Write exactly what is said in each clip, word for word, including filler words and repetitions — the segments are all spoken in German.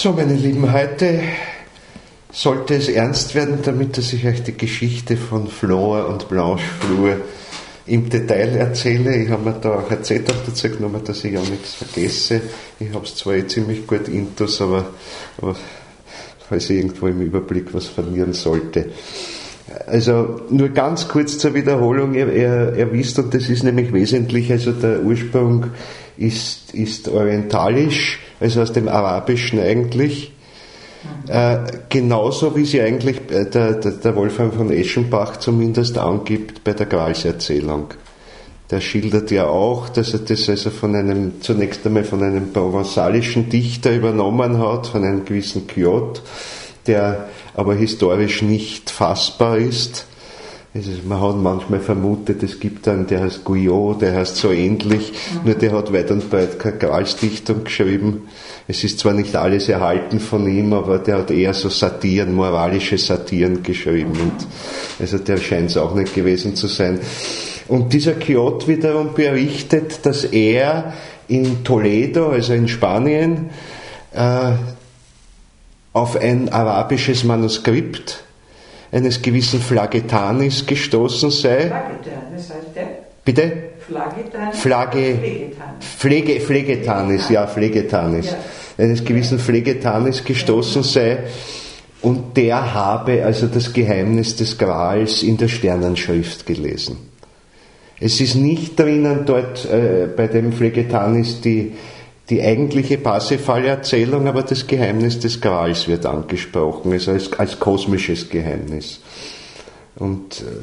So, meine Lieben, heute sollte es ernst werden, damit dass ich euch die Geschichte von Flor und Blanchefleur im Detail erzähle. Ich habe mir da auch ein Zettel dazu genommen, dass ich ja nichts vergesse. Ich habe es zwar eh ziemlich gut intus, aber, aber falls ich irgendwo im Überblick was verlieren sollte. Also nur ganz kurz zur Wiederholung, ihr, ihr, ihr wisst, und das ist nämlich wesentlich, also der Ursprung ist, ist orientalisch, also aus dem Arabischen eigentlich, äh, genauso wie sie eigentlich der, der, der Wolfram von Eschenbach zumindest angibt bei der Gralserzählung. Der schildert ja auch, dass er das also von einem, zunächst einmal von einem provenzalischen Dichter übernommen hat, von einem gewissen Quiot, der aber historisch nicht fassbar ist. Also man hat manchmal vermutet, es gibt einen, der heißt Guyot, der heißt so ähnlich, mhm. nur der hat weit und breit keine Gralsdichtung geschrieben. Es ist zwar nicht alles erhalten von ihm, aber der hat eher so Satiren, moralische Satiren geschrieben. Und also der scheint es auch nicht gewesen zu sein. Und dieser Quiot wiederum berichtet, dass er in Toledo, also in Spanien, äh, auf ein arabisches Manuskript eines gewissen Phlegetanis gestoßen sei. Phlegetanis heißt der? Bitte? Phlegetanis? Flagge, Pflege, Phlegetanis, ja, Phlegetanis. Ja. Eines gewissen Phlegetanis gestoßen sei, und der habe also das Geheimnis des Grals in der Sternenschrift gelesen. Es ist nicht drinnen dort äh, bei dem Phlegetanis die Die eigentliche Parsifal-Erzählung, aber das Geheimnis des Grals wird angesprochen, also als, als kosmisches Geheimnis. Und äh,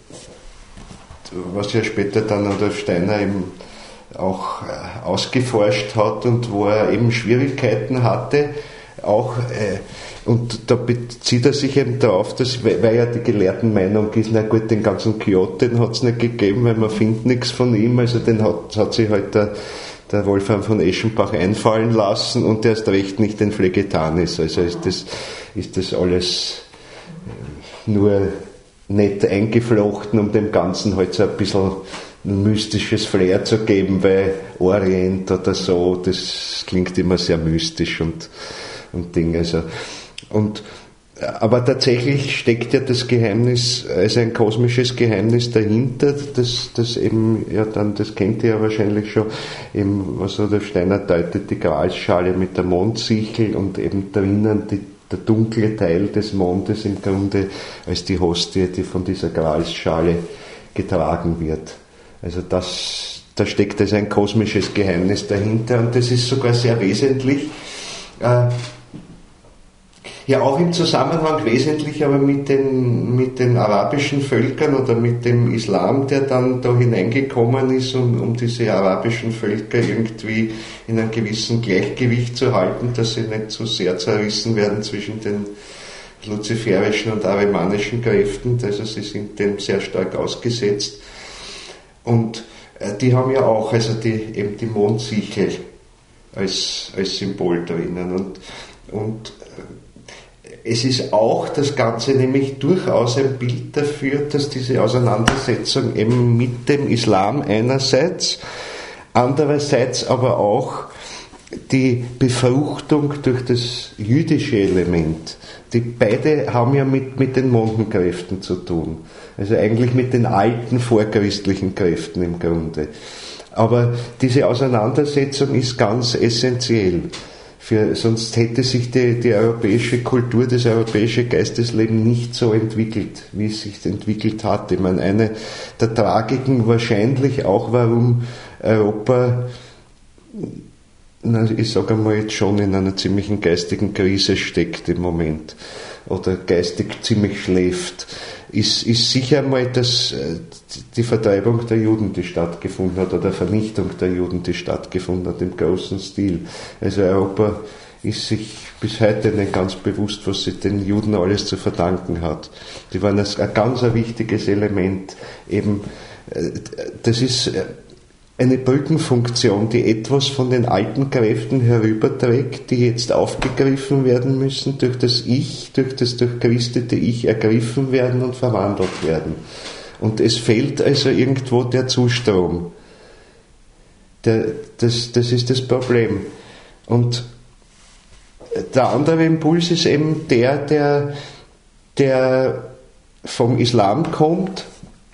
was ja später dann Rudolf Steiner eben auch äh, ausgeforscht hat und wo er eben Schwierigkeiten hatte, auch, äh, und da bezieht er sich eben darauf, dass, weil ja die gelehrten Meinung ist, na gut, den ganzen Quiot, den hat es nicht gegeben, weil man findet nichts von ihm, also den hat, hat sich halt der der Wolfram von Eschenbach einfallen lassen, und der ist recht nicht den Phlegetanis. Also ist das, ist das alles nur nett eingeflochten, um dem Ganzen halt so ein bisschen ein mystisches Flair zu geben, weil Orient oder so, das klingt immer sehr mystisch und, und Ding. Also, und aber tatsächlich steckt ja das Geheimnis, also ein kosmisches Geheimnis dahinter, das, das eben, ja dann, das kennt ihr ja wahrscheinlich schon, eben, was Rudolf Steiner deutet, die Gralsschale mit der Mondsichel und eben drinnen die, der dunkle Teil des Mondes im Grunde als die Hostie, die von dieser Gralsschale getragen wird. Also das, da steckt also ein kosmisches Geheimnis dahinter, und das ist sogar sehr wesentlich, äh, ja, auch im Zusammenhang wesentlich aber mit den, mit den arabischen Völkern oder mit dem Islam, der dann da hineingekommen ist, um, um diese arabischen Völker irgendwie in einem gewissen Gleichgewicht zu halten, dass sie nicht zu sehr zerrissen werden zwischen den luziferischen und arimanischen Kräften. Also sie sind dem sehr stark ausgesetzt. Und äh, die haben ja auch also die, eben die Mondsichel als, als Symbol drinnen. Und, und es ist auch das Ganze nämlich durchaus ein Bild dafür, dass diese Auseinandersetzung eben mit dem Islam einerseits, andererseits aber auch die Befruchtung durch das jüdische Element. Die beide haben ja mit, mit den Mondenkräften zu tun. Also eigentlich mit den alten vorchristlichen Kräften im Grunde. Aber diese Auseinandersetzung ist ganz essentiell. Für, sonst hätte sich die, die europäische Kultur, das europäische Geistesleben nicht so entwickelt, wie es sich entwickelt hat. Ich meine, eine der Tragiken wahrscheinlich auch, warum Europa, na, ich sage einmal, jetzt schon in einer ziemlichen geistigen Krise steckt im Moment oder geistig ziemlich schläft, ist, ist sicher einmal das, die Vertreibung der Juden, die stattgefunden hat, oder Vernichtung der Juden, die stattgefunden hat im großen Stil. Also Europa ist sich bis heute nicht ganz bewusst, was sie den Juden alles zu verdanken hat. Die waren ein, ein ganz ein wichtiges Element. Eben, das ist eine Brückenfunktion, die etwas von den alten Kräften herüberträgt, die jetzt aufgegriffen werden müssen, durch das Ich, durch das durchchristete Ich ergriffen werden und verwandelt werden. Und es fehlt also irgendwo der Zustrom. Der, das, das ist das Problem. Und der andere Impuls ist eben der, der, der vom Islam kommt,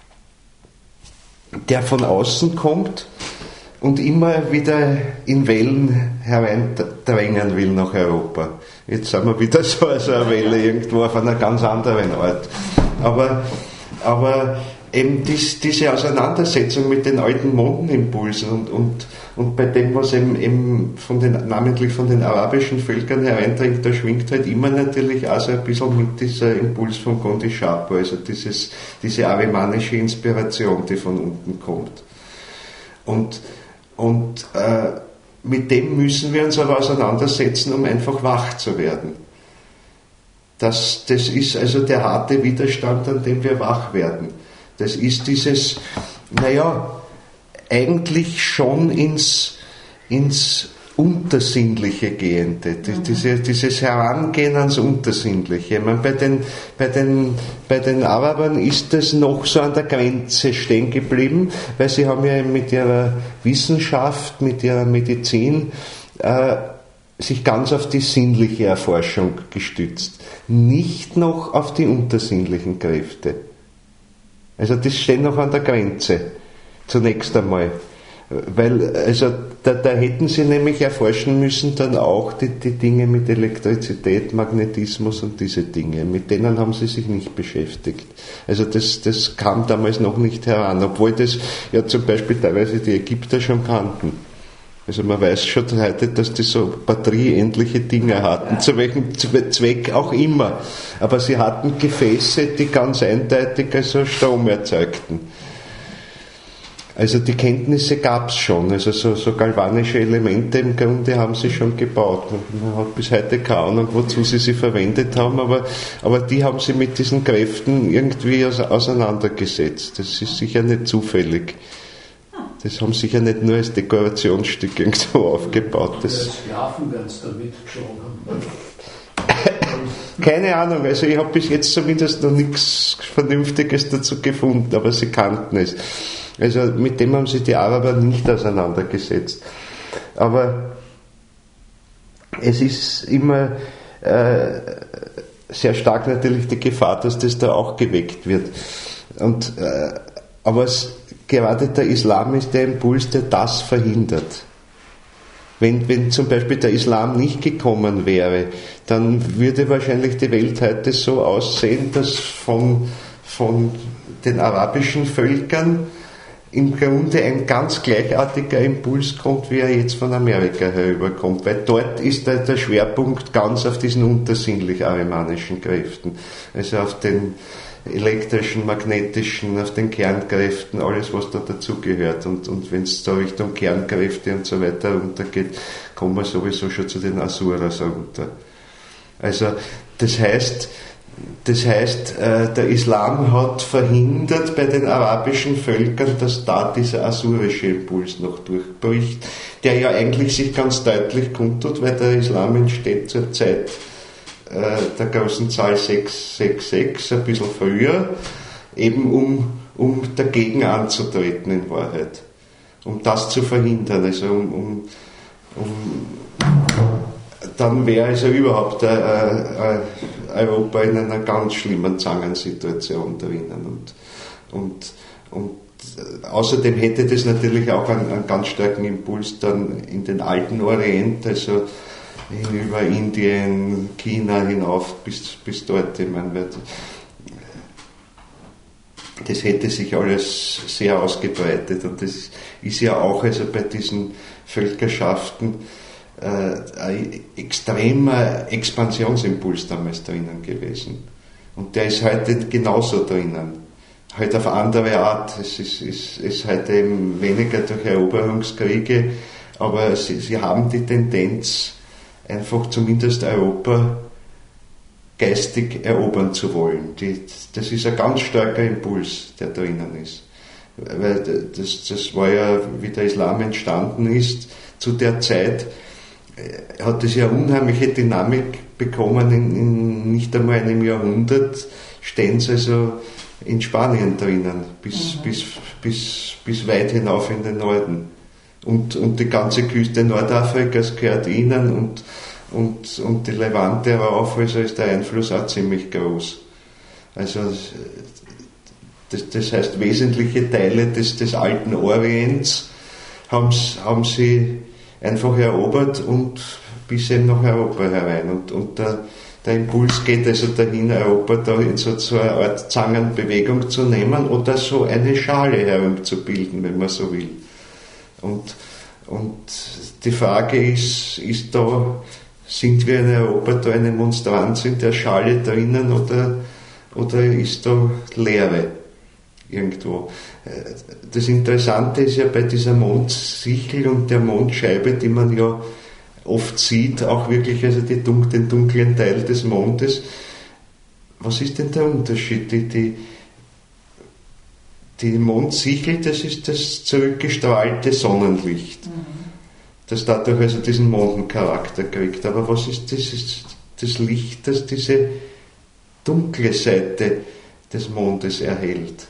der von außen kommt und immer wieder in Wellen hereindrängen will nach Europa. Jetzt sind wir wieder so, so eine Welle irgendwo auf einer ganz anderen Art. Aber, aber eben dies, diese Auseinandersetzung mit den alten Mondenimpulsen und, und, und bei dem, was eben, eben von den, namentlich von den arabischen Völkern hereindringt, da schwingt halt immer natürlich auch so ein bisschen mit dieser Impuls von Condishapo, also dieses, diese arimanische Inspiration, die von unten kommt. Und, und äh, mit dem müssen wir uns aber auseinandersetzen, um einfach wach zu werden. Das, das ist also der harte Widerstand, an dem wir wach werden. Das ist dieses, naja, eigentlich schon ins, ins Untersinnliche gehende, die, diese, dieses Herangehen ans Untersinnliche. Ich meine, bei den, bei den, bei den Arabern ist das noch so an der Grenze stehen geblieben, weil sie haben ja mit ihrer Wissenschaft, mit ihrer Medizin äh, sich ganz auf die sinnliche Erforschung gestützt, nicht noch auf die untersinnlichen Kräfte. Also das steht noch an der Grenze, zunächst einmal. Weil, also da, da hätten sie nämlich erforschen müssen dann auch die, die Dinge mit Elektrizität, Magnetismus und diese Dinge. Mit denen haben sie sich nicht beschäftigt. Also das, das kam damals noch nicht heran, obwohl das ja zum Beispiel teilweise die Ägypter schon kannten. Also man weiß schon heute, dass die so batterieähnliche Dinge hatten, zu welchem Zweck auch immer. Aber sie hatten Gefäße, die ganz eindeutig also Strom erzeugten. Also die Kenntnisse gab es schon, also so, so galvanische Elemente im Grunde haben sie schon gebaut. Man hat bis heute keine Ahnung, wozu sie sie verwendet haben, aber, aber die haben sie mit diesen Kräften irgendwie auseinandergesetzt. Das ist sicher nicht zufällig. Das haben sicher nicht nur als Dekorationsstück irgendwo aufgebaut. Das Sklaven werden es damit geschoben. Keine Ahnung, also ich habe bis jetzt zumindest noch nichts Vernünftiges dazu gefunden, aber sie kannten es. Also mit dem haben sich die Araber nicht auseinandergesetzt. Aber es ist immer äh, sehr stark natürlich die Gefahr, dass das da auch geweckt wird. Und, äh, aber es, gerade der Islam ist der Impuls, der das verhindert. Wenn, wenn zum Beispiel der Islam nicht gekommen wäre, dann würde wahrscheinlich die Welt heute so aussehen, dass von, von den arabischen Völkern im Grunde ein ganz gleichartiger Impuls kommt, wie er jetzt von Amerika herüberkommt, weil dort ist der, der Schwerpunkt ganz auf diesen untersinnlich-arimanischen Kräften, also auf den elektrischen, magnetischen, auf den Kernkräften, alles was da dazugehört. Und, und wenn es da Richtung Kernkräfte und so weiter runtergeht, kommen wir sowieso schon zu den Asuras runter. Also das heißt, das heißt, der Islam hat verhindert bei den arabischen Völkern, dass da dieser asurische Impuls noch durchbricht, der ja eigentlich sich ganz deutlich kundtut, weil der Islam entsteht zur Zeit der großen Zahl sechs sechs sechs, ein bisschen früher, eben um, um dagegen anzutreten in Wahrheit, um das zu verhindern, also um, um, um dann wäre also überhaupt äh, äh, Europa in einer ganz schlimmen Zangensituation drinnen und, und, und außerdem hätte das natürlich auch einen, einen ganz starken Impuls dann in den alten Orient, also über Indien, China hinauf bis, bis dort. Ich meine, das hätte sich alles sehr ausgebreitet und das ist ja auch also bei diesen Völkerschaften äh, ein extremer Expansionsimpuls damals drinnen gewesen. Und der ist heute genauso drinnen. Halt auf andere Art. Es ist, ist, ist heute eben weniger durch Eroberungskriege, aber sie, sie haben die Tendenz, einfach zumindest Europa geistig erobern zu wollen. Die, das ist ein ganz starker Impuls, der drinnen ist. Weil das, das war ja, wie der Islam entstanden ist, zu der Zeit hat es ja unheimliche Dynamik bekommen, in, in nicht einmal einem Jahrhundert stehen sie also in Spanien drinnen, bis, mhm. bis, bis, bis weit hinauf in den Norden. Und, und die ganze Küste Nordafrikas gehört ihnen und, und, und die Levante rauf, also ist der Einfluss auch ziemlich groß. Also das, das heißt, wesentliche Teile des, des alten Orients haben, haben sie einfach erobert und bis eben nach Europa herein. Und, und der, der Impuls geht also dahin, Europa da in so, so eine Art Zangenbewegung zu nehmen oder so eine Schale herumzubilden, wenn man so will. Und, und die Frage ist, ist da, sind wir in Europa da eine Monstranz in der Schale drinnen oder, oder ist da Leere irgendwo? Das Interessante ist ja bei dieser Mondsichel und der Mondscheibe, die man ja oft sieht, auch wirklich also die, den dunklen Teil des Mondes. Was ist denn der Unterschied? Die, die, die Mondsichel, das ist das zurückgestrahlte Sonnenlicht, mhm. das dadurch also diesen Mondencharakter kriegt. Aber was ist das, ist das Licht, das diese dunkle Seite des Mondes erhält?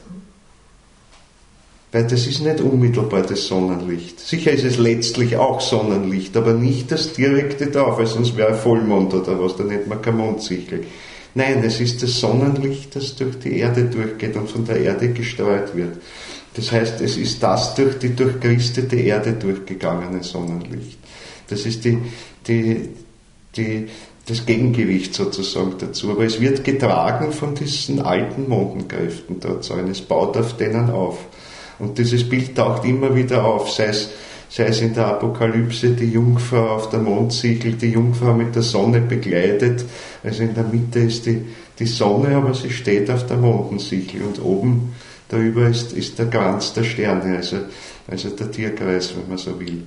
Weil das ist nicht unmittelbar das Sonnenlicht. Sicher ist es letztlich auch Sonnenlicht, aber nicht das direkte drauf, weil sonst wäre Vollmond oder was, dann hätte man keine Mondsichel. Nein, es ist das Sonnenlicht, das durch die Erde durchgeht und von der Erde gestrahlt wird. Das heißt, es ist das durch die durchkristete Erde durchgegangene Sonnenlicht. Das ist die, die, die, das Gegengewicht sozusagen dazu. Aber es wird getragen von diesen alten Mondenkräften dort sein. Es baut auf denen auf. Und dieses Bild taucht immer wieder auf, sei es, sei es in der Apokalypse die Jungfrau auf der Mondsichel, die Jungfrau mit der Sonne begleitet. Also in der Mitte ist die, die Sonne, aber sie steht auf der Mondensichel und oben darüber ist, ist der Kranz der Sterne, also, also der Tierkreis, wenn man so will.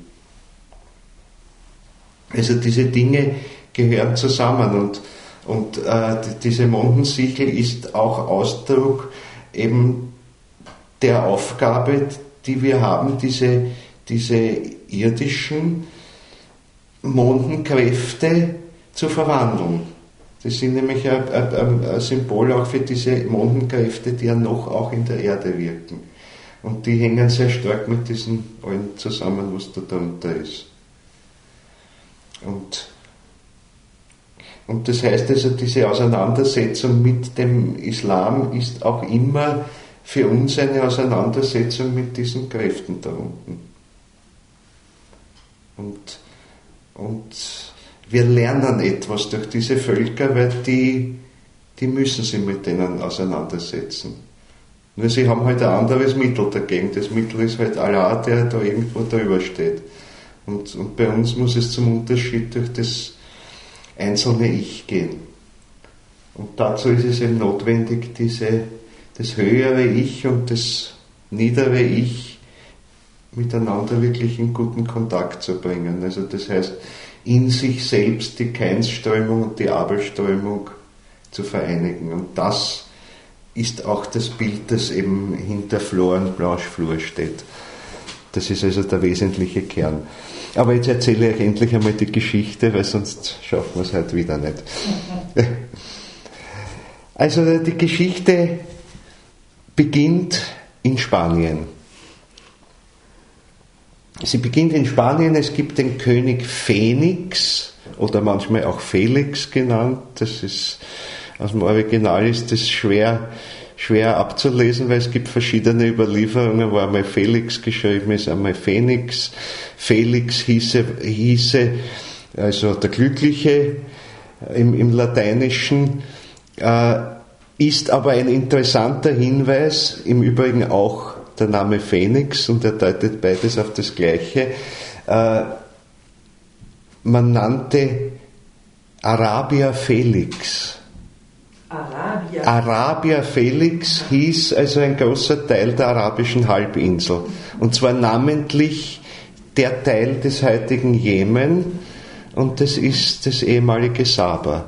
Also diese Dinge gehören zusammen und, und äh, diese Mondensichel ist auch Ausdruck eben der Aufgabe, die wir haben, diese, diese irdischen Mondenkräfte zu verwandeln. Das sind nämlich ein, ein, ein Symbol auch für diese Mondenkräfte, die ja noch auch in der Erde wirken. Und die hängen sehr stark mit diesen allen zusammen, was da drunter ist. Und, und das heißt also, diese Auseinandersetzung mit dem Islam ist auch immer für uns eine Auseinandersetzung mit diesen Kräften da unten. Und, und wir lernen etwas durch diese Völker, weil die, die müssen sich mit denen auseinandersetzen. Nur sie haben halt ein anderes Mittel dagegen. Das Mittel ist halt Allah, der da irgendwo drüber steht. Und, und bei uns muss es zum Unterschied durch das einzelne Ich gehen. Und dazu ist es eben notwendig, diese das höhere Ich und das niedere Ich miteinander wirklich in guten Kontakt zu bringen. Also das heißt, in sich selbst die Keinsströmung und die Abelströmung zu vereinigen. Und das ist auch das Bild, das eben hinter Flor und Blanche Fleur steht. Das ist also der wesentliche Kern. Aber jetzt erzähle ich euch endlich einmal die Geschichte, weil sonst schaffen wir es halt wieder nicht. Also die Geschichte beginnt in Spanien. Sie beginnt in Spanien, es gibt den König Phoenix oder manchmal auch Felix genannt. Das ist, aus dem Original ist das schwer, schwer abzulesen, weil es gibt verschiedene Überlieferungen, wo einmal Felix geschrieben ist, einmal Phoenix. Felix hieße, hieße also der Glückliche im, im Lateinischen, äh, ist aber ein interessanter Hinweis, im Übrigen auch der Name Phoenix, und er deutet beides auf das Gleiche. Äh, man nannte Arabia Felix. Arabia. Arabia Felix hieß also ein großer Teil der arabischen Halbinsel. Und zwar namentlich der Teil des heutigen Jemen, und das ist das ehemalige Saba.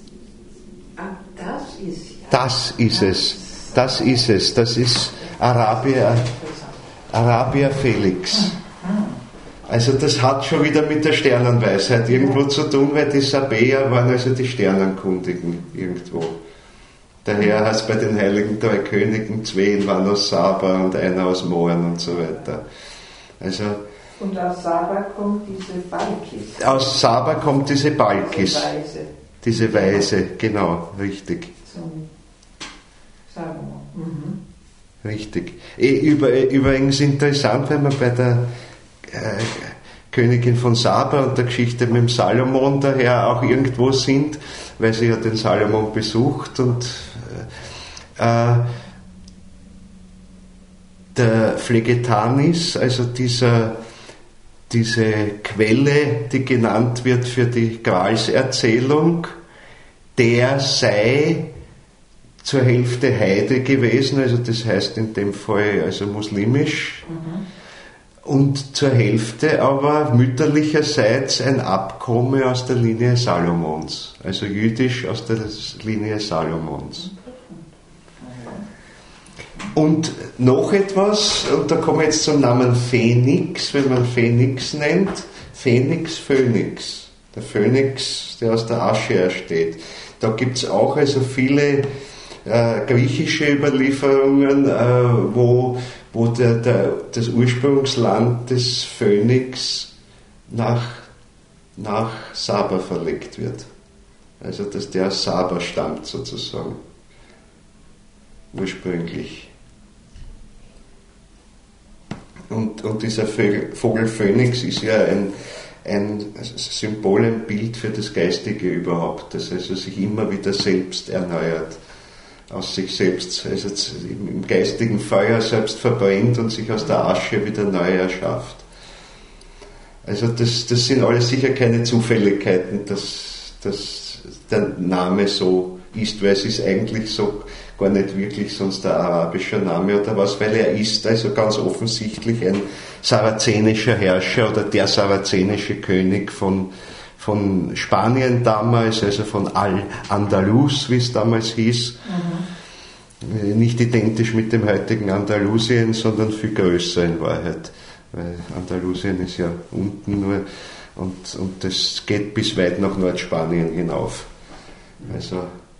Das ist es. Das ist es. Das ist Arabia, Arabia Felix. Also das hat schon wieder mit der Sternenweisheit irgendwo zu tun, weil die Sabäer waren also die Sternenkundigen irgendwo. Daher heißt bei den heiligen drei Königen, zwei waren aus Saba und einer aus Mohren und so weiter. Also Und aus Saba kommt diese Balkis. Aus Saba kommt diese Balkis. Diese Weise. Diese Weise, genau, richtig. Zum Salomo. Mhm. Richtig. Übrigens interessant, wenn man bei der äh, Königin von Saba und der Geschichte mit dem Salomon daher auch irgendwo sind, weil sie ja den Salomon besucht und äh, der Phlegetanis, also dieser, diese Quelle, die genannt wird für die Gralserzählung, der sei zur Hälfte Heide gewesen, also das heißt in dem Fall also muslimisch, mhm. und zur Hälfte aber mütterlicherseits ein Abkomme aus der Linie Salomons, also jüdisch aus der Linie Salomons. Und noch etwas, und da kommen wir jetzt zum Namen Phönix, wenn man Phönix nennt, Phönix, Phönix, der Phönix, der aus der Asche entsteht. Da gibt es auch also viele äh, griechische Überlieferungen, äh, wo, wo der, der, das Ursprungsland des Phönix nach, nach Saba verlegt wird. Also dass der aus Saba stammt sozusagen, ursprünglich. Und, und dieser Vogel Phönix ist ja ein, ein Symbol, ein Bild für das Geistige überhaupt, das also sich immer wieder selbst erneuert, aus sich selbst, also im geistigen Feuer selbst verbrennt und sich aus der Asche wieder neu erschafft. Also das, das sind alles sicher keine Zufälligkeiten, dass, dass der Name so ist, weil es ist eigentlich so gar nicht wirklich sonst der arabische Name oder was, weil er ist also ganz offensichtlich ein sarazenischer Herrscher oder der sarazenische König von, von Spanien damals, also von Al-Andalus, wie es damals hieß. Mhm. Nicht identisch mit dem heutigen Andalusien, sondern viel größer in Wahrheit, weil Andalusien ist ja unten nur und, und das geht bis weit nach Nordspanien hinauf. Also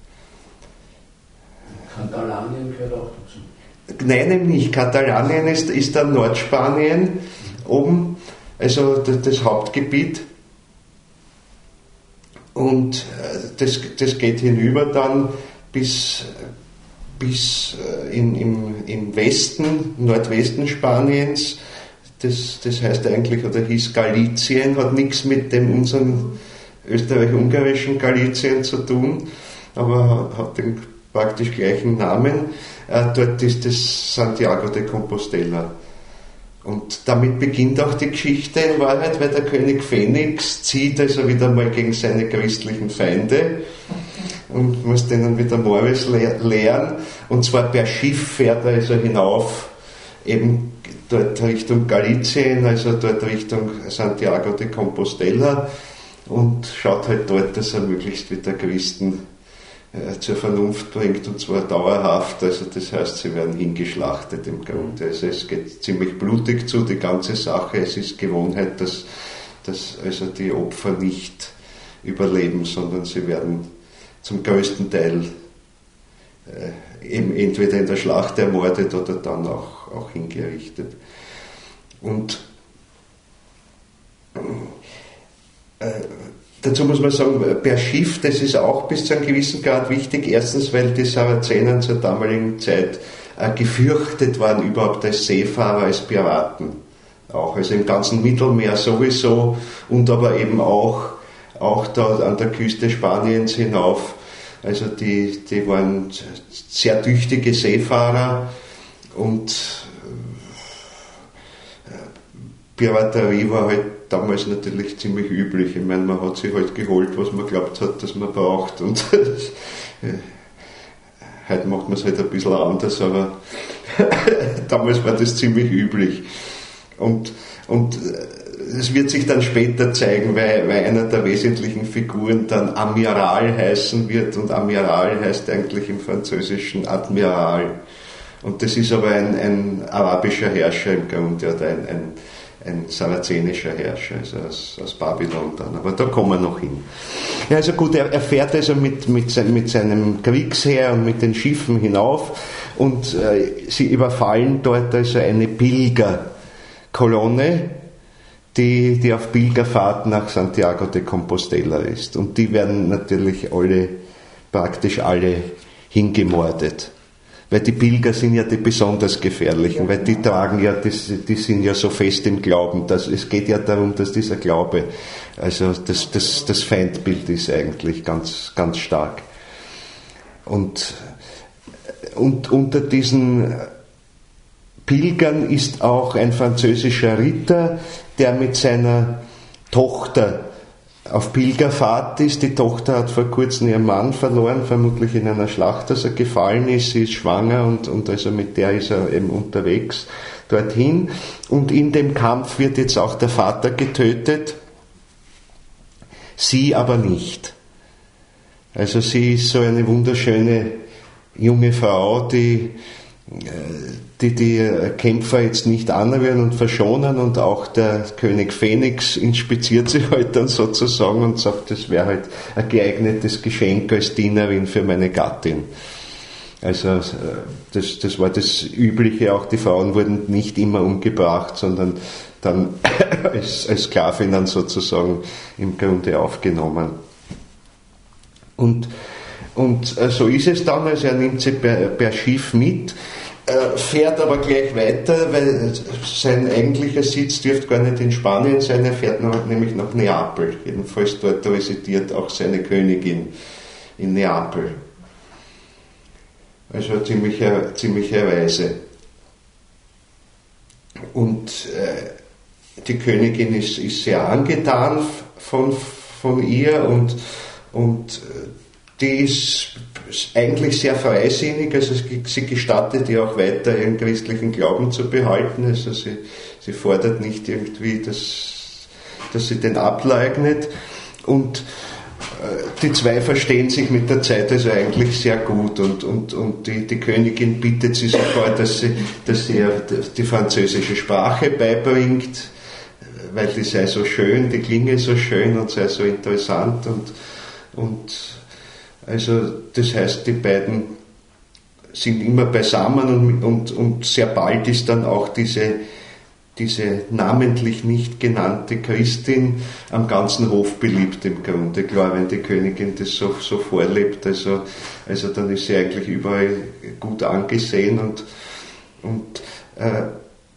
Katalanien gehört auch dazu. Nein, eben nicht. Katalanien ist, ist dann Nordspanien oben, also das, das Hauptgebiet. Und das, das geht hinüber dann bis, bis in, im, im Westen, Nordwesten Spaniens. Das, das heißt eigentlich, oder hieß Galizien, hat nichts mit dem unseren österreich-ungarischen Galizien zu tun, aber hat den praktisch gleichen Namen. Äh, dort ist das Santiago de Compostela. Und damit beginnt auch die Geschichte in Wahrheit, weil der König Phönix zieht also wieder mal gegen seine christlichen Feinde und muss denen wieder Morris le- lehren. Und zwar per Schiff fährt er also hinauf, eben dort Richtung Galizien, also dort Richtung Santiago de Compostela und schaut halt dort, dass er möglichst wieder Christen zur Vernunft bringt, und zwar dauerhaft, also das heißt, sie werden hingeschlachtet im Grunde. Also es geht ziemlich blutig zu, die ganze Sache. Es ist Gewohnheit, dass, dass also die Opfer nicht überleben, sondern sie werden zum größten Teil äh, eben entweder in der Schlacht ermordet oder dann auch, auch hingerichtet. Und äh, dazu muss man sagen, per Schiff, das ist auch bis zu einem gewissen Grad wichtig. Erstens, weil die Sarazenen zur damaligen Zeit äh, gefürchtet waren überhaupt als Seefahrer, als Piraten. Auch, also im ganzen Mittelmeer sowieso und aber eben auch, auch da an der Küste Spaniens hinauf. Also die, die waren sehr tüchtige Seefahrer und äh, Piraterie war halt damals natürlich ziemlich üblich. Ich meine, man hat sich halt geholt, was man glaubt hat, dass man braucht. Und äh, heute macht man es halt ein bisschen anders, aber damals war das ziemlich üblich. Und, und es wird sich dann später zeigen, weil, weil einer der wesentlichen Figuren dann Amiral heißen wird. Und Amiral heißt eigentlich im Französischen Admiral. Und das ist aber ein, ein arabischer Herrscher im Grunde, oder ein, ein ein sarazenischer Herrscher, also aus, aus Babylon dann, aber da kommen wir noch hin. Ja, also gut, er, er fährt also mit, mit, sein, mit seinem Kriegsheer und mit den Schiffen hinauf und äh, sie überfallen dort also eine Pilgerkolonne die, die auf Pilgerfahrt nach Santiago de Compostela ist. Und die werden natürlich alle, praktisch alle hingemordet. Weil die Pilger sind ja die besonders gefährlichen, weil die tragen ja, die, die sind ja so fest im Glauben. Dass, es geht ja darum, dass dieser Glaube, also das, das, das Feindbild ist eigentlich ganz, ganz stark. Und, und unter diesen Pilgern ist auch ein französischer Ritter, der mit seiner Tochter auf Pilgerfahrt ist. Die Tochter hat vor kurzem ihren Mann verloren, vermutlich in einer Schlacht, dass er gefallen ist. Sie ist schwanger und, und also mit der ist er eben unterwegs dorthin. Und in dem Kampf wird jetzt auch der Vater getötet, sie aber nicht. Also sie ist so eine wunderschöne junge Frau, die die die Kämpfer jetzt nicht anrühren und verschonen, und auch der König Phoenix inspiziert sie halt dann sozusagen und sagt, das wäre halt ein geeignetes Geschenk als Dienerin für meine Gattin. Also das, das war das Übliche, auch die Frauen wurden nicht immer umgebracht, sondern dann als, als Sklavinnen sozusagen im Grunde aufgenommen. Und Und so ist es dann, also er nimmt sie per, per Schiff mit, fährt aber gleich weiter, weil sein eigentlicher Sitz dürfte gar nicht in Spanien sein, er fährt noch, nämlich nach Neapel. Jedenfalls dort residiert auch seine Königin in Neapel. Also eine ziemliche, ziemliche Reise. Und äh, die Königin ist, ist sehr angetan von, von ihr und, und die ist eigentlich sehr freisinnig, also sie gestattet ihr auch weiter, ihren christlichen Glauben zu behalten, also sie, sie fordert nicht irgendwie, dass, dass sie den ableugnet, und die zwei verstehen sich mit der Zeit also eigentlich sehr gut, und, und, und die, die Königin bittet sie sofort, dass sie, dass sie ihr die französische Sprache beibringt, weil die sei so schön, die klinge so schön und sei so interessant, und, und also das heißt, die beiden sind immer beisammen, und, und, und sehr bald ist dann auch diese, diese namentlich nicht genannte Christin am ganzen Hof beliebt im Grunde. Klar, wenn die Königin das so, so vorlebt, also, also dann ist sie eigentlich überall gut angesehen, und, und äh,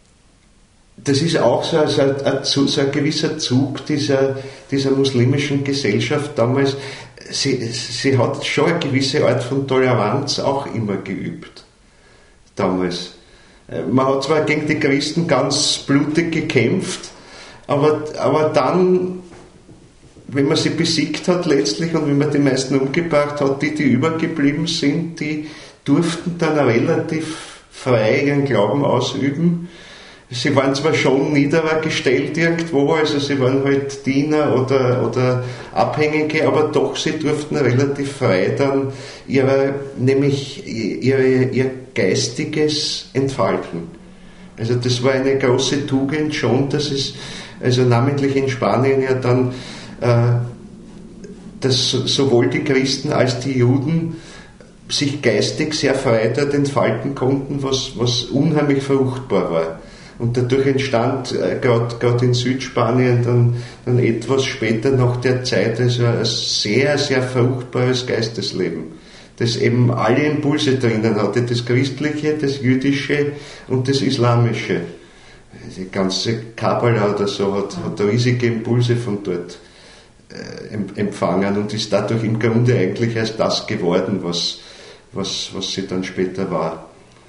das ist auch so, also ein, ein, so ein gewisser Zug dieser, dieser muslimischen Gesellschaft damals. Sie, sie hat schon eine gewisse Art von Toleranz auch immer geübt, damals. Man hat zwar gegen die Christen ganz blutig gekämpft, aber, aber dann, wenn man sie besiegt hat letztlich und wenn man die meisten umgebracht hat, die, die übergeblieben sind, die durften dann relativ frei ihren Glauben ausüben. Sie waren zwar schon niederer gestellt irgendwo, also sie waren halt Diener oder, oder Abhängige, aber doch sie durften relativ frei dann ihre, nämlich ihre, ihr geistiges entfalten. Also das war eine große Tugend schon, dass es, also namentlich in Spanien ja dann, äh, dass sowohl die Christen als die Juden sich geistig sehr frei dort entfalten konnten, was, was unheimlich fruchtbar war. Und dadurch entstand äh, gerade in Südspanien dann, dann etwas später nach der Zeit also ein sehr, sehr fruchtbares Geistesleben, das eben alle Impulse drinnen hatte, das Christliche, das Jüdische und das Islamische. Die ganze Kabbala oder so hat, hat riesige Impulse von dort äh, empfangen und ist dadurch im Grunde eigentlich erst das geworden, was, was, was sie dann später war.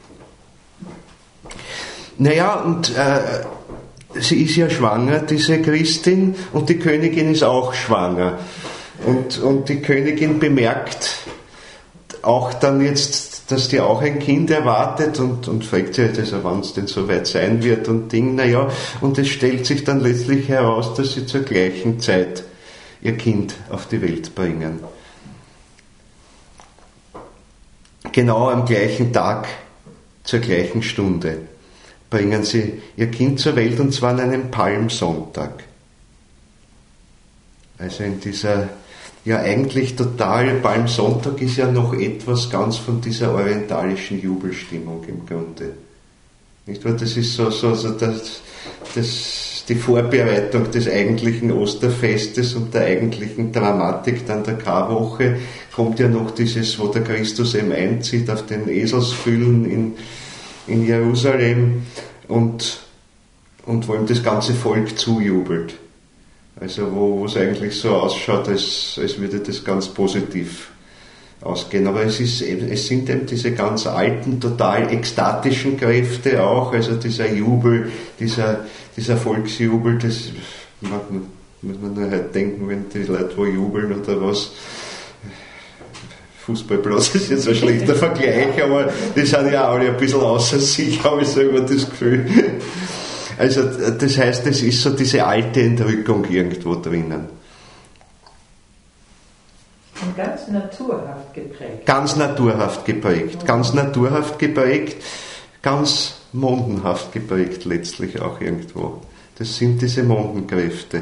Naja, und äh, sie ist ja schwanger, diese Christin, und die Königin ist auch schwanger. Und, und die Königin bemerkt auch dann jetzt, dass die auch ein Kind erwartet, und, und fragt sich, also, wann es denn soweit sein wird und Ding, naja, und es stellt sich dann letztlich heraus, dass sie zur gleichen Zeit ihr Kind auf die Welt bringen. Genau am gleichen Tag, zur gleichen Stunde bringen sie ihr Kind zur Welt, und zwar an einem Palmsonntag. Also in dieser, ja eigentlich total, Palmsonntag ist ja noch etwas ganz von dieser orientalischen Jubelstimmung im Grunde. Nicht wahr? Das ist so, so, so das, das, die Vorbereitung des eigentlichen Osterfestes und der eigentlichen Dramatik dann der Karwoche kommt ja noch dieses, wo der Christus eben einzieht auf den Eselsfüllen in, in Jerusalem und, und wo ihm das ganze Volk zujubelt. Also wo es eigentlich so ausschaut, als, als würde das ganz positiv ausgehen. Aber es, ist, es sind eben diese ganz alten, total ekstatischen Kräfte auch, also dieser Jubel, dieser, dieser Volksjubel, das muss man nur halt denken, wenn die Leute wo jubeln oder was. Fußballplatz ist jetzt ein schlechter Vergleich, aber die sind ja alle ein bisschen außer sich, habe ich selber das Gefühl. Also das heißt, es ist so diese alte Entrückung irgendwo drinnen. Und ganz naturhaft geprägt. Ganz naturhaft geprägt, ganz naturhaft geprägt, ganz mondenhaft geprägt letztlich auch irgendwo. Das sind diese Mondenkräfte.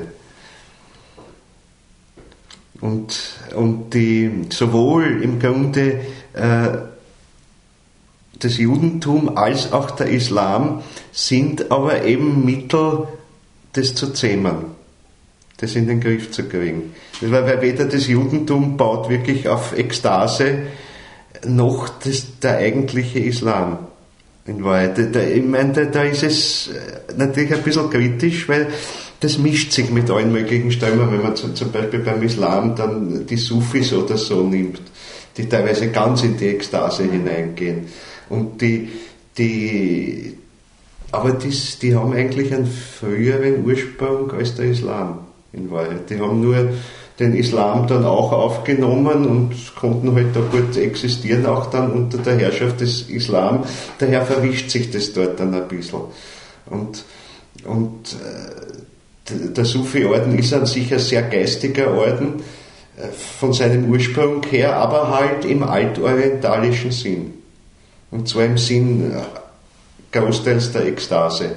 Und, und die, sowohl im Grunde äh, das Judentum als auch der Islam sind aber eben Mittel, das zu zähmen, das in den Griff zu kriegen. Weil weder das Judentum baut wirklich auf Ekstase, noch das, der eigentliche Islam. In Wahrheit. Da, ich meine, da, da ist es natürlich ein bisschen kritisch, weil das mischt sich mit allen möglichen Strömungen, wenn man zum, zum Beispiel beim Islam dann die Sufis oder so nimmt, die teilweise ganz in die Ekstase hineingehen. Und die, die, aber dies, die haben eigentlich einen früheren Ursprung als der Islam, in Wahrheit. Die haben nur den Islam dann auch aufgenommen und konnten halt da gut existieren, auch dann unter der Herrschaft des Islam. Daher verwischt sich das dort dann ein bisschen. Und, und äh, der Sufi-Orden ist an sich ein sehr geistiger Orden, äh, von seinem Ursprung her, aber halt im altorientalischen Sinn. Und zwar im Sinn äh, großteils der Ekstase.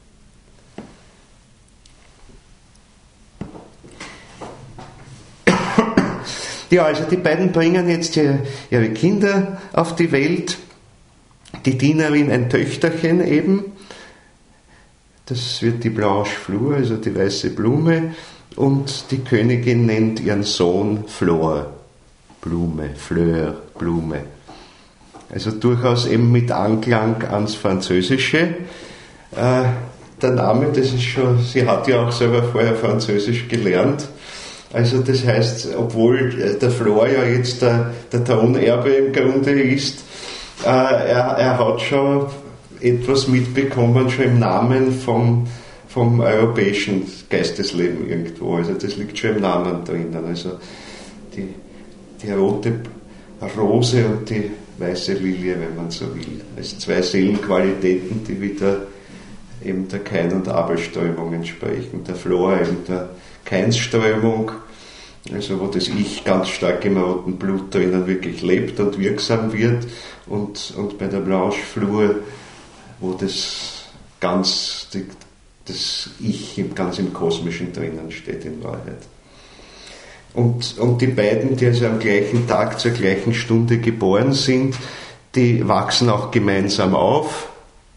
Ja, also die beiden bringen jetzt ihre Kinder auf die Welt. Die Dienerin ein Töchterchen eben. Das wird die Blanche Fleur, also die weiße Blume. Und die Königin nennt ihren Sohn Flor. Blume, Fleur, Blume. Also durchaus eben mit Anklang ans Französische. Äh, der Name, das ist schon, sie hat ja auch selber vorher Französisch gelernt. Also das heißt, obwohl der Flor ja jetzt der, der Thronerbe im Grunde ist, äh, er, er hat schon etwas mitbekommen, schon im Namen vom, vom europäischen Geistesleben irgendwo. Also das liegt schon im Namen drinnen. Also die, die rote Rose und die weiße Lilie, wenn man so will. Also zwei Seelenqualitäten, die wieder eben der Kain- und Abelströmung entsprechen. Der Flor eben der Kainsströmung, also wo das Ich ganz stark im roten Blut drinnen wirklich lebt und wirksam wird, und, und bei der Blanche Fleur, wo das ganz, die, das Ich ganz im Kosmischen drinnen steht in Wahrheit. Und, und die beiden, die also am gleichen Tag zur gleichen Stunde geboren sind, die wachsen auch gemeinsam auf.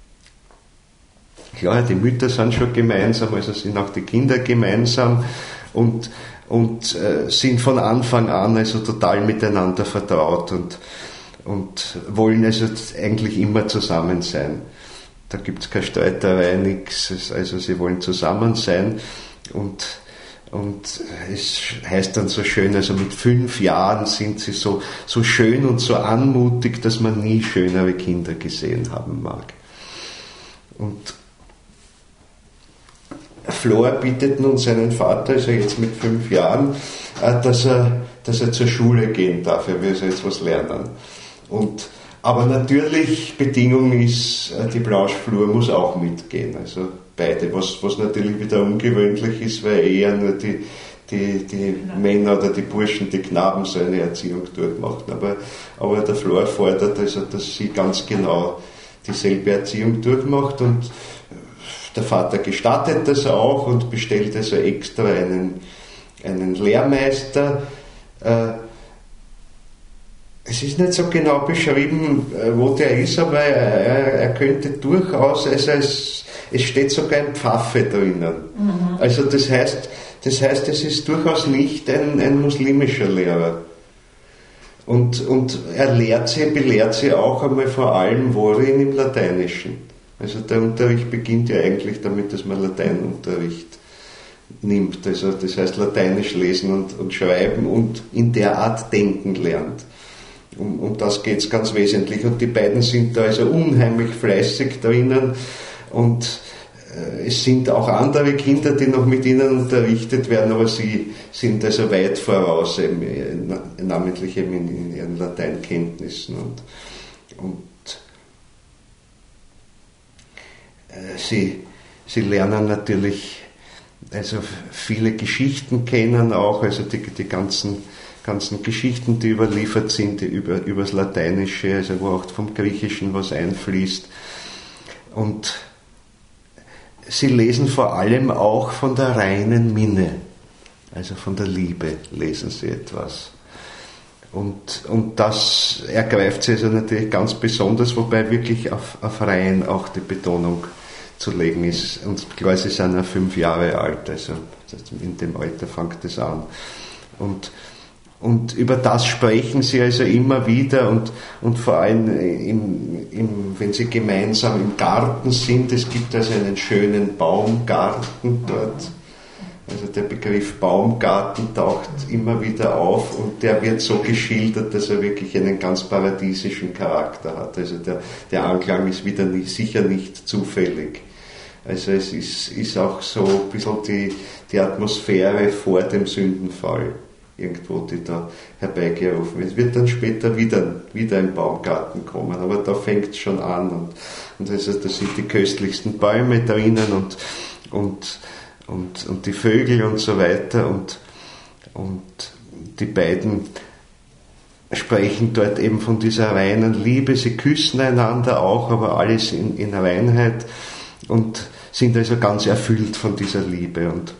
Klar, die Mütter sind schon gemeinsam, also sind auch die Kinder gemeinsam und, und äh, sind von Anfang an also total miteinander vertraut und, und wollen also eigentlich immer zusammen sein. Da gibt es keine Streiterei, nichts, also sie wollen zusammen sein, und, und es heißt dann so schön, also mit fünf Jahren sind sie so, so schön und so anmutig, dass man nie schönere Kinder gesehen haben mag. Und Flor bittet nun seinen Vater, also jetzt mit fünf Jahren, dass er, dass er zur Schule gehen darf, er will also jetzt was lernen. Und, aber natürlich, Bedingung ist, die Blanche Fleur muss auch mitgehen, also beide, was, was natürlich wieder ungewöhnlich ist, weil eher nur die, die, die Männer oder die Burschen, die Knaben so eine Erziehung durchmachen. Aber, aber der Flor fordert also, dass sie ganz genau dieselbe Erziehung durchmacht, und der Vater gestattet das auch und bestellt also extra einen, einen Lehrmeister. Es ist nicht so genau beschrieben, wo der ist, aber er, er könnte durchaus, also es, es steht sogar ein Pfaffe drinnen. Mhm. Also das heißt, das heißt, es ist durchaus nicht ein, ein muslimischer Lehrer. Und, und er lehrt sie, belehrt sie auch einmal vor allem worin im Lateinischen. Also der Unterricht beginnt ja eigentlich damit, dass man Lateinunterricht nimmt. Also das heißt Lateinisch lesen und, und schreiben und in der Art denken lernt. Um, um das geht es ganz wesentlich. Und die beiden sind da also unheimlich fleißig drinnen. Und äh, es sind auch andere Kinder, die noch mit ihnen unterrichtet werden, aber sie sind also weit voraus, eben, namentlich eben in, in ihren Lateinkenntnissen. Und, und äh, sie, sie lernen natürlich also viele Geschichten kennen auch, also die, die ganzen, ganzen Geschichten, die überliefert sind, die über, übers Lateinische, also wo auch vom Griechischen was einfließt. Und sie lesen vor allem auch von der reinen Minne, also von der Liebe lesen sie etwas. Und, und das ergreift sie also natürlich ganz besonders, wobei wirklich auf, auf rein auch die Betonung zu legen ist. Und klar, sie sind ja fünf Jahre alt, also in dem Alter fängt es an. Und, und über das sprechen sie also immer wieder und, und vor allem, im, im, wenn sie gemeinsam im Garten sind, es gibt also einen schönen Baumgarten dort. Also der Begriff Baumgarten taucht immer wieder auf und der wird so geschildert, dass er wirklich einen ganz paradiesischen Charakter hat. Also der, der Anklang ist wieder nicht, sicher nicht zufällig. Also es ist, ist auch so ein bisschen die, die Atmosphäre vor dem Sündenfall, irgendwo, die da herbeigerufen wird. Es wird dann später wieder, wieder ein Baumgarten kommen, aber da fängt es schon an. Und, und also da sind die köstlichsten Bäume drinnen und, und, und, und die Vögel und so weiter. Und, und die beiden sprechen dort eben von dieser reinen Liebe. Sie küssen einander auch, aber alles in, in Reinheit. Und sind also ganz erfüllt von dieser Liebe. Und,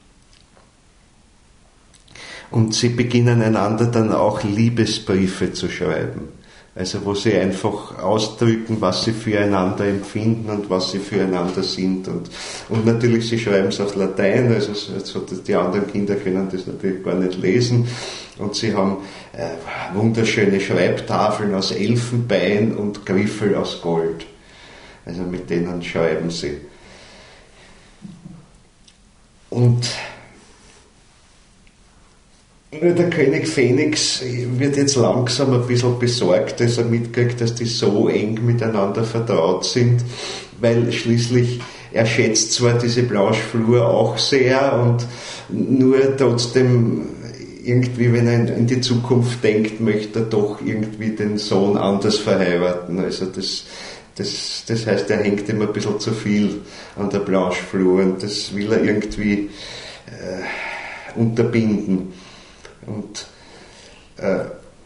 und sie beginnen einander dann auch Liebesbriefe zu schreiben. Also wo sie einfach ausdrücken, was sie füreinander empfinden und was sie füreinander sind. Und, und natürlich, sie schreiben es auf Latein, also, also die anderen Kinder können das natürlich gar nicht lesen. Und sie haben äh, wunderschöne Schreibtafeln aus Elfenbein und Griffel aus Gold. Also mit denen schreiben sie. Und der König Phoenix wird jetzt langsam ein bisschen besorgt, dass er mitkriegt, dass die so eng miteinander vertraut sind, weil schließlich er schätzt zwar diese Blanchefleur auch sehr und nur trotzdem irgendwie, wenn er in die Zukunft denkt, möchte er doch irgendwie den Sohn anders verheiraten. Also das Das, das heißt, er hängt immer ein bisschen zu viel an der Blanchefleur und das will er irgendwie äh, unterbinden. Und äh,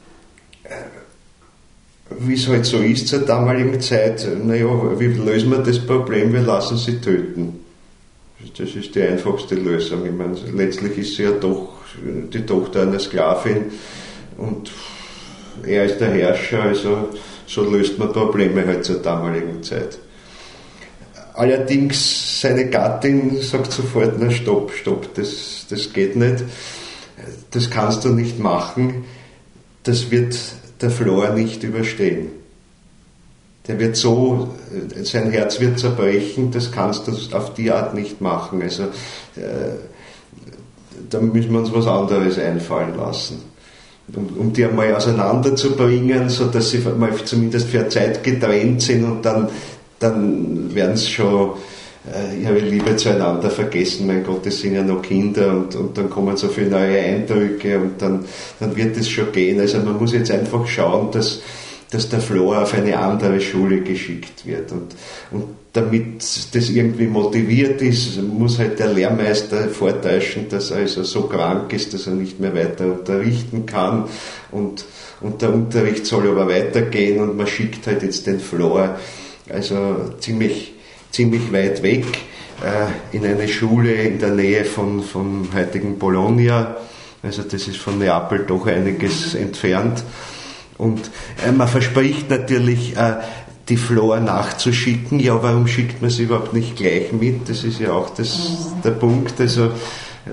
wie es halt so ist zur damaligen Zeit, naja, wie lösen wir das Problem? Wir lassen sie töten. Das ist die einfachste Lösung. Ich meine, letztlich ist sie ja doch die Tochter einer Sklavin und er ist der Herrscher, also so löst man Probleme halt zur damaligen Zeit. Allerdings seine Gattin sagt sofort, na stopp, stopp, das, das geht nicht, das kannst du nicht machen, das wird der Flor nicht überstehen. Der wird so, sein Herz wird zerbrechen, das kannst du auf die Art nicht machen. Also äh, da müssen wir uns was anderes einfallen lassen. Um, um die einmal auseinanderzubringen, so dass sie mal zumindest für eine Zeit getrennt sind und dann, dann werden sie schon äh, ihre Liebe zueinander vergessen. Mein Gott, das sind ja noch Kinder und, und dann kommen so viele neue Eindrücke und dann, dann wird es schon gehen. Also man muss jetzt einfach schauen, dass, dass der Flor auf eine andere Schule geschickt wird. Und, und damit das irgendwie motiviert ist, muss halt der Lehrmeister vortäuschen, dass er also so krank ist, dass er nicht mehr weiter unterrichten kann. Und, und der Unterricht soll aber weitergehen und man schickt halt jetzt den Flor also ziemlich, ziemlich weit weg äh, in eine Schule in der Nähe von, von heutigen Bologna. Also das ist von Neapel doch einiges entfernt. Und äh, man verspricht natürlich, äh, die Flor nachzuschicken. Ja, warum schickt man sie überhaupt nicht gleich mit? Das ist ja auch das, der Punkt. Also, äh,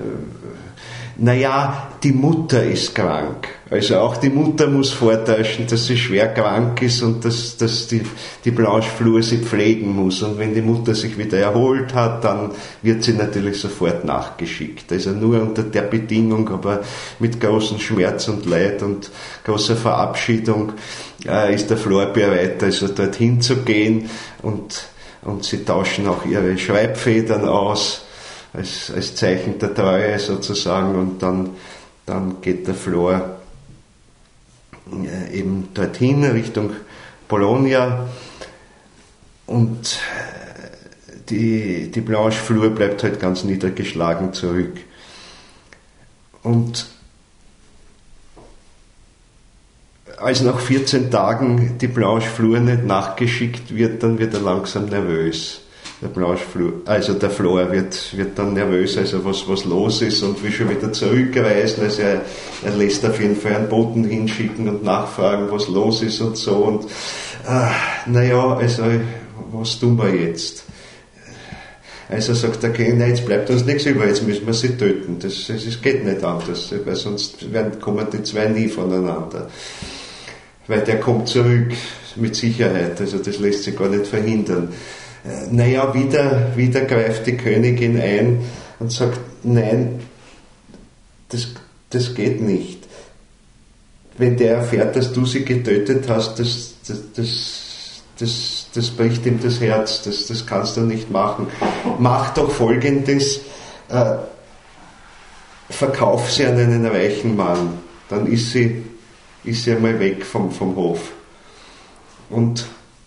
naja, die Mutter ist krank. Also auch die Mutter muss vortäuschen, dass sie schwer krank ist und dass, dass die, die Blanchefleur sie pflegen muss. Und wenn die Mutter sich wieder erholt hat, dann wird sie natürlich sofort nachgeschickt. Also nur unter der Bedingung, aber mit großem Schmerz und Leid und großer Verabschiedung äh, ist der Flor bereit, also dorthin zu gehen, und, und sie tauschen auch ihre Schreibfedern aus, als, als Zeichen der Treue sozusagen, und dann, dann geht der Flor äh, eben dorthin Richtung Bologna, und die, die Blanchefleur bleibt halt ganz niedergeschlagen zurück. Und als nach vierzehn Tagen die Blanchefleur nicht nachgeschickt wird, dann wird er langsam nervös. Der Blanchefleur, also der Flor wird, wird dann nervös, also was, was los ist, und will schon wieder zurückreisen. Also er, er lässt auf jeden Fall einen Boten hinschicken und nachfragen, was los ist und so. Und äh, naja, also was tun wir jetzt? Also sagt der König, nein, jetzt bleibt uns nichts über, jetzt müssen wir sie töten. Das, das, das geht nicht anders, weil sonst werden, kommen die zwei nie voneinander. Weil der kommt zurück, mit Sicherheit, also das lässt sich gar nicht verhindern. Naja, wieder, wieder greift die Königin ein und sagt, nein, das, das geht nicht. Wenn der erfährt, dass du sie getötet hast, das, das, das, das, das bricht ihm das Herz, das, das kannst du nicht machen. Mach doch Folgendes, äh, verkauf sie an einen reichen Mann, dann ist sie, ist sie einmal weg vom, vom Hof. Und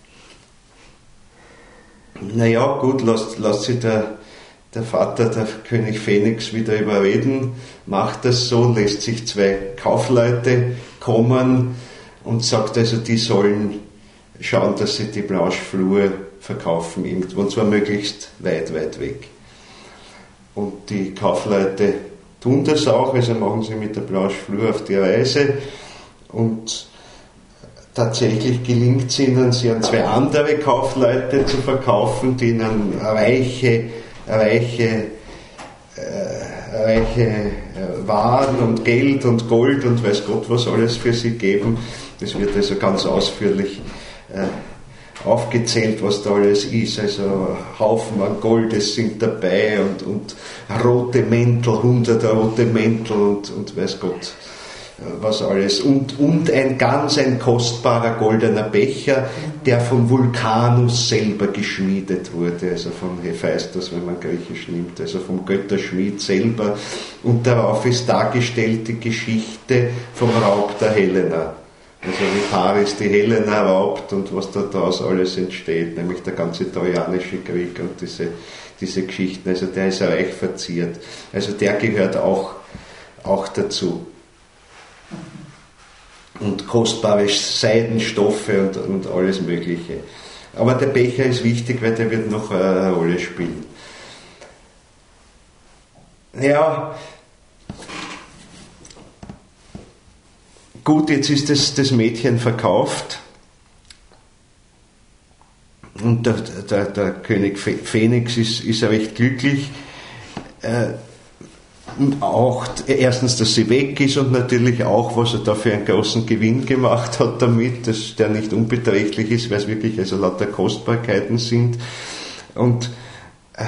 naja, gut, lasst, lasst sich der, der Vater, der König Phoenix, wieder überreden, macht das so, lässt sich zwei Kaufleute kommen und sagt also, die sollen schauen, dass sie die Blanchefleur verkaufen irgendwo, und zwar möglichst weit, weit weg. Und die Kaufleute tun das auch, also machen sie mit der Blanchefleur auf die Reise, und tatsächlich gelingt es ihnen, sie an zwei andere Kaufleute zu verkaufen, die ihnen reiche, reiche, äh, reiche Waren und Geld und Gold und weiß Gott was alles für sie geben. Das wird also ganz ausführlich äh, aufgezählt, was da alles ist. Also Haufen an Goldes sind dabei, und, und rote Mäntel, hundert rote Mäntel und, und weiß Gott was alles, und, und ein ganz ein kostbarer goldener Becher, der von Vulcanus selber geschmiedet wurde, also von Hephaistos, wenn man Griechisch nimmt, also vom Götterschmied selber, und darauf ist dargestellt die Geschichte vom Raub der Helena, also wie Paris die Helena raubt und was da daraus alles entsteht, nämlich der ganze Trojanische Krieg und diese, diese Geschichten, also der ist reich verziert, also der gehört auch, auch dazu. Und kostbare Seidenstoffe und, und alles Mögliche. Aber der Becher ist wichtig, weil der wird noch eine Rolle spielen. Ja, gut, jetzt ist das, das Mädchen verkauft, und der, der, der König Phoenix ist, ist recht glücklich. Äh, Auch erstens, dass sie weg ist, und natürlich auch, was er da für einen großen Gewinn gemacht hat damit, dass der nicht unbeträchtlich ist, weil es wirklich also lauter Kostbarkeiten sind. Und äh,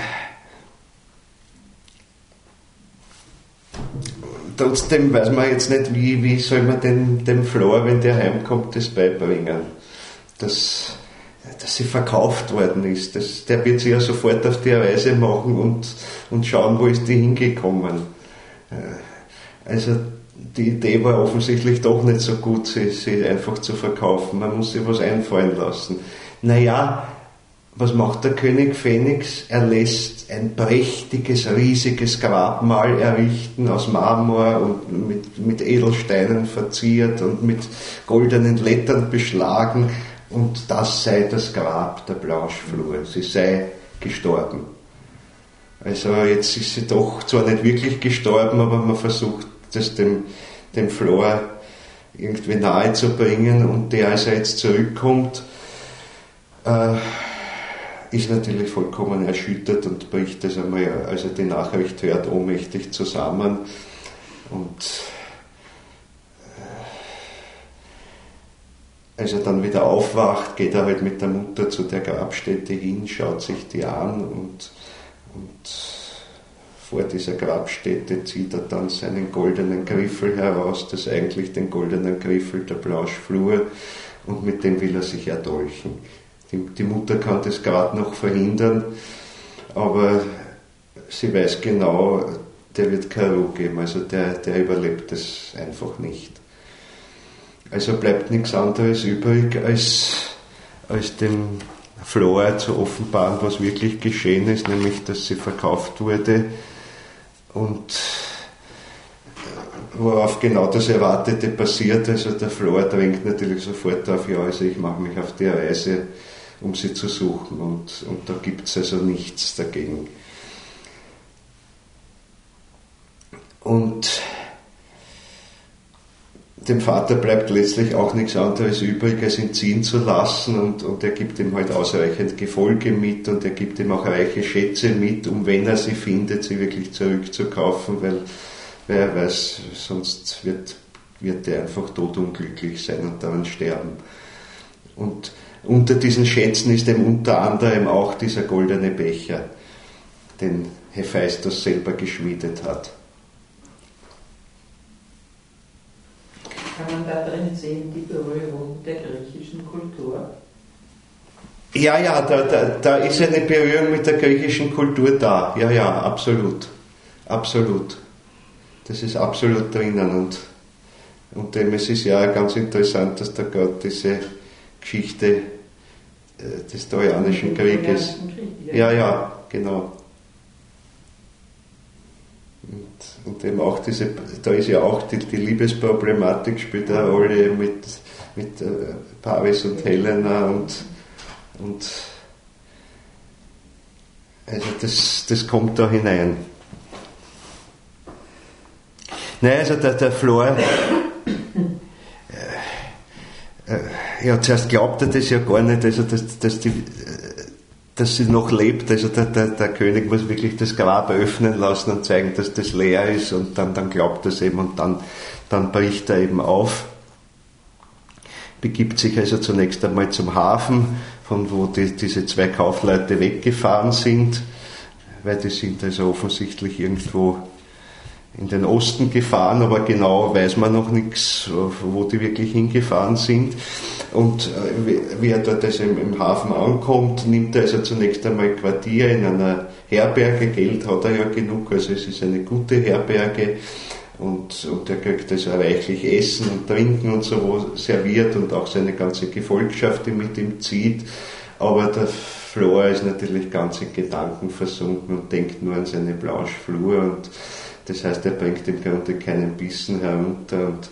trotzdem weiß man jetzt nicht, wie, wie soll man dem, dem Flor, wenn der heimkommt, das beibringen, dass, dass sie verkauft worden ist. Das, der wird sich ja sofort auf die Reise machen und, und schauen, wo ist die hingekommen. Also die Idee war offensichtlich doch nicht so gut, sie, sie einfach zu verkaufen. Man muss sich was einfallen lassen. Naja, was macht der König Phoenix? Er lässt ein prächtiges, riesiges Grabmal errichten aus Marmor und mit, mit Edelsteinen verziert und mit goldenen Lettern beschlagen, und das sei das Grab der Blanchefleur. Sie sei gestorben. Also jetzt ist sie doch zwar nicht wirklich gestorben, aber man versucht das dem, dem Flor irgendwie nahe zu bringen, und der, als er jetzt zurückkommt, äh, ist natürlich vollkommen erschüttert und bricht das einmal, als er die Nachricht hört, ohnmächtig zusammen. Und als er dann wieder aufwacht, geht er halt mit der Mutter zu der Grabstätte hin, schaut sich die an und, und vor dieser Grabstätte zieht er dann seinen goldenen Griffel heraus, das eigentlich den goldenen Griffel der Blanchefleur, und mit dem will er sich erdolchen. Die, die Mutter kann das gerade noch verhindern, aber sie weiß genau, der wird keine Ruhe geben, also der, der überlebt das einfach nicht. Also bleibt nichts anderes übrig, als, als dem Flora zu offenbaren, was wirklich geschehen ist, nämlich, dass sie verkauft wurde, und worauf genau das Erwartete passiert. Also der Flora drängt natürlich sofort auf, ja, also ich mache mich auf die Reise, um sie zu suchen, und, und da gibt es also nichts dagegen. Und dem Vater bleibt letztlich auch nichts anderes übrig, als ihn ziehen zu lassen, und, und er gibt ihm halt ausreichend Gefolge mit, und er gibt ihm auch reiche Schätze mit, um, wenn er sie findet, sie wirklich zurückzukaufen, weil, weil er weiß, sonst wird, wird er einfach todunglücklich sein und daran sterben. Und unter diesen Schätzen ist ihm unter anderem auch dieser goldene Becher, den Hephaistos selber geschmiedet hat. Kann man da drin sehen, die Berührung der griechischen Kultur? Ja, ja, da, da, da ist eine Berührung mit der griechischen Kultur da. Ja, ja, absolut. Absolut. Das ist absolut drinnen. Und, und dem, es ist ja ganz interessant, dass da gerade diese Geschichte äh, des Trojanischen Krieges. Krieg, ja. ja, ja, genau. Und, und eben auch diese, da ist ja auch die, die Liebesproblematik spielt eine Rolle mit, mit äh, Paris und Helena, und, und also das, das kommt da hinein. Nein, also der, der Flor, äh, äh, ja, zuerst glaubt er das ja gar nicht, also dass, dass die dass sie noch lebt, also der, der, der König muss wirklich das Grab öffnen lassen und zeigen, dass das leer ist, und dann, dann glaubt er es eben, und dann, dann bricht er eben auf, begibt sich also zunächst einmal zum Hafen, von wo die, diese zwei Kaufleute weggefahren sind, weil die sind also offensichtlich irgendwo in den Osten gefahren, aber genau weiß man noch nichts, wo die wirklich hingefahren sind. Und wie er dort also im Hafen ankommt, nimmt er also zunächst einmal Quartier in einer Herberge. Geld hat er ja genug, also es ist eine gute Herberge, und, und er kriegt also reichlich Essen und Trinken und so serviert, und auch seine ganze Gefolgschaft, die mit ihm zieht. Aber der Flora ist natürlich ganz in Gedanken versunken und denkt nur an seine Blanchefleur, und das heißt, er bringt im Grunde keinen Bissen herunter, und,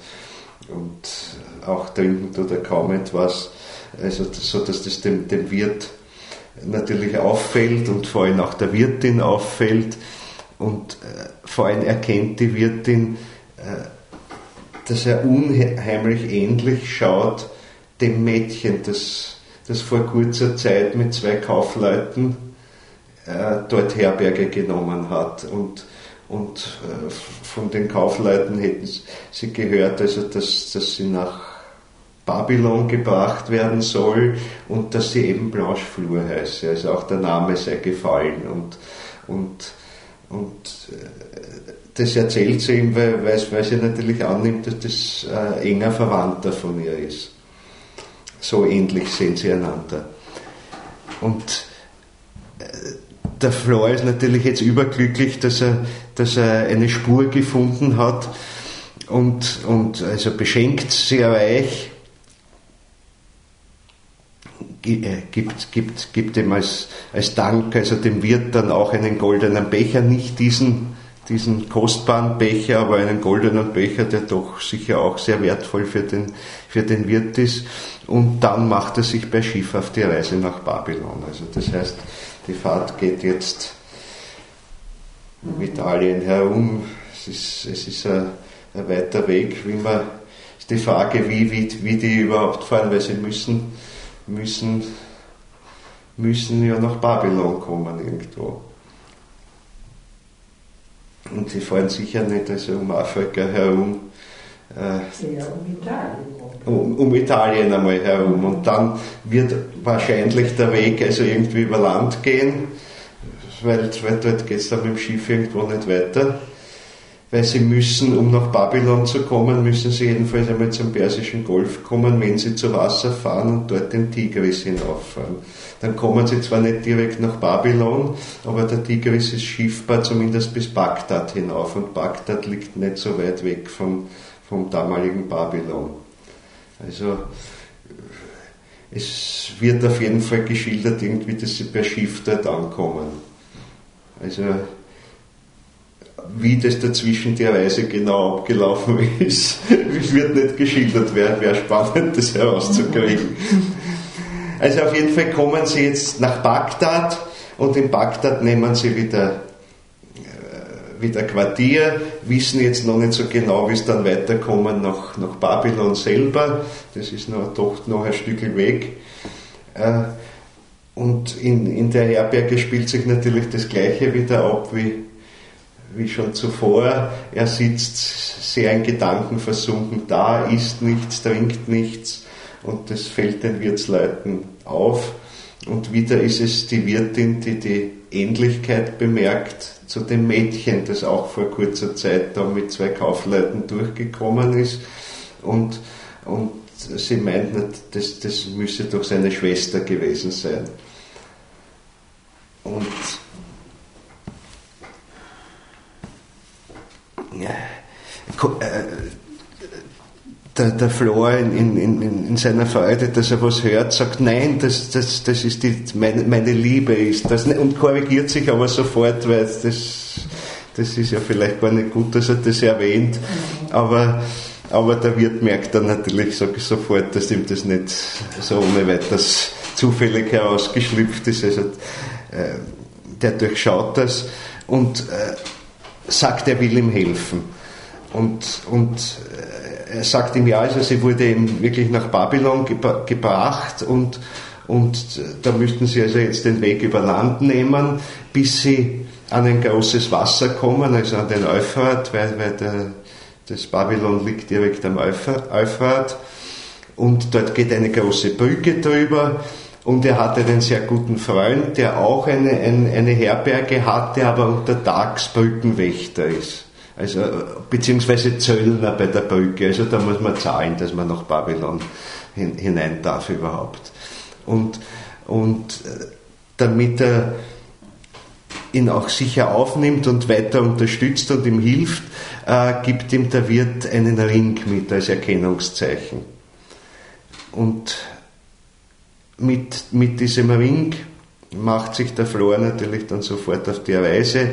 und auch trinken tut er kaum etwas, also so dass das dem, dem Wirt natürlich auffällt, und vor allem auch der Wirtin auffällt, und äh, vor allem erkennt die Wirtin, äh, dass er unheimlich ähnlich schaut dem Mädchen, das, das vor kurzer Zeit mit zwei Kaufleuten äh, dort Herberge genommen hat, und Und äh, von den Kaufleuten hätten sie gehört, also dass, dass sie nach Babylon gebracht werden soll, und dass sie eben Blanchefleur heiße, also auch der Name sei gefallen. Und, und, und äh, das erzählt sie ihm, weil, weil sie natürlich annimmt, dass das äh, enger Verwandter von ihr ist. So ähnlich sehen sie einander. Und äh, der Flor ist natürlich jetzt überglücklich, dass er, dass er eine Spur gefunden hat, und, und also beschenkt sehr reich, gibt, gibt, gibt ihm als, als Dank, also dem Wirt dann auch einen goldenen Becher, nicht diesen, diesen kostbaren Becher, aber einen goldenen Becher, der doch sicher auch sehr wertvoll für den, für den Wirt ist, und dann macht er sich per Schiff auf die Reise nach Babylon. Also das heißt, die Fahrt geht jetzt um Italien herum. Es ist, es ist ein, ein weiter Weg, wie man, ist die Frage, wie, wie, wie die überhaupt fahren, weil sie müssen, müssen müssen ja nach Babylon kommen irgendwo. Und sie fahren sicher nicht also um Afrika herum. Äh, ja, um Italien. Um, um Italien einmal herum. Und dann wird wahrscheinlich der Weg also irgendwie über Land gehen, weil, weil dort geht es dann mit dem Schiff irgendwo nicht weiter. Weil sie müssen, um nach Babylon zu kommen, müssen sie jedenfalls einmal zum Persischen Golf kommen, wenn sie zu Wasser fahren und dort den Tigris hinauffahren. Dann kommen sie zwar nicht direkt nach Babylon, aber der Tigris ist schiffbar zumindest bis Bagdad hinauf und Bagdad liegt nicht so weit weg vom, vom damaligen Babylon. Also es wird auf jeden Fall geschildert, irgendwie, dass sie per Schiff dort ankommen. Also wie das dazwischen die Reise genau abgelaufen ist, wird nicht geschildert, wäre wär spannend, das herauszukriegen. Also auf jeden Fall kommen sie jetzt nach Bagdad und in Bagdad nehmen sie wieder, äh, wieder Quartier, wissen jetzt noch nicht so genau, wie es dann weiterkommen nach, nach Babylon selber, das ist noch, doch noch ein Stück weg. Äh, und in, in der Herberge spielt sich natürlich das Gleiche wieder ab wie wie schon zuvor. Er sitzt sehr in Gedanken versunken da, isst nichts, trinkt nichts und das fällt den Wirtsleuten auf. Und wieder ist es die Wirtin, die die Ähnlichkeit bemerkt zu dem Mädchen, das auch vor kurzer Zeit da mit zwei Kaufleuten durchgekommen ist und, und sie meint, das, das müsse doch seine Schwester gewesen sein. Und Der, der Flor in, in, in, in seiner Freude, dass er was hört, sagt, nein, das, das, das ist die, meine, meine Liebe ist das, und korrigiert sich aber sofort, weil das, das ist ja vielleicht gar nicht gut, dass er das erwähnt, aber, aber der Wirt merkt dann natürlich so, sofort, dass ihm das nicht so ohne weiteres zufällig herausgeschlüpft ist, also äh, der durchschaut das und äh, sagt, er will ihm helfen. Und, und äh, er sagt ihm, ja, also sie wurde eben wirklich nach Babylon gebra- gebracht und, und da müssten sie also jetzt den Weg über Land nehmen, bis sie an ein großes Wasser kommen, also an den Euphrat, weil, weil der, das Babylon liegt direkt am Euphrat und dort geht eine große Brücke drüber. Und er hatte einen sehr guten Freund, der auch eine, eine, eine Herberge hatte, aber untertags Brückenwächter ist. Also, beziehungsweise Zöllner bei der Brücke. Also da muss man zahlen, dass man nach Babylon hin, hinein darf überhaupt. Und, und damit er ihn auch sicher aufnimmt und weiter unterstützt und ihm hilft, äh, gibt ihm der Wirt einen Ring mit als Erkennungszeichen. Und Mit, mit diesem Ring macht sich der Flor natürlich dann sofort auf die Reise.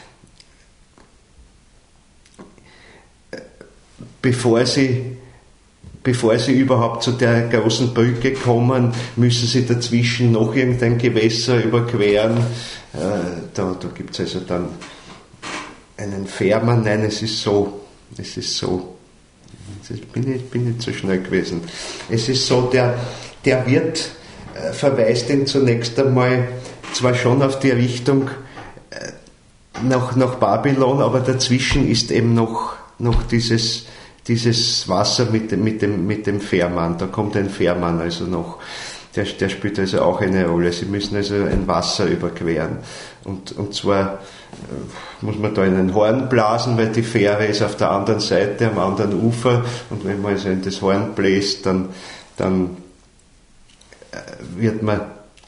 Bevor sie, bevor sie überhaupt zu der großen Brücke kommen, müssen sie dazwischen noch irgendein Gewässer überqueren. Äh, da da gibt es also dann einen Fährmann. Nein, es ist so, es ist so, ich bin nicht, bin nicht so schnell gewesen. Es ist so, der, der Wirt verweist ihn zunächst einmal zwar schon auf die Richtung nach, nach Babylon, aber dazwischen ist eben noch, noch dieses, dieses Wasser mit dem, mit, dem, mit dem Fährmann. Da kommt ein Fährmann also noch. Der, der spielt also auch eine Rolle. Sie müssen also ein Wasser überqueren. Und, und zwar muss man da in ein Horn blasen, weil die Fähre ist auf der anderen Seite, am anderen Ufer. Und wenn man also in das Horn bläst, dann, dann wird man,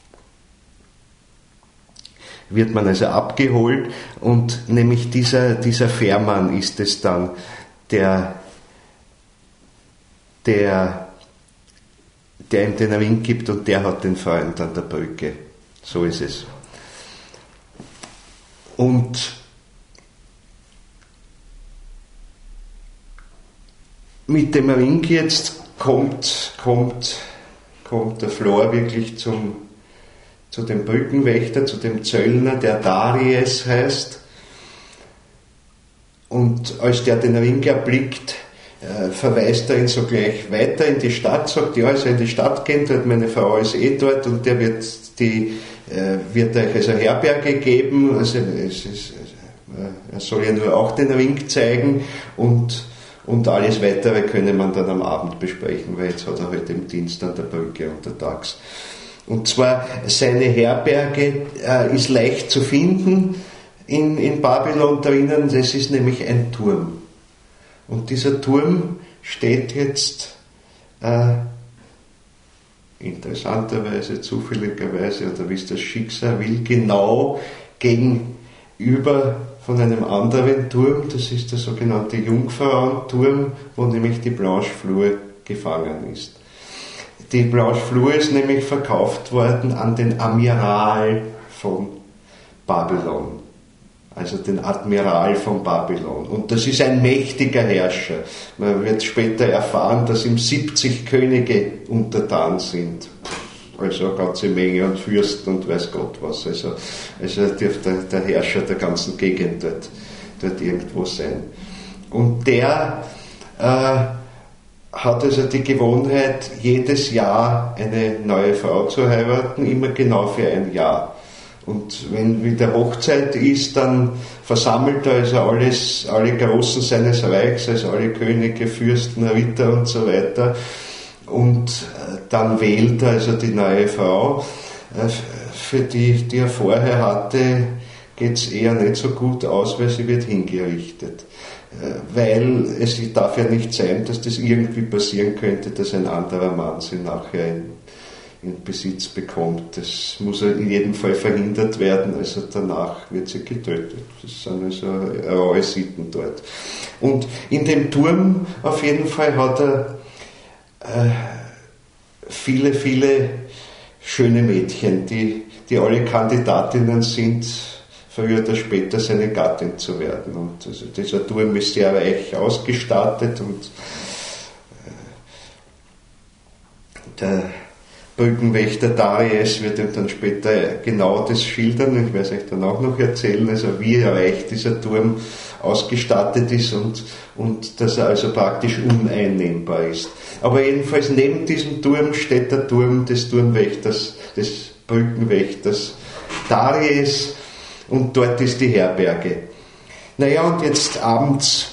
wird man also abgeholt und nämlich dieser, dieser Fährmann ist es dann, der, der, der ihm den Ring gibt und der hat den Freund an der Brücke. So ist es. Und mit dem Ring jetzt kommt, kommt kommt der Flor wirklich zum, zu dem Brückenwächter, zu dem Zöllner, der Daries heißt. Und als der den Ring erblickt, äh, verweist er ihn sogleich weiter in die Stadt, sagt, ja, er soll in die Stadt gehen, dort meine Frau ist eh dort und der wird die, äh, wird euch also Herberge geben, also es ist, äh, er soll ja nur auch den Ring zeigen und, und alles Weitere könne man dann am Abend besprechen, weil jetzt hat er halt im Dienst an der Brücke untertags. Und zwar seine Herberge äh, ist leicht zu finden in, in Babylon drinnen, das ist nämlich ein Turm. Und dieser Turm steht jetzt äh, interessanterweise, zufälligerweise, oder wie es das Schicksal will, genau gegenüber von einem anderen Turm, das ist der sogenannte Jungfrauenturm, wo nämlich die Blanche Fleur gefangen ist. Die Blanche Fleur ist nämlich verkauft worden an den Amiral von Babylon, also den Admiral von Babylon. Und das ist ein mächtiger Herrscher. Man wird später erfahren, dass ihm siebzig Könige untertan sind. Also eine ganze Menge und Fürsten und weiß Gott was. Also, also dürfte der, der Herrscher der ganzen Gegend dort, dort irgendwo sein. Und der äh, hat also die Gewohnheit, jedes Jahr eine neue Frau zu heiraten, immer genau für ein Jahr. Und wenn wieder Hochzeit ist, dann versammelt er also alles, alle Großen seines Reichs, also alle Könige, Fürsten, Ritter und so weiter. Und dann wählt er also die neue Frau. Für die, die er vorher hatte, geht es eher nicht so gut aus, weil sie wird hingerichtet. Weil es darf ja nicht sein, dass das irgendwie passieren könnte, dass ein anderer Mann sie nachher in, in Besitz bekommt. Das muss in jedem Fall verhindert werden, also danach wird sie getötet. Das sind also raue Sitten dort. Und in dem Turm auf jeden Fall hat er äh, viele, viele schöne Mädchen, die, die alle Kandidatinnen sind, früher oder später seine Gattin zu werden. Und also dieser Turm ist sehr reich ausgestattet und äh, der Brückenwächter Darius wird ihm dann später genau das schildern, ich werde es euch dann auch noch erzählen, also wie reich dieser Turm ausgestattet ist und, und dass er also praktisch uneinnehmbar ist. Aber jedenfalls neben diesem Turm steht der Turm des Turmwächters, des Brückenwächters Darius, und dort ist die Herberge. Naja, und jetzt abends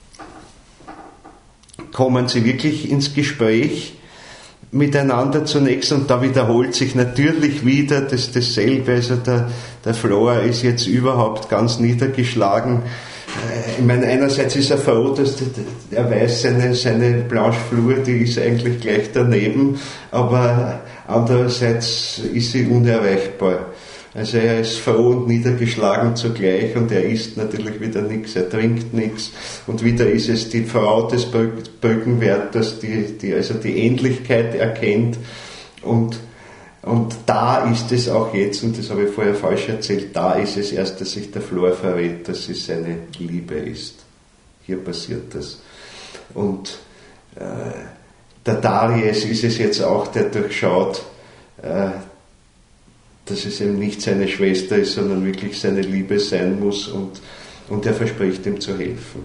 kommen sie wirklich ins Gespräch miteinander zunächst und da wiederholt sich natürlich wieder das, dasselbe. Also der, der Flora ist jetzt überhaupt ganz niedergeschlagen. Ich meine, einerseits ist er froh, dass er weiß, seine, seine Blanche Fleur, die ist eigentlich gleich daneben, aber andererseits ist sie unerreichbar. Also er ist froh und niedergeschlagen zugleich und er isst natürlich wieder nichts, er trinkt nichts und wieder ist es die Frau des Brückenwärters, die, die also die Ähnlichkeit erkennt und, und da ist es auch jetzt, und das habe ich vorher falsch erzählt, da ist es erst, dass sich der Flor verrät, dass sie seine Liebe ist. Hier passiert das. Und äh, der Darius ist es jetzt auch, der durchschaut, äh, dass es eben nicht seine Schwester ist, sondern wirklich seine Liebe sein muss und, und er verspricht ihm zu helfen.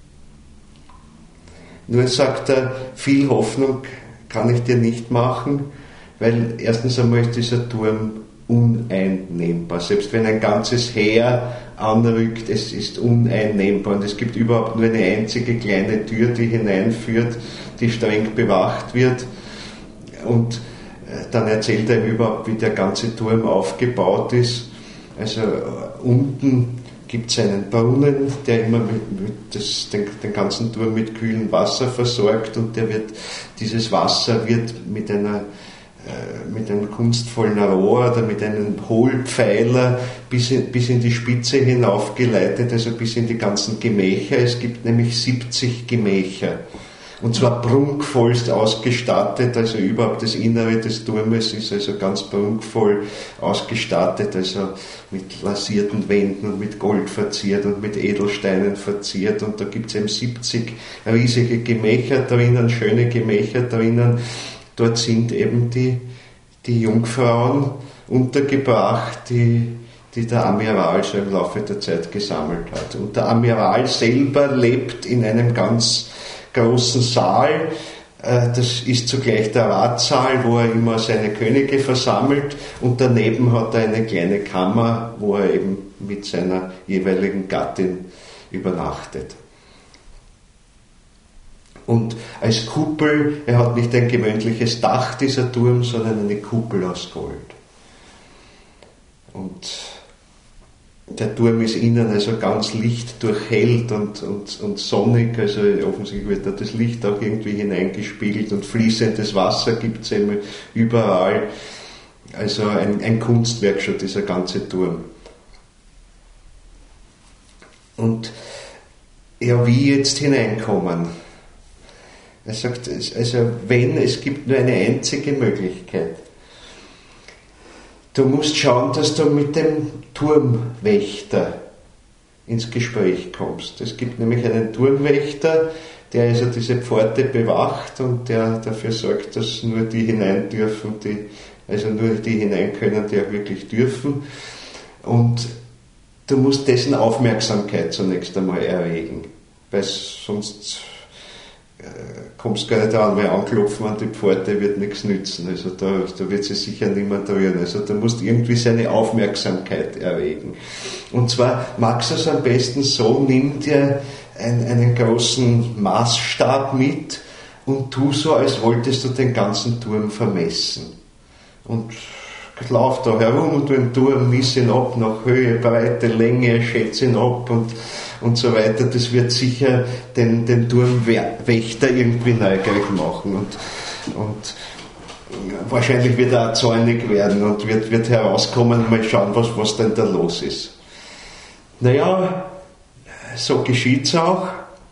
Nur sagt er, viel Hoffnung kann ich dir nicht machen, weil erstens einmal ist dieser Turm uneinnehmbar. Selbst wenn ein ganzes Heer anrückt, es ist uneinnehmbar und es gibt überhaupt nur eine einzige kleine Tür, die hineinführt, die streng bewacht wird und dann erzählt er ihm überhaupt, wie der ganze Turm aufgebaut ist. Also unten gibt es einen Brunnen, der immer mit, mit das, den, den ganzen Turm mit kühlem Wasser versorgt und der wird, dieses Wasser wird mit einer äh, mit einem kunstvollen Rohr oder mit einem Hohlpfeiler bis in, bis in die Spitze hinaufgeleitet, also bis in die ganzen Gemächer. Es gibt nämlich siebzig Gemächer. Und zwar prunkvollst ausgestattet, also überhaupt das Innere des Turmes ist also ganz prunkvoll ausgestattet, also mit lasierten Wänden und mit Gold verziert und mit Edelsteinen verziert. Und da gibt es eben siebzig riesige Gemächer drinnen, schöne Gemächer drinnen. Dort sind eben die, die Jungfrauen untergebracht, die, die der Amiral so im Laufe der Zeit gesammelt hat. Und der Amiral selber lebt in einem ganz großen Saal, Das ist zugleich der Ratsaal, wo er immer seine Könige versammelt, und daneben hat er eine kleine Kammer, wo er eben mit seiner jeweiligen Gattin übernachtet. Und als Kuppel, er hat nicht ein gewöhnliches Dach, dieser Turm, sondern eine Kuppel aus Gold. Und der Turm ist innen also ganz lichtdurchhellt und, und, und sonnig, also offensichtlich wird da das Licht auch irgendwie hineingespiegelt, und fließendes Wasser gibt es eben überall. Also ein, ein Kunstwerk schon, dieser ganze Turm. Und ja, wie jetzt hineinkommen? Er sagt, also wenn, es gibt nur eine einzige Möglichkeit. Du musst schauen, dass du mit dem Turmwächter ins Gespräch kommst. Es gibt nämlich einen Turmwächter, der also diese Pforte bewacht und der dafür sorgt, dass nur die hinein dürfen, die, also nur die hinein können, die auch wirklich dürfen. Und du musst dessen Aufmerksamkeit zunächst einmal erregen, weil sonst kommst gar nicht an, weil anklopfen an die Pforte wird nichts nützen, also da, da wird sich sicher niemand rühren, also da musst irgendwie seine Aufmerksamkeit erregen. Und zwar magst du es am besten so, nimm dir ein, einen großen Maßstab mit und tu so, als wolltest du den ganzen Turm vermessen. Und lauf da herum und du den Turm, miss ihn ab nach Höhe, Breite, Länge, schätze ihn ab und und so weiter. Das wird sicher den, den Turmwächter irgendwie neugierig machen und, und wahrscheinlich wird er auch zornig werden und wird, wird herauskommen und mal schauen, was, was denn da los ist. Naja, so geschieht's auch.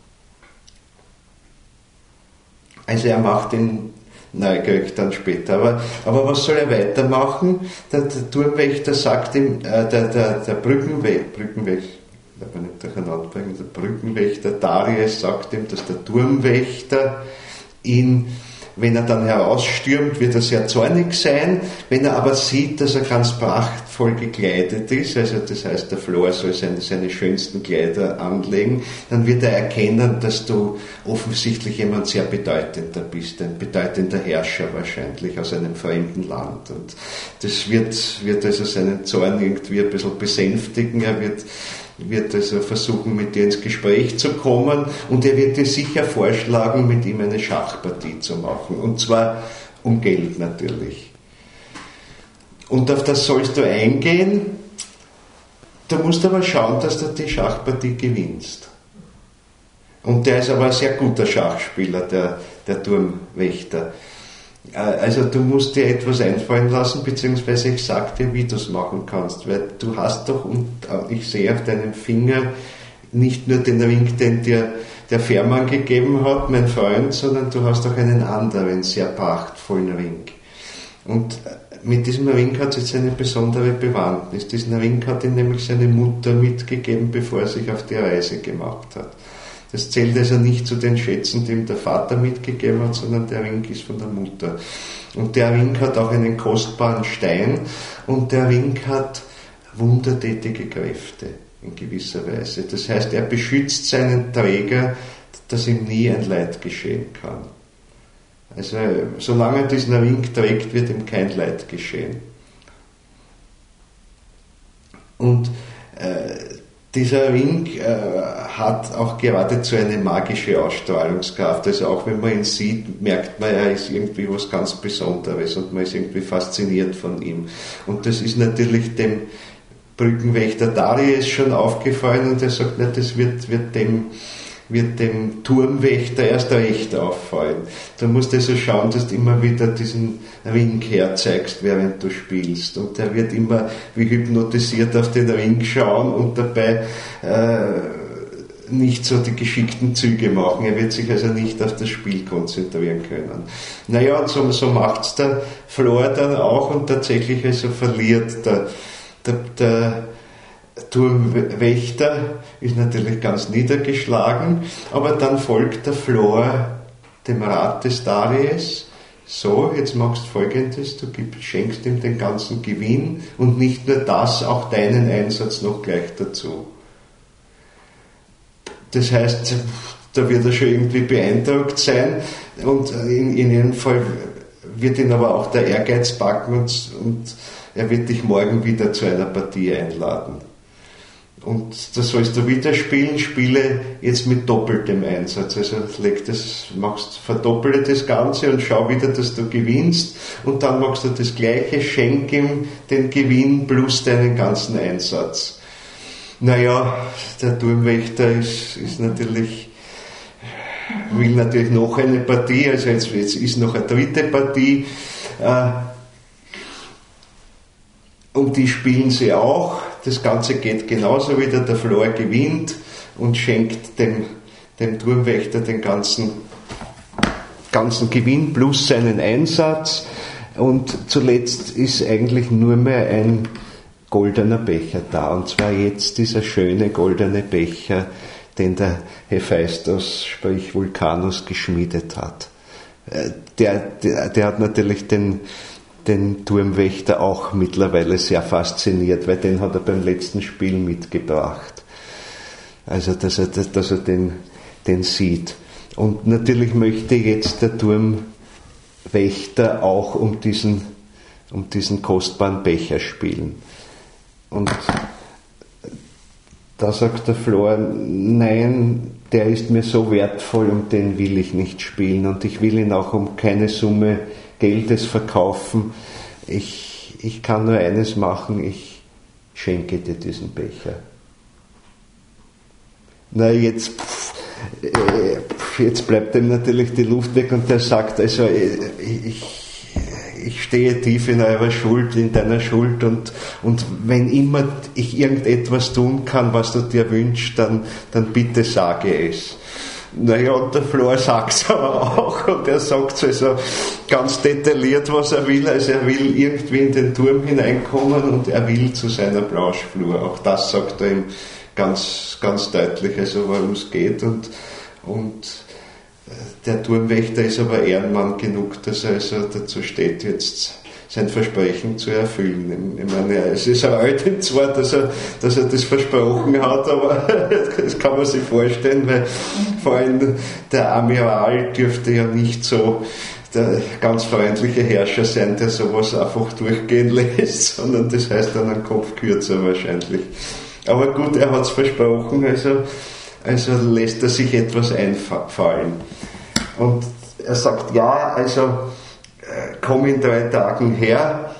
Also er macht ihn neugierig dann später. Aber, aber was soll er weitermachen? Der, der Turmwächter sagt ihm, äh, der, der, der Brückenwächter, Brückenwächter, ich darf nicht durcheinander bringen, der Brückenwächter Darius sagt ihm, dass der Turmwächter ihn, wenn er dann herausstürmt, wird er sehr zornig sein. Wenn er aber sieht, dass er ganz prachtvoll gekleidet ist, also das heißt, der Flor soll seine, seine schönsten Kleider anlegen, dann wird er erkennen, dass du offensichtlich jemand sehr bedeutender bist, ein bedeutender Herrscher wahrscheinlich aus einem fremden Land. Und das wird, wird also seinen Zorn irgendwie ein bisschen besänftigen. Er wird wird also versuchen, mit dir ins Gespräch zu kommen, und er wird dir sicher vorschlagen, mit ihm eine Schachpartie zu machen. Und zwar um Geld natürlich. Und auf das sollst du eingehen. Du musst aber schauen, dass du die Schachpartie gewinnst. Und der ist aber ein sehr guter Schachspieler, der, der Turmwächter. Also du musst dir etwas einfallen lassen, beziehungsweise ich sag dir, wie du es machen kannst, weil du hast doch, und ich sehe auf deinem Finger nicht nur den Ring, den dir der Fährmann gegeben hat, mein Freund, sondern du hast auch einen anderen, sehr prachtvollen Ring. Und mit diesem Ring hat es jetzt eine besondere Bewandtnis. Diesen Ring hat ihm nämlich seine Mutter mitgegeben, bevor er sich auf die Reise gemacht hat. Das zählt also nicht zu den Schätzen, die ihm der Vater mitgegeben hat, sondern der Ring ist von der Mutter. Und der Ring hat auch einen kostbaren Stein, und der Ring hat wundertätige Kräfte in gewisser Weise. Das heißt, er beschützt seinen Träger, dass ihm nie ein Leid geschehen kann. Also solange er diesen Ring trägt, wird ihm kein Leid geschehen. Und äh, dieser Ring äh, hat auch geradezu eine magische Ausstrahlungskraft. Also auch wenn man ihn sieht, merkt man, er ist irgendwie was ganz Besonderes und man ist irgendwie fasziniert von ihm. Und das ist natürlich dem Brückenwächter Darius schon aufgefallen, und er sagt, na, das wird, wird dem wird dem Turmwächter erst recht auffallen. Du musst also schauen, dass du immer wieder diesen Ring herzeigst, während du spielst. Und der wird immer wie hypnotisiert auf den Ring schauen und dabei äh, nicht so die geschickten Züge machen. Er wird sich also nicht auf das Spiel konzentrieren können. Naja, und so, so macht's der Flor dann auch, und tatsächlich also verliert der, der, der Turmwächter, ist natürlich ganz niedergeschlagen, aber dann folgt der Flor dem Rat des Darius. So, jetzt machst du Folgendes, du gibst, schenkst ihm den ganzen Gewinn und nicht nur das, auch deinen Einsatz noch gleich dazu. Das heißt, da wird er schon irgendwie beeindruckt sein und in, in jedem Fall wird ihn aber auch der Ehrgeiz packen und, und er wird dich morgen wieder zu einer Partie einladen. Und da sollst du wieder spielen, spiele jetzt mit doppeltem Einsatz. Also leg das, machst, verdopple das Ganze und schau wieder, dass du gewinnst und dann machst du das Gleiche, schenk ihm den Gewinn plus deinen ganzen Einsatz. Naja, der Turmwächter ist, ist natürlich, will natürlich noch eine Partie, also jetzt, jetzt ist noch eine dritte Partie, äh, um die spielen sie auch. Das Ganze geht genauso wieder, der Flor gewinnt und schenkt dem, dem Turmwächter den ganzen, ganzen Gewinn plus seinen Einsatz und zuletzt ist eigentlich nur mehr ein goldener Becher da und zwar jetzt dieser schöne goldene Becher, den der Hephaistos, sprich Vulcanus, geschmiedet hat. Der, der, der hat natürlich den den Turmwächter auch mittlerweile sehr fasziniert, weil den hat er beim letzten Spiel mitgebracht. Also, dass er, dass er den, den sieht. Und natürlich möchte jetzt der Turmwächter auch um diesen, um diesen kostbaren Becher spielen. Und da sagt der Flor, nein, der ist mir so wertvoll, um den will ich nicht spielen und ich will ihn auch um keine Summe Geldes verkaufen. Ich, ich kann nur eines machen, ich schenke dir diesen Becher. Na, jetzt, pff, äh, jetzt bleibt ihm natürlich die Luft weg und der sagt, also ich, ich stehe tief in eurer Schuld, in deiner Schuld und, und wenn immer ich irgendetwas tun kann, was du dir wünschst, dann, dann bitte sage es. Naja, und der Flor sagt es aber auch und er sagt es also ganz detailliert, was er will. Also er will irgendwie in den Turm hineinkommen und er will zu seiner Blanchefleur. Auch das sagt er ihm ganz, ganz deutlich, also worum es geht. Und, und der Turmwächter ist aber Ehrenmann genug, dass er also dazu steht, jetzt sein Versprechen zu erfüllen. Ich meine, es ist ein Alten zwar, dass er, dass er das versprochen hat, aber das kann man sich vorstellen, weil vor allem der Amiral dürfte ja nicht so der ganz freundliche Herrscher sein, der sowas einfach durchgehen lässt, sondern das heißt dann ein Kopf kürzer wahrscheinlich. Aber gut, er hat es versprochen, also, also lässt er sich etwas einfallen. Und er sagt, ja, also komm in drei Tagen her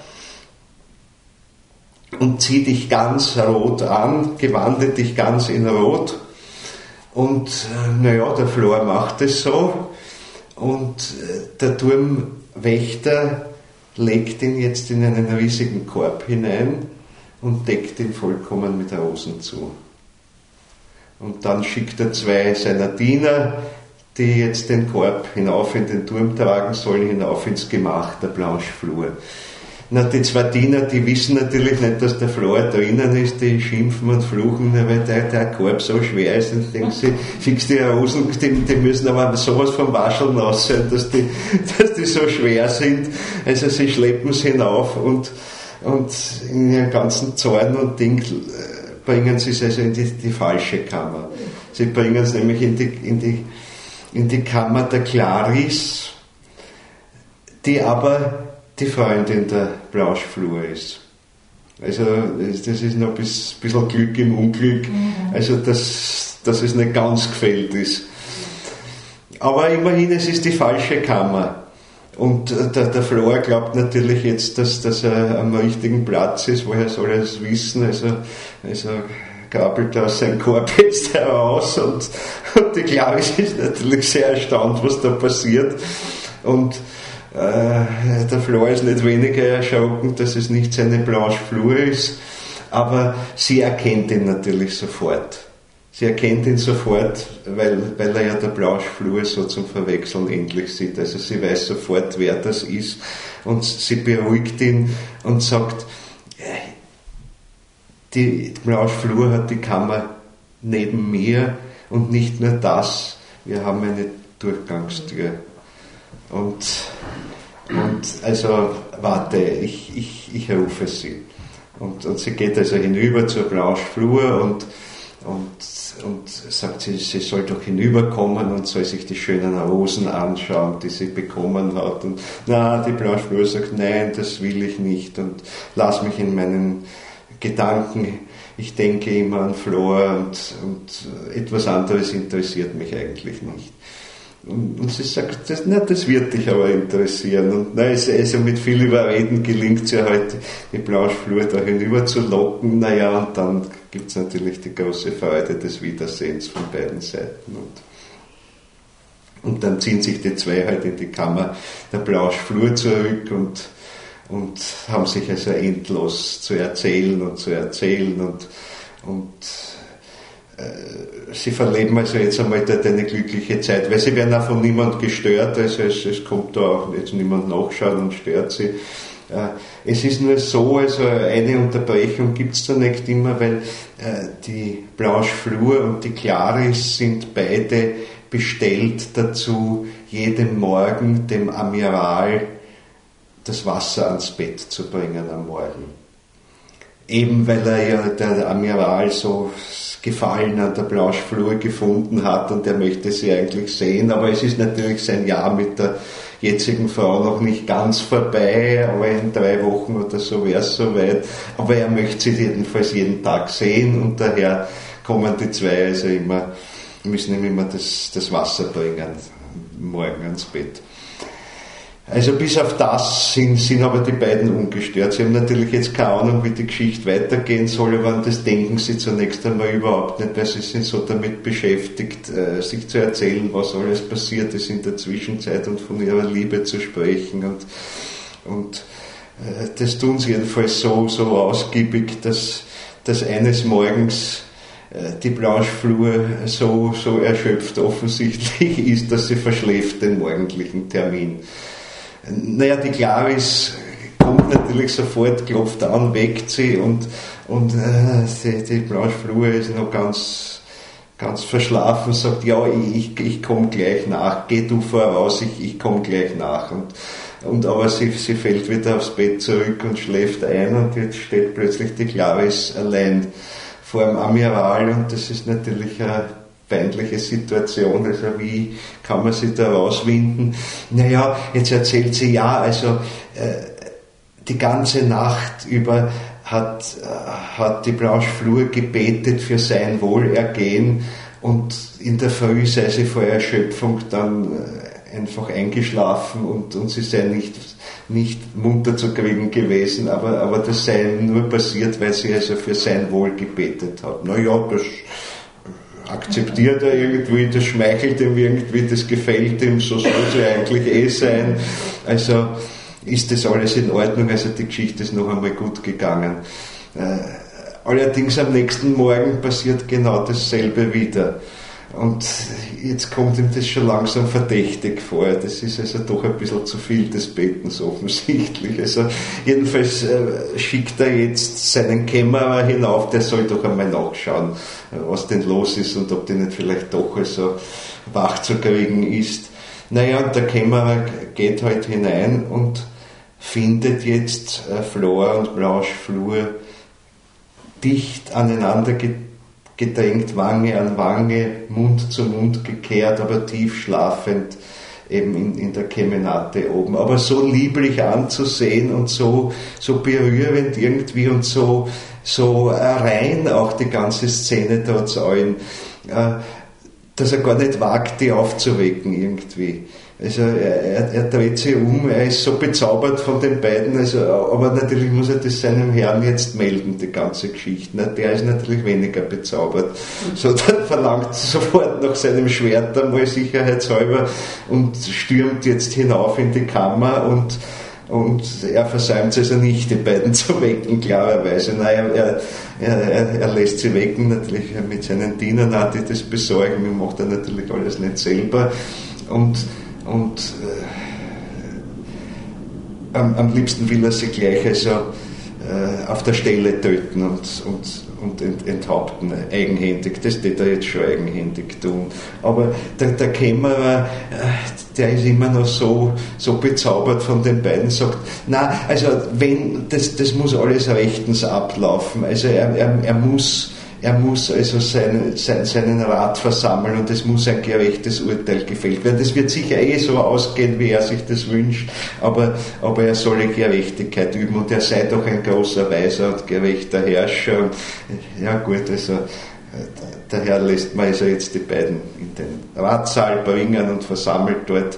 und zieh dich ganz rot an, gewande dich ganz in rot. Und naja, der Flor macht es so und der Turmwächter legt ihn jetzt in einen riesigen Korb hinein und deckt ihn vollkommen mit Rosen zu. Und dann schickt er zwei seiner Diener, die jetzt den Korb hinauf in den Turm tragen sollen, hinauf ins Gemach der Blanchefleur. Na, die zwei Diener, die wissen natürlich nicht, dass der Flor drinnen ist, die schimpfen und fluchen, weil der, der Korb so schwer ist, und denken sie, fix die Rosen, die, die müssen aber sowas vom Wascheln aus sein, dass die, dass die so schwer sind. Also sie schleppen es hinauf und, und in ihren ganzen Zorn und Ding bringen sie es also in die, die falsche Kammer. Sie bringen es nämlich in die, in die in die Kammer der Clarisse, die aber die Freundin der Blanchefleur ist. Also das ist noch ein bisschen Glück im Unglück, also dass, dass es nicht ganz gefällt ist. Aber immerhin, es ist die falsche Kammer. Und der, der Flor glaubt natürlich jetzt, dass, dass er am richtigen Platz ist, woher soll er es wissen, also, also krabbelt aus seinem Korb jetzt heraus und, und die Clarisse ist natürlich sehr erstaunt, was da passiert. Und äh, der Flor ist nicht weniger erschrocken, dass es nicht seine Blanchefleur ist, aber sie erkennt ihn natürlich sofort. Sie erkennt ihn sofort, weil, weil er ja der Blanchefleur so zum Verwechseln ähnlich sieht. Also sie weiß sofort, wer das ist und sie beruhigt ihn und sagt, die Blanchefleur hat die Kammer neben mir und nicht nur das, wir haben eine Durchgangstür. Und, und also warte, ich, ich, ich rufe sie. Und, und sie geht also hinüber zur Blanchefleur und, und, und sagt, sie, sie soll doch hinüberkommen und soll sich die schönen Rosen anschauen, die sie bekommen hat. Und na, die Blanchefleur sagt, nein, das will ich nicht und lass mich in meinen Gedanken, ich denke immer an Flor und, und etwas anderes interessiert mich eigentlich nicht. Und, und sie sagt, das, na, das wird dich aber interessieren. Und na, also, also mit viel Überreden gelingt es ja halt, die Blanchefleur da hinüber zu locken. Naja, und dann gibt es natürlich die große Freude des Wiedersehens von beiden Seiten. Und, und dann ziehen sich die zwei halt in die Kammer der Blanchefleur zurück und, und haben sich also endlos zu erzählen und zu erzählen und, und sie verleben also jetzt einmal dort eine glückliche Zeit, weil sie werden auch von niemand gestört, also es, es kommt da auch jetzt niemand nachschauen und stört sie. Es ist nur so, also eine Unterbrechung gibt es zunächst immer, weil die Blanchefleur und die Clarisse sind beide bestellt dazu, jeden Morgen dem Amiral das Wasser ans Bett zu bringen am Morgen. Eben weil er ja, der Amiral, so Gefallen an der Blanchefleur gefunden hat und er möchte sie eigentlich sehen, aber es ist natürlich sein Jahr mit der jetzigen Frau noch nicht ganz vorbei, aber in drei Wochen oder so wäre es soweit, aber er möchte sie jedenfalls jeden Tag sehen und daher kommen die zwei also immer, müssen ihm immer das, das Wasser bringen, morgen ans Bett. Also bis auf das sind, sind aber die beiden ungestört. Sie haben natürlich jetzt keine Ahnung, wie die Geschichte weitergehen soll, aber an das denken sie zunächst einmal überhaupt nicht, weil sie sind so damit beschäftigt, äh, sich zu erzählen, was alles passiert ist in der Zwischenzeit und von ihrer Liebe zu sprechen. Und, und äh, das tun sie jedenfalls so, so ausgiebig, dass, dass eines Morgens äh, die Blanchefleur so, so erschöpft offensichtlich ist, dass sie verschläft den morgendlichen Termin. Naja, die Clarisse kommt natürlich sofort, klopft an, weckt sie und, und äh, die, die Blanchefleur ist noch ganz, ganz verschlafen, sagt, ja, ich, ich komme gleich nach, geh du voraus, ich, ich komme gleich nach. Und, und aber sie, sie fällt wieder aufs Bett zurück und schläft ein und jetzt steht plötzlich die Clarisse allein vor dem Amiral und das ist natürlich eine peinliche Situation, also wie kann man sich da rauswinden? Naja, jetzt erzählt sie, ja, also äh, die ganze Nacht über hat, äh, hat die Blanchefleur gebetet für sein Wohlergehen und in der Früh sei sie vor Erschöpfung dann äh, einfach eingeschlafen und, und sie sei nicht, nicht munter zu kriegen gewesen, aber, aber das sei nur passiert, weil sie also für sein Wohl gebetet hat. Naja, das akzeptiert er irgendwie, das schmeichelt ihm irgendwie, das gefällt ihm, so soll sie eigentlich eh sein. Also ist das alles in Ordnung, also die Geschichte ist noch einmal gut gegangen. Äh, allerdings am nächsten Morgen passiert genau dasselbe wieder. Und jetzt kommt ihm das schon langsam verdächtig vor. Das ist also doch ein bisschen zu viel des Betens offensichtlich. Also jedenfalls äh, schickt er jetzt seinen Kämmerer hinauf, der soll doch einmal nachschauen, was denn los ist und ob die nicht vielleicht doch also wach zu kriegen ist. Naja, und der Kämmerer geht halt hinein und findet jetzt äh, Flor und Blanchefleur dicht aneinander gedrängt, gedrängt, Wange an Wange, Mund zu Mund gekehrt, aber tief schlafend eben in, in der Kemenate oben. Aber so lieblich anzusehen und so, so berührend irgendwie und so, so rein auch die ganze Szene trotz allem, äh, dass er gar nicht wagt, die aufzuwecken irgendwie. Also er, er, er dreht sich um, er ist so bezaubert von den beiden, also, aber natürlich muss er das seinem Herrn jetzt melden, die ganze Geschichte. Ne? Der ist natürlich weniger bezaubert. So, dann verlangt sofort nach seinem Schwert einmal sicherheitshalber und stürmt jetzt hinauf in die Kammer und, und er versäumt es also nicht, die beiden zu wecken, klarerweise. Nein, er, er, er, er lässt sie wecken, natürlich mit seinen Dienern, die das besorgen, er macht er natürlich alles nicht selber. Und Und äh, am, am liebsten will er sie gleich also äh, auf der Stelle töten und, und, und ent, enthaupten, eigenhändig. Das wird er jetzt schon eigenhändig tun. Aber der, der Kämmerer, äh, der ist immer noch so, so bezaubert von den beiden, sagt, na, also wenn, das, das muss alles rechtens ablaufen. Also er, er, er muss er muss also seine, sein, seinen Rat versammeln und es muss ein gerechtes Urteil gefällt werden. Das wird sicher eh so ausgehen, wie er sich das wünscht, aber, aber er solle Gerechtigkeit üben und er sei doch ein großer, weiser und gerechter Herrscher. Und, ja gut, also der Herr lässt man also jetzt die beiden in den Ratssaal bringen und versammelt dort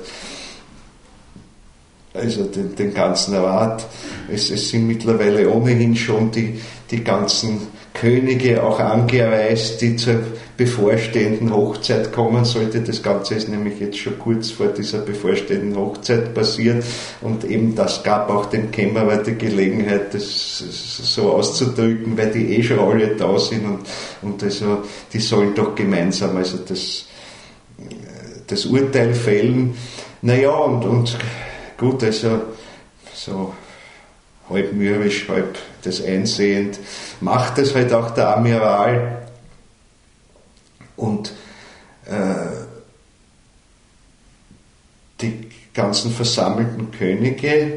also den, den ganzen Rat. Es, es sind mittlerweile ohnehin schon die, die ganzen Könige auch angereist, die zur bevorstehenden Hochzeit kommen sollte. Das Ganze ist nämlich jetzt schon kurz vor dieser bevorstehenden Hochzeit passiert und eben das gab auch dem Kämmerer die Gelegenheit, das so auszudrücken, weil die eh schon alle da sind und, und also die sollen doch gemeinsam also das, das Urteil fällen. Naja, und, und gut, also so halb mürrisch, halb das einsehend, macht das halt auch der Amiral und äh, die ganzen versammelten Könige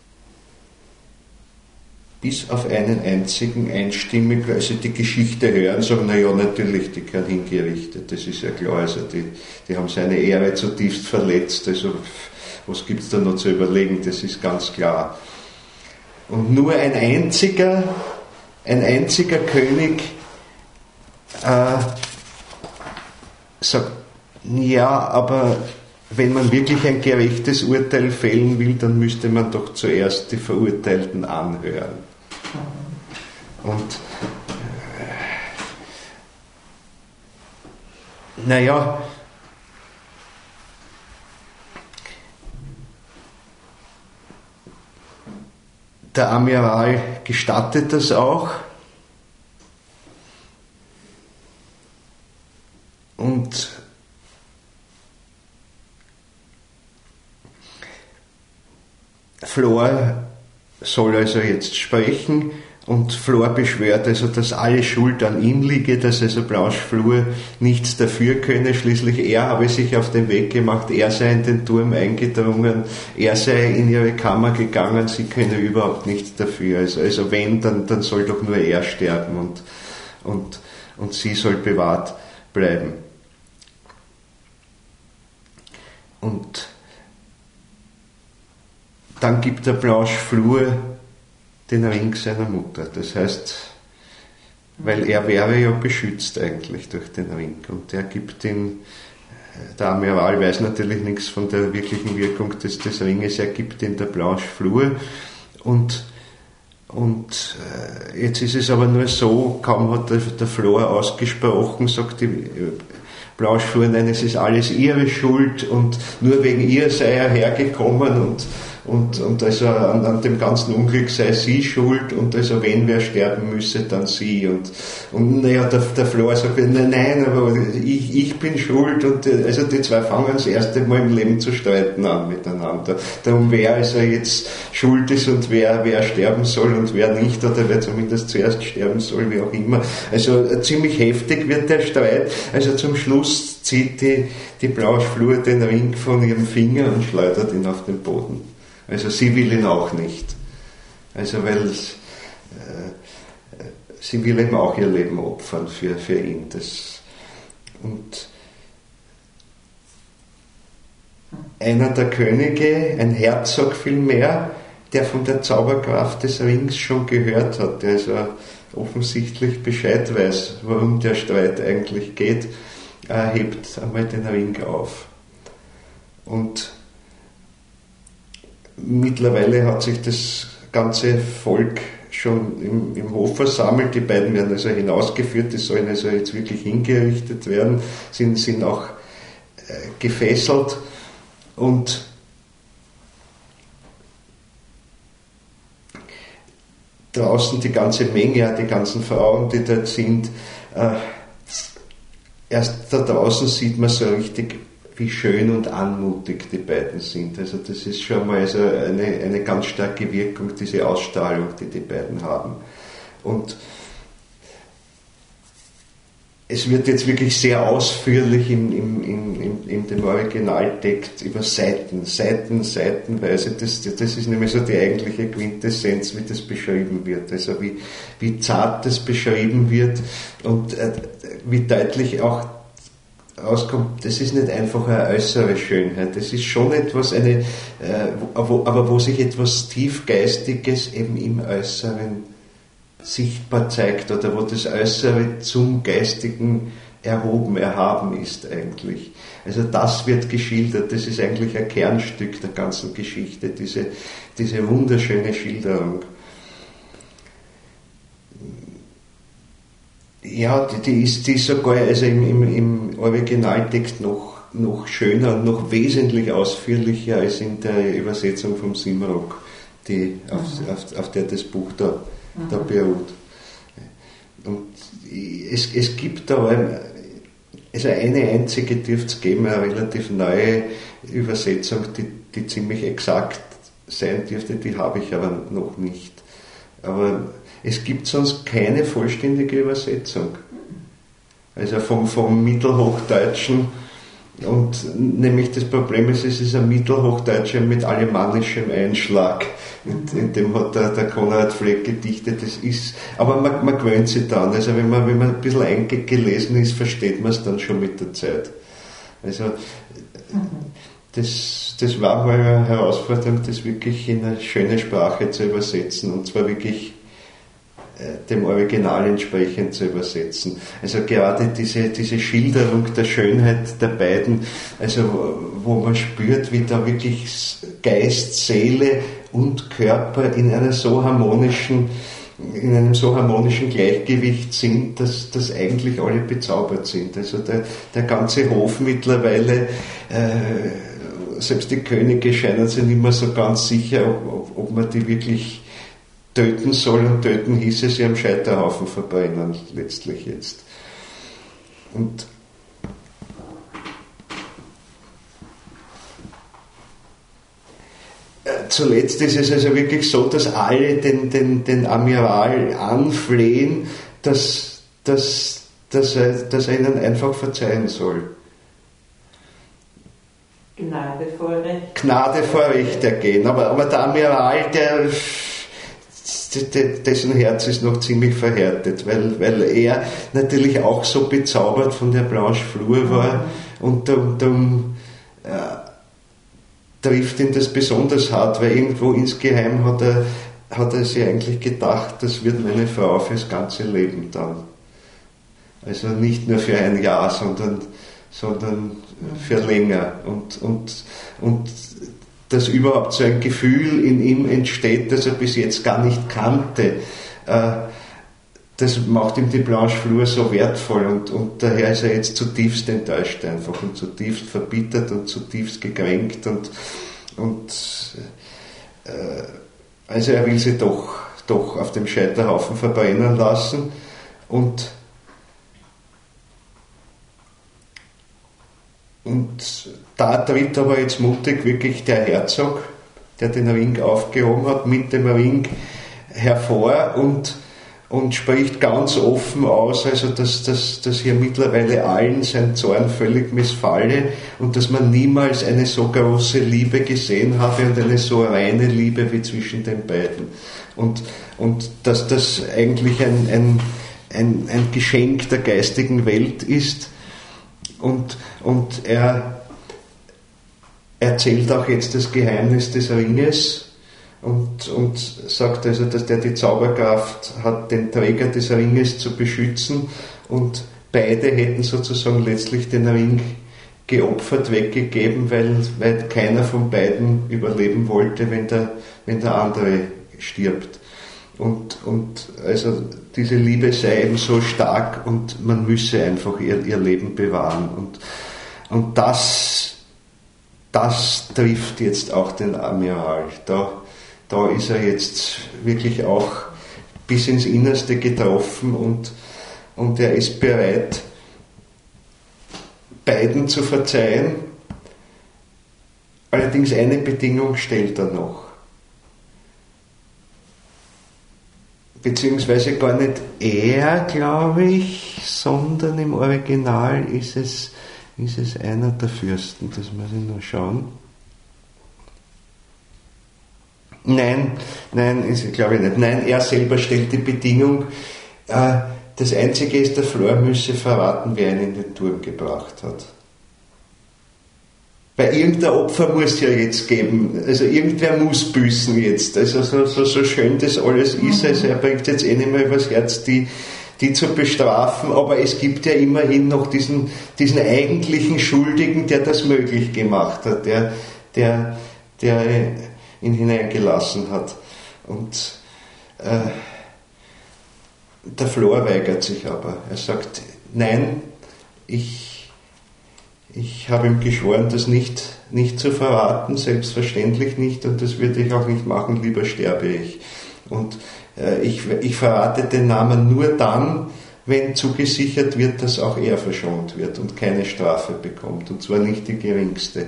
bis auf einen einzigen einstimmig, also die Geschichte hören, sagen, naja, natürlich, die gehören hingerichtet, das ist ja klar, also die, die haben seine Ehre zutiefst verletzt, also was gibt es da noch zu überlegen, das ist ganz klar. Und nur ein einziger, ein einziger König äh, sagt, ja, aber wenn man wirklich ein gerechtes Urteil fällen will, dann müsste man doch zuerst die Verurteilten anhören. Und äh, naja, der Amiral gestattet das auch und Flor soll also jetzt sprechen und Flor beschwört also, dass alle Schuld an ihm liege, dass also Blanchefleur nichts dafür könne, schließlich er habe sich auf den Weg gemacht, er sei in den Turm eingedrungen, er sei in ihre Kammer gegangen, sie könne überhaupt nichts dafür, also, also wenn, dann, dann soll doch nur er sterben und, und, und sie soll bewahrt bleiben. Und dann gibt der Blanchefleur den Ring seiner Mutter. Das heißt, weil er wäre ja beschützt eigentlich durch den Ring und er gibt ihn, der Amiral weiß natürlich nichts von der wirklichen Wirkung des, des Ringes, er gibt ihn der Blanchefleur und, und äh, jetzt ist es aber nur so, kaum hat der, der Flor ausgesprochen, sagt die Blanchefleur, nein, es ist alles ihre Schuld und nur wegen ihr sei er hergekommen und Und, und also an, an dem ganzen Unglück sei sie schuld und also wenn wer sterben müsse, dann sie. Und, und naja, der, der Flor sagt, nein, nein, aber ich, ich bin schuld und also die zwei fangen das erste Mal im Leben zu streiten an miteinander. Darum wer also jetzt schuld ist und wer, wer sterben soll und wer nicht oder wer zumindest zuerst sterben soll, wie auch immer. Also ziemlich heftig wird der Streit. Also zum Schluss zieht die, die Blanchefleur den Ring von ihrem Finger und schleudert ihn auf den Boden. Also sie will ihn auch nicht. Also weil äh, sie will eben auch ihr Leben opfern für, für ihn. Das, und einer der Könige, ein Herzog vielmehr, der von der Zauberkraft des Rings schon gehört hat, der also offensichtlich Bescheid weiß, worum der Streit eigentlich geht, äh, hebt einmal den Ring auf. Und mittlerweile hat sich das ganze Volk schon im, im Hof versammelt. Die beiden werden also hinausgeführt, die sollen also jetzt wirklich hingerichtet werden, sind, sind auch äh, gefesselt und draußen die ganze Menge, die ganzen Frauen, die dort sind, äh, erst da draußen sieht man so richtig, wie schön und anmutig die beiden sind. Also das ist schon mal so eine, eine ganz starke Wirkung, diese Ausstrahlung, die die beiden haben. Und es wird jetzt wirklich sehr ausführlich in, in, in, in, in dem Originaltext über Seiten, Seiten, Seitenweise. Das, das ist nämlich so die eigentliche Quintessenz, wie das beschrieben wird. Also wie, wie zart das beschrieben wird und äh, wie deutlich auch auskommt, das ist nicht einfach eine äußere Schönheit, das ist schon etwas, eine, äh, wo, aber wo sich etwas Tiefgeistiges eben im Äußeren sichtbar zeigt oder wo das Äußere zum Geistigen erhoben, erhaben ist eigentlich. Also das wird geschildert, das ist eigentlich ein Kernstück der ganzen Geschichte, diese, diese wunderschöne Schilderung. Ja, die, die, ist, die ist sogar also im, im, im Originaltext noch, noch schöner und noch wesentlich ausführlicher als in der Übersetzung vom Simrock, die, auf, mhm. auf, auf der das Buch da, mhm. da beruht. Und es, es gibt da also eine einzige dürfte es geben, eine relativ neue Übersetzung, die, die ziemlich exakt sein dürfte, die habe ich aber noch nicht. Aber es gibt sonst keine vollständige Übersetzung. Also vom, vom Mittelhochdeutschen, und nämlich das Problem ist, es ist ein Mittelhochdeutscher mit alemannischem Einschlag. In, in dem hat der, der Konrad Fleck gedichtet, das ist, aber man, man gewöhnt sich dann. Also wenn man, wenn man ein bisschen eingelesen ist, versteht man es dann schon mit der Zeit. Also das, das war mal eine Herausforderung, das wirklich in eine schöne Sprache zu übersetzen, und zwar wirklich dem Original entsprechend zu übersetzen. Also gerade diese, diese Schilderung der Schönheit der beiden, also wo man spürt, wie da wirklich Geist, Seele und Körper in einer so harmonischen, in einem so harmonischen Gleichgewicht sind, dass, dass eigentlich alle bezaubert sind. Also der, der ganze Hof mittlerweile, äh, selbst die Könige scheinen sich nicht mehr so ganz sicher, ob, ob man die wirklich töten soll, und töten hieße sie am Scheiterhaufen verbrennen, letztlich jetzt. Und zuletzt ist es also wirklich so, dass alle den, den, den Amiral anflehen, dass, dass, dass, er, dass er ihnen einfach verzeihen soll. Gnade vor Recht. Gnade vor Recht ergehen. Aber, aber der Amiral, der... dessen Herz ist noch ziemlich verhärtet, weil, weil er natürlich auch so bezaubert von der Blanche Fleur war, und darum, darum äh, trifft ihn das besonders hart, weil irgendwo insgeheim hat er, hat er sich eigentlich gedacht, das wird meine Frau fürs ganze Leben dann. Also nicht nur für ein Jahr, sondern, sondern für länger. Und, und, und dass überhaupt so ein Gefühl in ihm entsteht, das er bis jetzt gar nicht kannte, das macht ihm die Blanche Fleur so wertvoll, und, und daher ist er jetzt zutiefst enttäuscht einfach und zutiefst verbittert und zutiefst gekränkt, und, und also er will sie doch, doch auf dem Scheiterhaufen verbrennen lassen, und Und da tritt aber jetzt mutig wirklich der Herzog, der den Ring aufgehoben hat, mit dem Ring hervor und, und spricht ganz offen aus, also dass, dass, dass hier mittlerweile allen sein Zorn völlig missfalle und dass man niemals eine so große Liebe gesehen habe und eine so reine Liebe wie zwischen den beiden. Und, und dass das eigentlich ein, ein, ein, ein Geschenk der geistigen Welt ist. Und, und er erzählt auch jetzt das Geheimnis des Ringes und, und sagt also, dass der die Zauberkraft hat, den Träger des Ringes zu beschützen, und beide hätten sozusagen letztlich den Ring geopfert, weggegeben, weil, weil keiner von beiden überleben wollte, wenn der, wenn der andere stirbt. Und, und also diese Liebe sei eben so stark, und man müsse einfach ihr, ihr Leben bewahren. Und, und das, das trifft jetzt auch den Amiral. Da, da ist er jetzt wirklich auch bis ins Innerste getroffen, und, und er ist bereit, beiden zu verzeihen. Allerdings eine Bedingung stellt er noch. beziehungsweise gar nicht er, glaube ich, sondern im Original ist es, ist es einer der Fürsten, das muss ich noch schauen. Nein, nein, ist, glaube ich nicht. Nein, er selber stellt die Bedingung, äh, das Einzige ist, der Flor müsse verraten, wer ihn in den Turm gebracht hat. Weil irgendein Opfer muss es ja jetzt geben, also irgendwer muss büßen jetzt, also so, so, so schön das alles ist, also er bringt jetzt eh nicht mehr übers Herz, die, die zu bestrafen, aber es gibt ja immerhin noch diesen, diesen eigentlichen Schuldigen, der das möglich gemacht hat, der, der, der ihn hineingelassen hat. Und äh, der Flor weigert sich aber. Er sagt, nein, ich, ich habe ihm geschworen, das nicht, nicht zu verraten, selbstverständlich nicht, und das würde ich auch nicht machen, lieber sterbe ich. Und äh, ich, ich verrate den Namen nur dann, wenn zugesichert wird, dass auch er verschont wird und keine Strafe bekommt, und zwar nicht die geringste.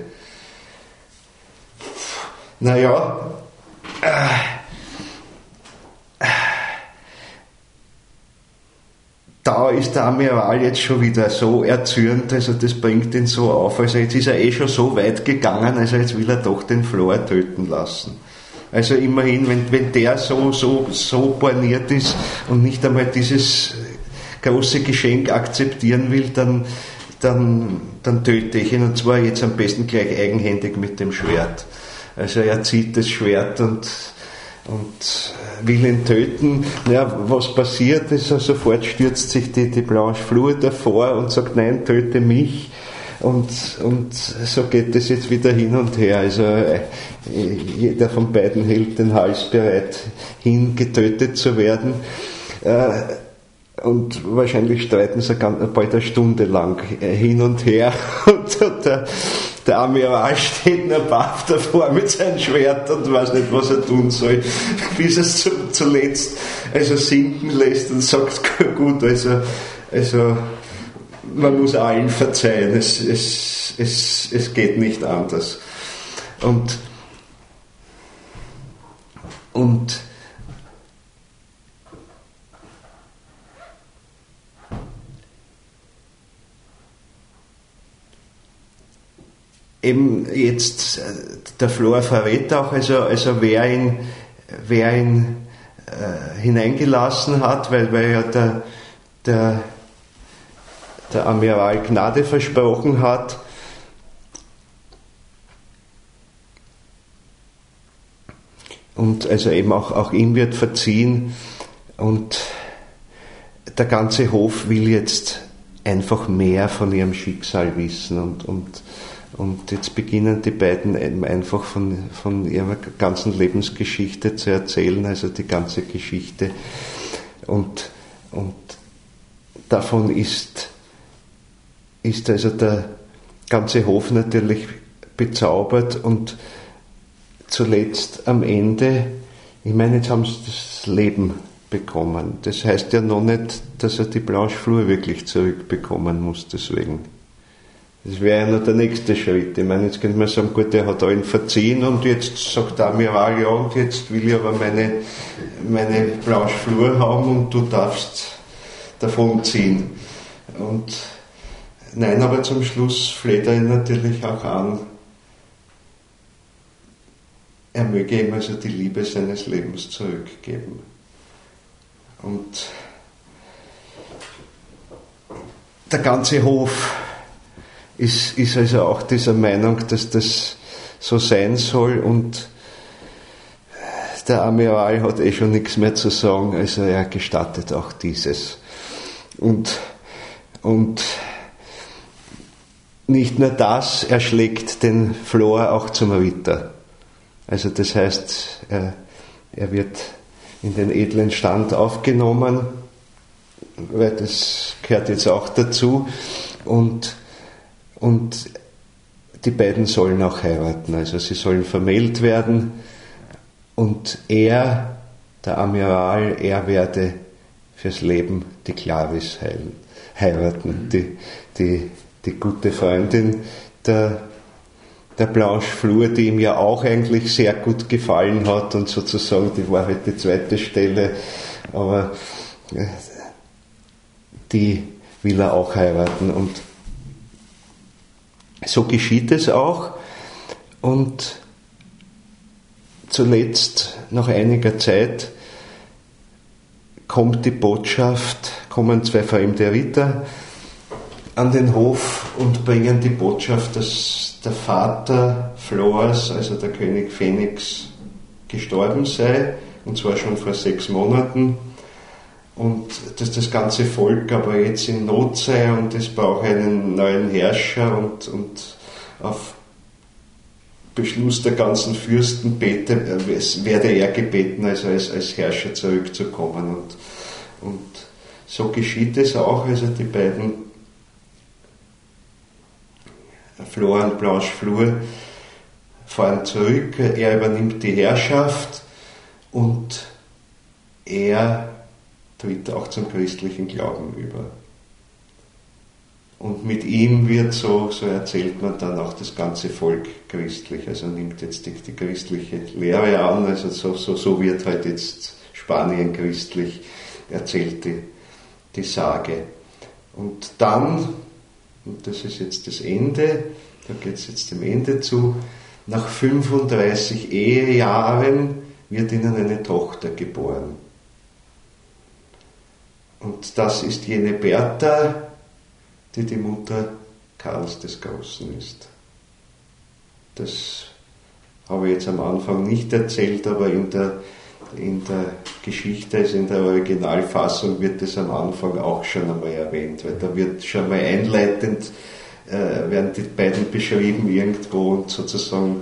Naja, äh, da ist der Amiral jetzt schon wieder so erzürnt, also das bringt ihn so auf, also jetzt ist er eh schon so weit gegangen, also jetzt will er doch den Flor töten lassen. Also immerhin, wenn, wenn der so, so, so borniert ist und nicht einmal dieses große Geschenk akzeptieren will, dann, dann, dann töte ich ihn, und zwar jetzt am besten gleich eigenhändig mit dem Schwert. Also er zieht das Schwert und, und will ihn töten. Ja, was passiert ist, also sofort stürzt sich die, die Blanche Fleur davor und sagt, nein, töte mich. Und, und so geht es jetzt wieder hin und her. Also jeder von beiden hält den Hals bereit, hin getötet zu werden. Und wahrscheinlich streiten sie bald eine Stunde lang hin und her. Und der, der Amiral steht nur baff davor mit seinem Schwert und weiß nicht, was er tun soll, bis er es zu, zuletzt also sinken lässt und sagt, gut, also, also man muss allen verzeihen, es, es, es, es geht nicht anders. Und, und eben jetzt, der Flor verrät auch, also, also wer ihn, wer ihn äh, hineingelassen hat, weil, weil ja der, der, der Amiral Gnade versprochen hat. Und also eben auch, auch ihm wird verziehen, und der ganze Hof will jetzt einfach mehr von ihrem Schicksal wissen, und, und Und jetzt beginnen die beiden einfach von, von ihrer ganzen Lebensgeschichte zu erzählen, also die ganze Geschichte. Und, und davon ist, ist also der ganze Hof natürlich bezaubert, und zuletzt am Ende, ich meine, jetzt haben sie das Leben bekommen. Das heißt ja noch nicht, dass er die Blanche Fleur wirklich zurückbekommen muss, deswegen. Das wäre ja noch der nächste Schritt. Ich meine, jetzt könnte man sagen, gut, der hat allen verziehen, und jetzt sagt der Amiral, ja, und jetzt will ich aber meine, meine Blanche Fleur haben und du darfst davonziehen. Und nein, aber zum Schluss fleht er ihn natürlich auch an, er möge ihm also die Liebe seines Lebens zurückgeben. Und der ganze Hof Ist, ist also auch dieser Meinung, dass das so sein soll, und der Amiral hat eh schon nichts mehr zu sagen, also er gestattet auch dieses. Und, und nicht nur das, er schlägt den Flor auch zum Ritter. Also das heißt, er, er wird in den edlen Stand aufgenommen, weil das gehört jetzt auch dazu, und Und die beiden sollen auch heiraten, also sie sollen vermählt werden, und er, der Amiral, er werde fürs Leben die Clarisse heiraten, die, die, die gute Freundin der, der Blanche Fleur, die ihm ja auch eigentlich sehr gut gefallen hat, und sozusagen, die war halt die zweite Stelle, aber äh, die will er auch heiraten. Und so geschieht es auch. Und zuletzt, nach einiger Zeit, kommt die Botschaft, kommen zwei fremde Ritter an den Hof und bringen die Botschaft, dass der Vater Flors, also der König Phoenix, gestorben sei, und zwar schon vor sechs Monaten, und dass das ganze Volk aber jetzt in Not sei und es brauche einen neuen Herrscher, und, und auf Beschluss der ganzen Fürsten bete, werde er gebeten, also als, als Herrscher zurückzukommen. Und, und so geschieht es auch. Also die beiden, Flor und Blanche Fleur, fahren zurück. Er übernimmt die Herrschaft und er tritt auch zum christlichen Glauben über. Und mit ihm wird, so, so erzählt man dann, auch das ganze Volk christlich, also nimmt jetzt die, die christliche Lehre an, also so, so, so wird halt jetzt Spanien christlich, erzählt die, die Sage. Und dann, und das ist jetzt das Ende, da geht es jetzt dem Ende zu, nach fünfunddreißig Ehejahren wird ihnen eine Tochter geboren. Und das ist jene Bertha, die die Mutter Karls des Großen ist. Das habe ich jetzt am Anfang nicht erzählt, aber in der, in der Geschichte, also in der Originalfassung, wird das am Anfang auch schon einmal erwähnt, weil da wird schon mal einleitend, äh, werden die beiden beschrieben irgendwo und sozusagen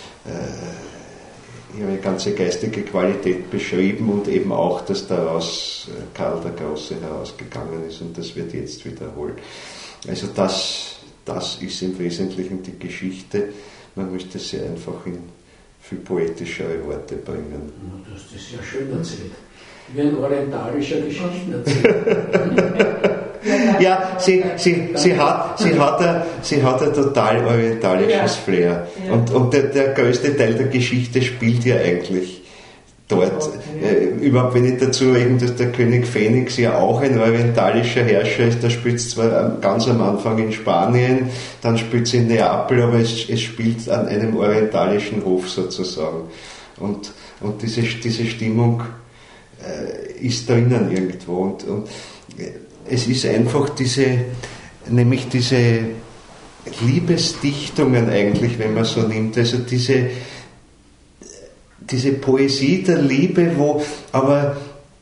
äh, ihre ganze geistige Qualität beschrieben und eben auch, dass daraus Karl der Große herausgegangen ist, und das wird jetzt wiederholt. Also das, das ist im Wesentlichen die Geschichte. Man müsste sie einfach in viel poetischere Worte bringen. Du hast das sehr schön erzählt. Wie ein orientalischer Geschichtenerzähler. Ja, sie, sie, sie, hat, sie, hat ein, sie hat ein total orientalisches Flair. Und, und der, der größte Teil der Geschichte spielt ja eigentlich dort. Äh, überhaupt, wenn ich dazu reden, dass der König Phoenix ja auch ein orientalischer Herrscher ist, da spielt es zwar ganz am Anfang in Spanien, dann spielt es in Neapel, aber es, es spielt an einem orientalischen Hof sozusagen. Und, und diese, diese Stimmung äh, ist drinnen irgendwo. Und, und äh, es ist einfach diese, nämlich diese Liebesdichtungen eigentlich, wenn man so nimmt, also diese diese Poesie der Liebe, wo aber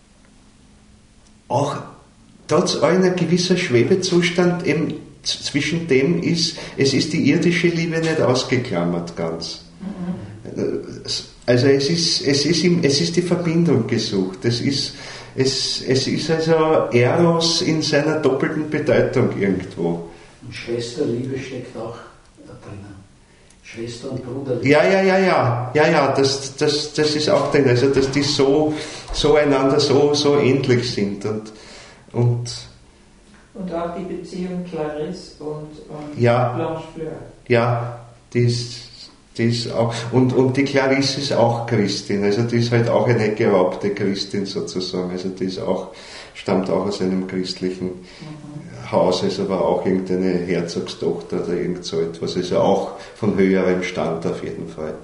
auch trotz allem ein gewisser Schwebezustand eben zwischen dem ist, es ist die irdische Liebe nicht ausgeklammert ganz. Mhm. Also es ist, es ist, im, es ist die Verbindung gesucht. Es ist, es, es ist also Eros in seiner doppelten Bedeutung irgendwo. Und Schwesterliebe steckt auch da drinnen. Schwester und Bruder. Ja, ja, ja, ja, ja, ja, das, das, das ist auch drin, also dass die so, so einander so, so ähnlich sind und, und, und auch die Beziehung Clarisse und, und ja, Blanche Fleur. Ja, die ist, die ist auch, und, und die Clarisse ist auch Christin, also die ist halt auch eine geraubte Christin sozusagen, also die ist auch, stammt auch aus einem christlichen mhm. Haus, ist aber auch irgendeine Herzogstochter oder irgend so etwas, also auch von höherem Stand auf jeden Fall.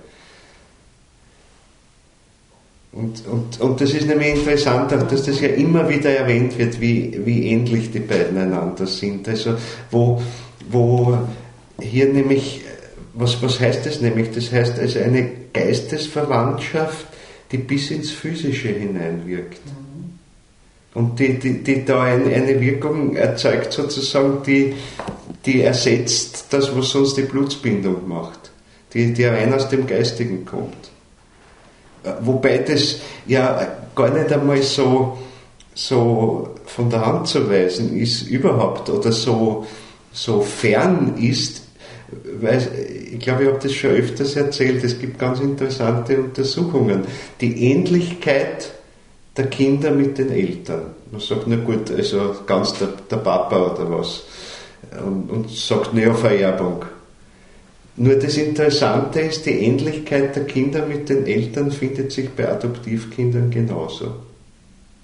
Und, und, und das ist nämlich interessant, dass das ja immer wieder erwähnt wird, wie, wie ähnlich die beiden einander sind. Also wo, wo hier nämlich, was, was heißt das nämlich? Das heißt also eine Geistesverwandtschaft, die bis ins Physische hineinwirkt. Und die, die, die da ein, eine Wirkung erzeugt sozusagen, die, die ersetzt das, was sonst die Blutsbindung macht, die, die rein aus dem Geistigen kommt. Wobei das ja gar nicht einmal so, so von der Hand zu weisen ist überhaupt oder so, so fern ist, weil ich glaube, ich habe das schon öfters erzählt, es gibt ganz interessante Untersuchungen. Die Ähnlichkeit der Kinder mit den Eltern. Man sagt, na gut, also ganz der, der Papa oder was. Und, und sagt, naja, Vererbung. Nur das Interessante ist, die Ähnlichkeit der Kinder mit den Eltern findet sich bei Adoptivkindern genauso.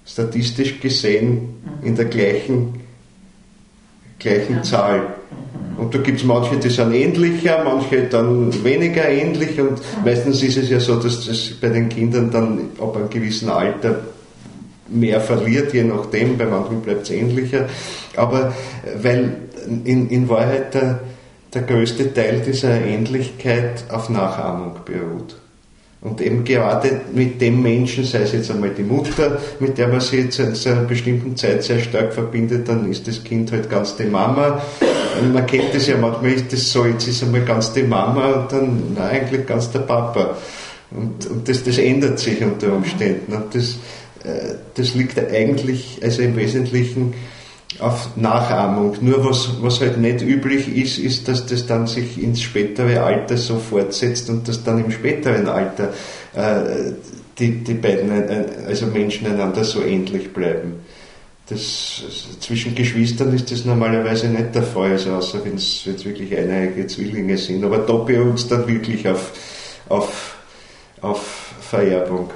statistisch gesehen in der gleichen, gleichen Zahl. Und da gibt es manche, die sind ähnlicher, manche dann weniger ähnlich und meistens ist es ja so, dass das bei den Kindern dann ab einem gewissen Alter mehr verliert, je nachdem, bei manchen bleibt es ähnlicher. Aber weil in, in Wahrheit der, der größte Teil dieser Ähnlichkeit auf Nachahmung beruht. Und eben gerade mit dem Menschen, sei es jetzt einmal die Mutter, mit der man sich jetzt zu einer bestimmten Zeit sehr stark verbindet, dann ist das Kind halt ganz die Mama. Und man kennt das ja, manchmal ist das so, jetzt ist einmal ganz die Mama und dann, nein, eigentlich ganz der Papa. Und, und das, das ändert sich unter Umständen. Und das, das liegt eigentlich, also im Wesentlichen, auf Nachahmung. Nur was, was halt nicht üblich ist, ist, dass das dann sich ins spätere Alter so fortsetzt und dass dann im späteren Alter äh, die, die beiden, äh, also Menschen einander so ähnlich bleiben. Das, zwischen Geschwistern ist das normalerweise nicht der Fall, also außer wenn es wirklich eineige Zwillinge sind. Aber da beruht es dann wirklich auf, auf, auf Vererbung.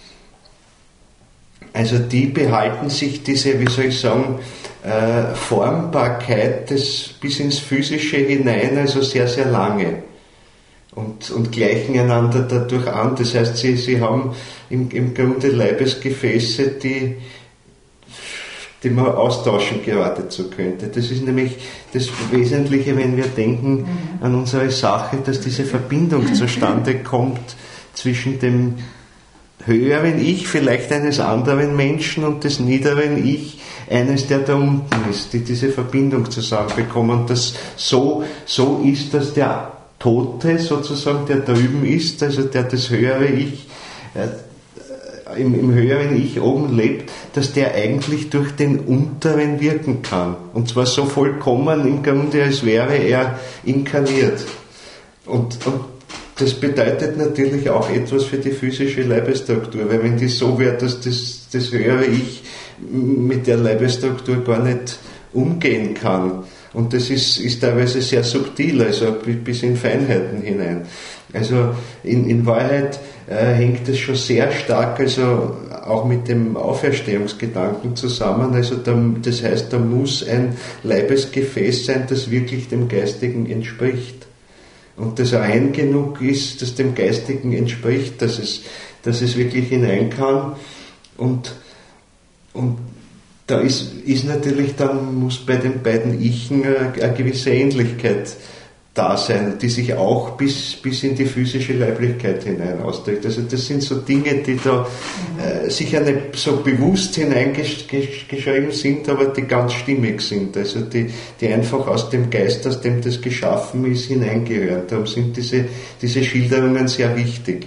Also die behalten sich diese, wie soll ich sagen, äh, Formbarkeit des, bis ins Physische hinein, also sehr, sehr lange und, und gleichen einander dadurch an. Das heißt, sie, sie haben im, im Grunde Leibesgefäße, die, die man austauschen geradezu könnte. Das ist nämlich das Wesentliche, wenn wir denken an unsere Sache, dass diese Verbindung zustande kommt zwischen dem höheren Ich, vielleicht eines anderen Menschen, und des niederen Ich, eines, der da unten ist, die diese Verbindung zusammenbekommen. Und das so, so ist, dass der Tote sozusagen, der drüben ist, also der das höhere Ich, äh, im, im höheren Ich oben lebt, dass der eigentlich durch den unteren wirken kann. Und zwar so vollkommen im Grunde, als wäre er inkarniert. Und, und das bedeutet natürlich auch etwas für die physische Leibesstruktur, weil wenn die so wäre, dass das, das höhere Ich mit der Leibesstruktur gar nicht umgehen kann. Und das ist, ist teilweise sehr subtil, also bis in Feinheiten hinein. Also in, in Wahrheit äh, hängt das schon sehr stark also auch mit dem Auferstehungsgedanken zusammen. Also da, das heißt, da muss ein Leibesgefäß sein, das wirklich dem Geistigen entspricht. Und das rein genug ist, das dem Geistigen entspricht, dass es, dass es wirklich hinein kann. Und, und da ist, ist natürlich dann, muss bei den beiden Ichen eine, eine gewisse Ähnlichkeit da sein, die sich auch bis, bis in die physische Leiblichkeit hinein ausdrückt. Also das sind so Dinge, die da äh, sicher nicht so bewusst hineingeschrieben sind, aber die ganz stimmig sind. Also die, die einfach aus dem Geist, aus dem das geschaffen ist, hineingehören. Darum sind diese, diese Schilderungen sehr wichtig.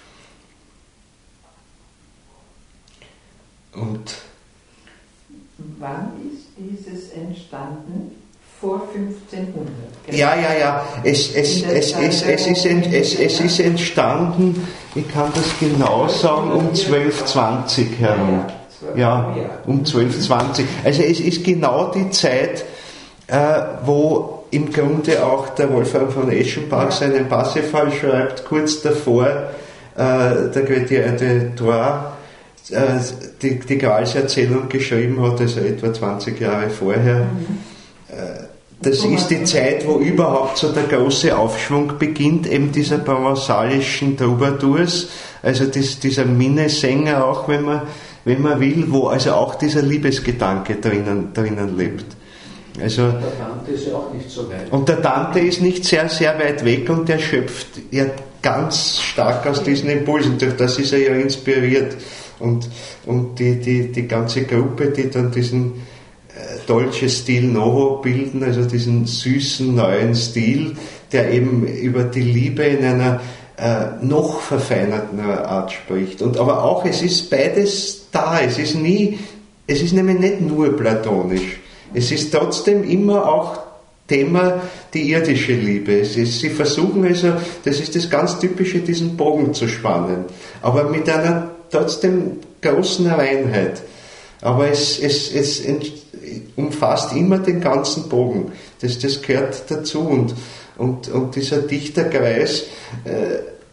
Und wann ist dieses entstanden? Vor fünfzehnhundert. Genau. Ja, ja, ja. Es, es, es, es, es, ist ent, es, es ist entstanden, ich kann das genau sagen, um zwölf zwanzig herum. Ja, um zwölf zwanzig. Also es ist genau die Zeit, äh, wo im Grunde auch der Wolfram von Eschenbach seinen Parsifal schreibt, kurz davor äh, der Chrétien de Troyes äh, die, die Gralserzählung geschrieben hat, also etwa zwanzig Jahre vorher. Mhm. Das ist die Zeit, wo überhaupt so der große Aufschwung beginnt, eben dieser provençalischen Troubadours, also dies, dieser Minnesänger auch, wenn man, wenn man will, wo also auch dieser Liebesgedanke drinnen, drinnen lebt. Also, der Dante ist ja auch nicht so weit. Und der Dante ist nicht sehr, sehr weit weg und der schöpft ja ganz stark aus diesen Impulsen, durch das ist er ja inspiriert. Und, und die, die, die ganze Gruppe, die dann diesen Dolce Stil Novo bilden, also diesen süßen neuen Stil, der eben über die Liebe in einer äh, noch verfeinerten Art spricht. Und aber auch, es ist beides da, es ist nie, es ist nämlich nicht nur platonisch, es ist trotzdem immer auch Thema die irdische Liebe. Es ist, sie versuchen also, das ist das ganz Typische, diesen Bogen zu spannen, aber mit einer trotzdem großen Reinheit. Aber es, es, es umfasst immer den ganzen Bogen. Das, das gehört dazu. Und, und, und dieser Dichterkreis, äh,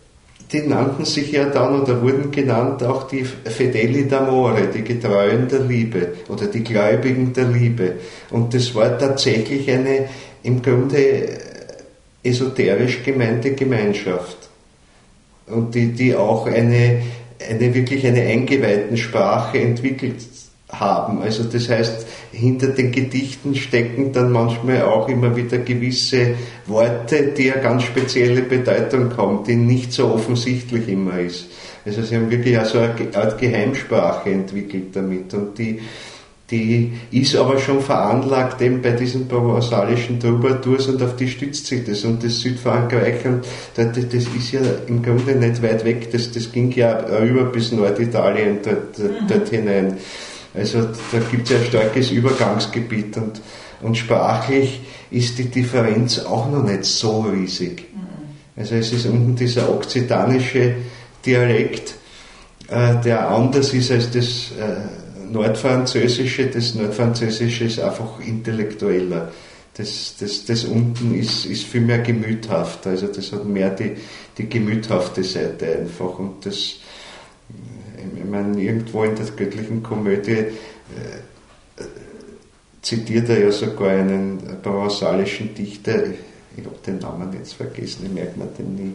die nannten sich ja dann oder wurden genannt auch die Fedeli d'Amore, die Getreuen der Liebe oder die Gläubigen der Liebe. Und das war tatsächlich eine im Grunde esoterisch gemeinte Gemeinschaft. Und die, die auch eine, eine wirklich eine Eingeweihten-Sprache entwickelt haben. Also das heißt, hinter den Gedichten stecken dann manchmal auch immer wieder gewisse Worte, die eine ganz spezielle Bedeutung haben, die nicht so offensichtlich immer ist. Also sie haben wirklich auch so eine Art Geheimsprache entwickelt damit und die, die ist aber schon veranlagt eben bei diesen provenzalischen Troubadours und auf die stützt sich das. Und das Südfrankreich, und das, das ist ja im Grunde nicht weit weg, das, das ging ja rüber bis Norditalien dort, dort hinein. Also da gibt es ja ein starkes Übergangsgebiet und, und sprachlich ist die Differenz auch noch nicht so riesig. Also es ist unten dieser okzitanische Dialekt, äh, der anders ist als das äh, Nordfranzösische. Das Nordfranzösische ist einfach intellektueller. Das, das, das unten ist, ist viel mehr gemüthafter, also das hat mehr die, die gemüthafte Seite einfach und das ich meine, irgendwo in der göttlichen Komödie äh, zitiert er ja sogar einen provenzalischen Dichter, ich habe den Namen jetzt vergessen, ich merke mir den nie,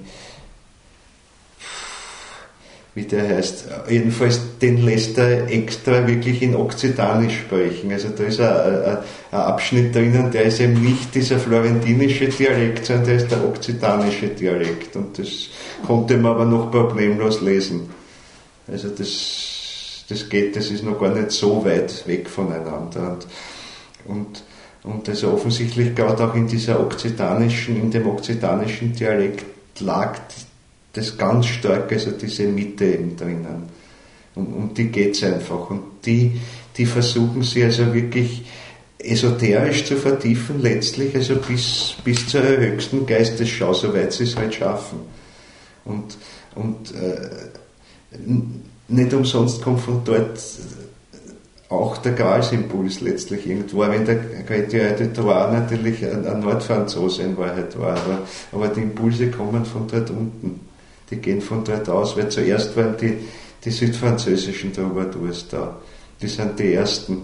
wie der heißt. Jedenfalls, den lässt er extra wirklich in Okzitanisch sprechen. Also da ist ein, ein, ein Abschnitt drinnen, der ist eben nicht dieser florentinische Dialekt, sondern der ist der okzitanische Dialekt. Und das konnte man aber noch problemlos lesen. Also das, das geht, das ist noch gar nicht so weit weg voneinander. Und, und, und also offensichtlich gerade auch in dieser okzitanischen, in dem okzitanischen Dialekt lag das ganz stark, also diese Mitte eben drinnen. Und um die geht's einfach. Und die, die versuchen sie also wirklich esoterisch zu vertiefen, letztlich also bis, bis zur höchsten Geistesschau, soweit sie es halt schaffen. Und, und äh, nicht umsonst kommt von dort auch der Gralsimpuls letztlich irgendwo, wenn der Chrétien de Troyes natürlich ein, ein Nordfranzose in Wahrheit war, aber, aber die Impulse kommen von dort unten, die gehen von dort aus, weil zuerst waren die, die südfranzösischen Troubadours da, die sind die ersten.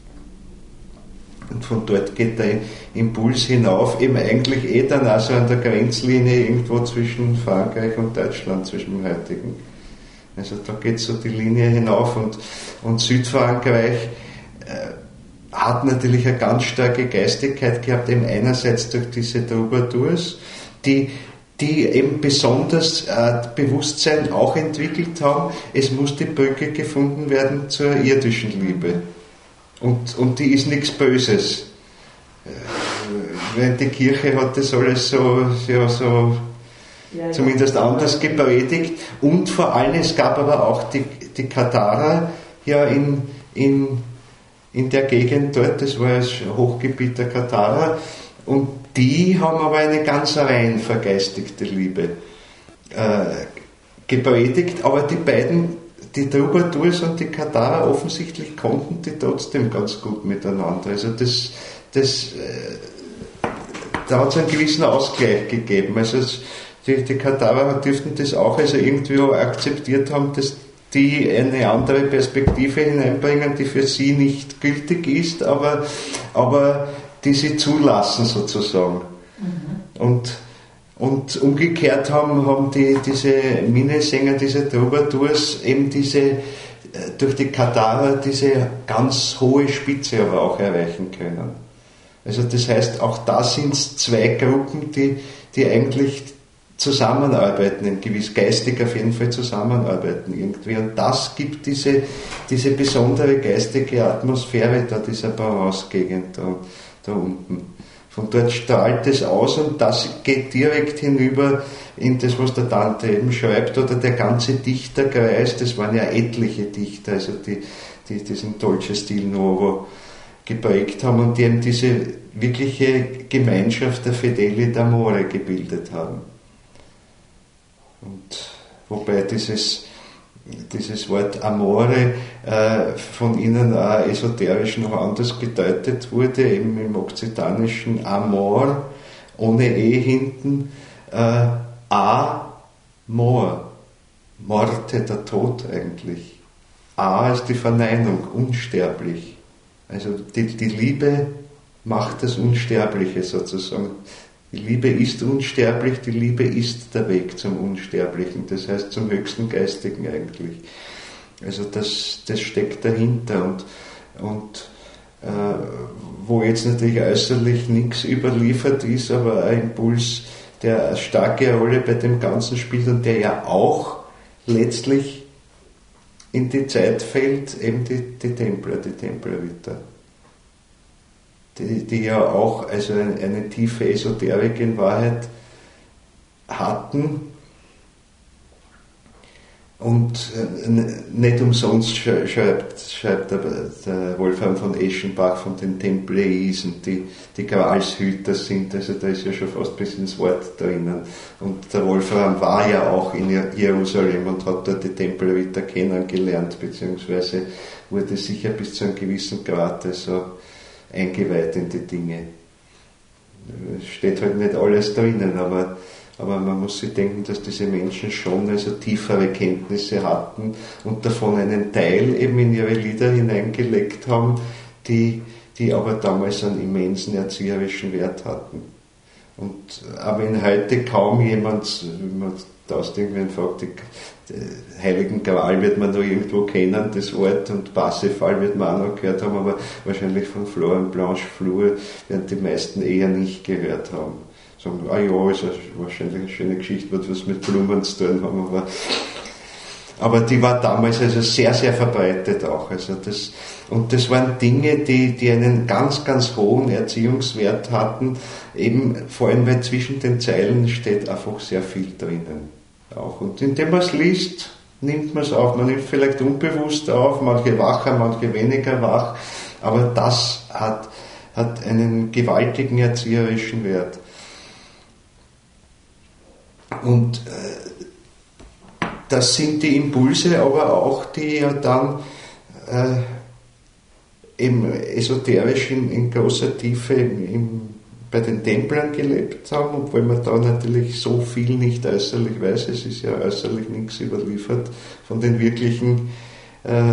Und von dort geht der Impuls hinauf, eben eigentlich eh dann auch so an der Grenzlinie irgendwo zwischen Frankreich und Deutschland, zwischen dem heutigen. Also da geht so die Linie hinauf und, und Südfrankreich äh, hat natürlich eine ganz starke Geistigkeit gehabt, eben einerseits durch diese Troubadours, die, die eben besonders äh, Bewusstsein auch entwickelt haben, es muss die Brücke gefunden werden zur irdischen Liebe. Und, und die ist nichts Böses. Äh, während die Kirche hat das alles so, ja, so Ja, zumindest ja. anders gepredigt. Und vor allem, es gab aber auch die, die Katharer ja in, in, in der Gegend dort, das war das Hochgebiet der Katharer, und die haben aber eine ganz rein vergeistigte Liebe äh, gepredigt, aber die beiden, die Troubadours und die Katharer, offensichtlich konnten die trotzdem ganz gut miteinander. Also das, das äh, da hat es einen gewissen Ausgleich gegeben. Also es, Die, die Katharer dürften das auch also irgendwie auch akzeptiert haben, dass die eine andere Perspektive hineinbringen, die für sie nicht gültig ist, aber, aber die sie zulassen sozusagen. Mhm. Und, und umgekehrt haben, haben die, diese Minnesänger, diese Troubadours eben diese, durch die Katharer diese ganz hohe Spitze aber auch erreichen können. Also das heißt, auch da sind es zwei Gruppen, die, die eigentlich zusammenarbeiten, in gewiss geistig auf jeden Fall zusammenarbeiten irgendwie. Und das gibt diese, diese besondere geistige Atmosphäre da, dieser Provence-Gegend da, da unten. Von dort strahlt es aus und das geht direkt hinüber in das, was der Dante eben schreibt, oder der ganze Dichterkreis, das waren ja etliche Dichter, also die, die diesen Dolce Stil Nuovo geprägt haben und die eben diese wirkliche Gemeinschaft der Fedeli d'Amore gebildet haben. Und wobei dieses, dieses Wort Amore äh, von ihnen auch esoterisch noch anders gedeutet wurde, eben im okzitanischen Amor, ohne E hinten, äh, Amor. Morte, der Tod eigentlich. A ist die Verneinung, unsterblich. Also die, die Liebe macht das Unsterbliche sozusagen. Die Liebe ist unsterblich, die Liebe ist der Weg zum Unsterblichen, das heißt zum höchsten Geistigen eigentlich. Also das, das steckt dahinter und, und äh, wo jetzt natürlich äußerlich nichts überliefert ist, aber ein Impuls, der eine starke Rolle bei dem Ganzen spielt und der ja auch letztlich in die Zeit fällt, eben die, die Templer, die Templerritter. Die, die ja auch also eine, eine tiefe Esoterik in Wahrheit hatten und äh, nicht umsonst schreibt, schreibt der, der Wolfram von Eschenbach von den Templierisen, die, die Gralshüter sind, also da ist ja schon fast bis ins Wort drinnen. Und der Wolfram war ja auch in Jerusalem und hat dort die Templerritter kennengelernt, beziehungsweise wurde sicher bis zu einem gewissen Grad also eingeweiht in die Dinge. Es steht halt nicht alles drinnen, aber, aber man muss sich denken, dass diese Menschen schon also tiefere Kenntnisse hatten und davon einen Teil eben in ihre Lieder hineingelegt haben, die, die aber damals einen immensen erzieherischen Wert hatten. Und, aber in heute kaum jemand, wenn man das irgendwann fragt, die, die Heiligen Gral wird man noch irgendwo kennen, das Wort, und Parsifal wird man auch noch gehört haben, aber wahrscheinlich von Florian Blanche Fleur werden die meisten eher nicht gehört haben. Sagen, ah ja, ist wahrscheinlich eine schöne Geschichte, wird was mit Blumen zu tun haben, aber, aber die war damals also sehr, sehr verbreitet auch. Also das, und das waren Dinge, die, die einen ganz, ganz hohen Erziehungswert hatten, eben vor allem, weil zwischen den Zeilen steht einfach sehr viel drinnen. Auch. Und indem man es liest, nimmt man es auf. Man nimmt vielleicht unbewusst auf, manche wacher, manche weniger wach, aber das hat, hat einen gewaltigen erzieherischen Wert. Und äh, das sind die Impulse, aber auch die ja dann äh, eben esoterisch in, in großer Tiefe im, im, bei den Templern gelebt haben, obwohl man da natürlich so viel nicht äußerlich weiß. Es ist ja äußerlich nichts überliefert von den wirklichen äh,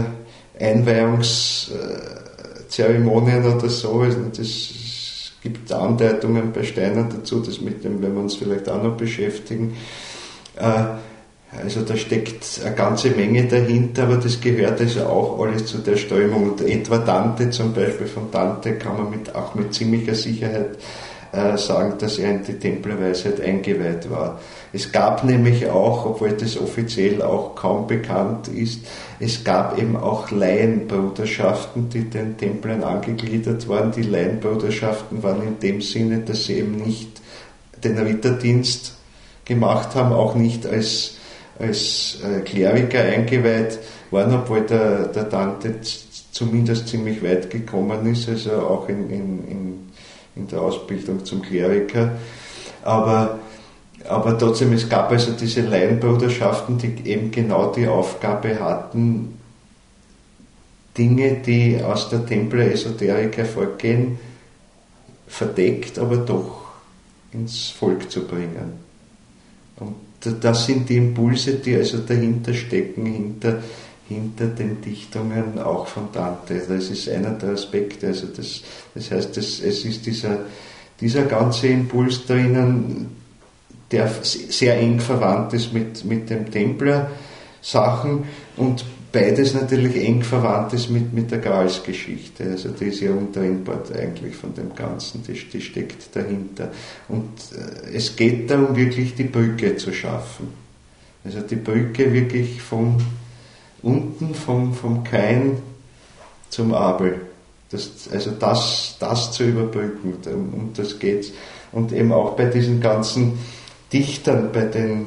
Einweihungszeremonien oder so. Also das gibt Andeutungen bei Steiner dazu, das mit dem, wenn wir uns vielleicht auch noch beschäftigen. Äh, Also da steckt eine ganze Menge dahinter, aber das gehört also auch alles zu der Strömung. Und etwa Dante zum Beispiel, von Dante kann man mit, auch mit ziemlicher Sicherheit äh, sagen, dass er in die Templerweisheit eingeweiht war. Es gab nämlich auch, obwohl das offiziell auch kaum bekannt ist, es gab eben auch Laienbruderschaften, die den Templern angegliedert waren. Die Laienbruderschaften waren in dem Sinne, dass sie eben nicht den Ritterdienst gemacht haben, auch nicht als als äh, Kleriker eingeweiht waren, obwohl der, der Dante zumindest ziemlich weit gekommen ist, also auch in, in, in, in der Ausbildung zum Kleriker. Aber, aber trotzdem, es gab also diese Laienbruderschaften, die eben genau die Aufgabe hatten, Dinge, die aus der Templer-Esoterik hervorgehen, verdeckt, aber doch ins Volk zu bringen. Und das sind die Impulse, die also dahinter stecken, hinter, hinter den Dichtungen auch von Dante. Das ist einer der Aspekte. Also das, das heißt, das, es ist dieser, dieser ganze Impuls drinnen, der sehr eng verwandt ist mit, mit dem Templer-Sachen und beides natürlich eng verwandt ist mit, mit der Gralsgeschichte. Also die ist ja untrennbar eigentlich von dem Ganzen, die, die steckt dahinter. Und äh, es geht darum, wirklich die Brücke zu schaffen. Also die Brücke wirklich von unten, vom, vom Kain zum Abel. Das, also das, das zu überbrücken, um, um das geht's. Und eben auch bei diesen ganzen Dichtern, bei den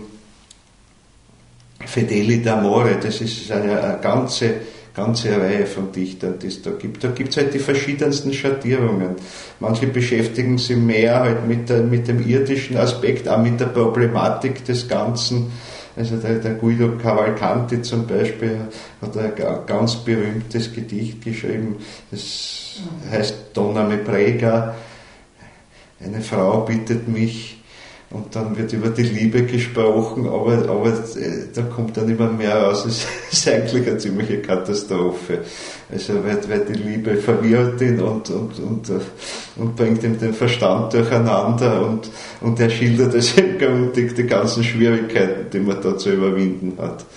Fedeli d'Amore, das ist eine, eine ganze, ganze Reihe von Dichtern, die es da gibt. Da gibt es halt die verschiedensten Schattierungen. Manche beschäftigen sich mehr halt mit, der, mit dem irdischen Aspekt, auch mit der Problematik des Ganzen. Also der, der Guido Cavalcanti zum Beispiel hat ein ganz berühmtes Gedicht geschrieben, das heißt Donna me prega, eine Frau bittet mich. und dann wird über die Liebe gesprochen, aber, aber da kommt dann immer mehr raus, es ist eigentlich eine ziemliche Katastrophe. Also weil, weil die Liebe verwirrt ihn und, und, und, und bringt ihm den Verstand durcheinander und, und er schildert es im Grunde die, die ganzen Schwierigkeiten, die man da zu überwinden hat.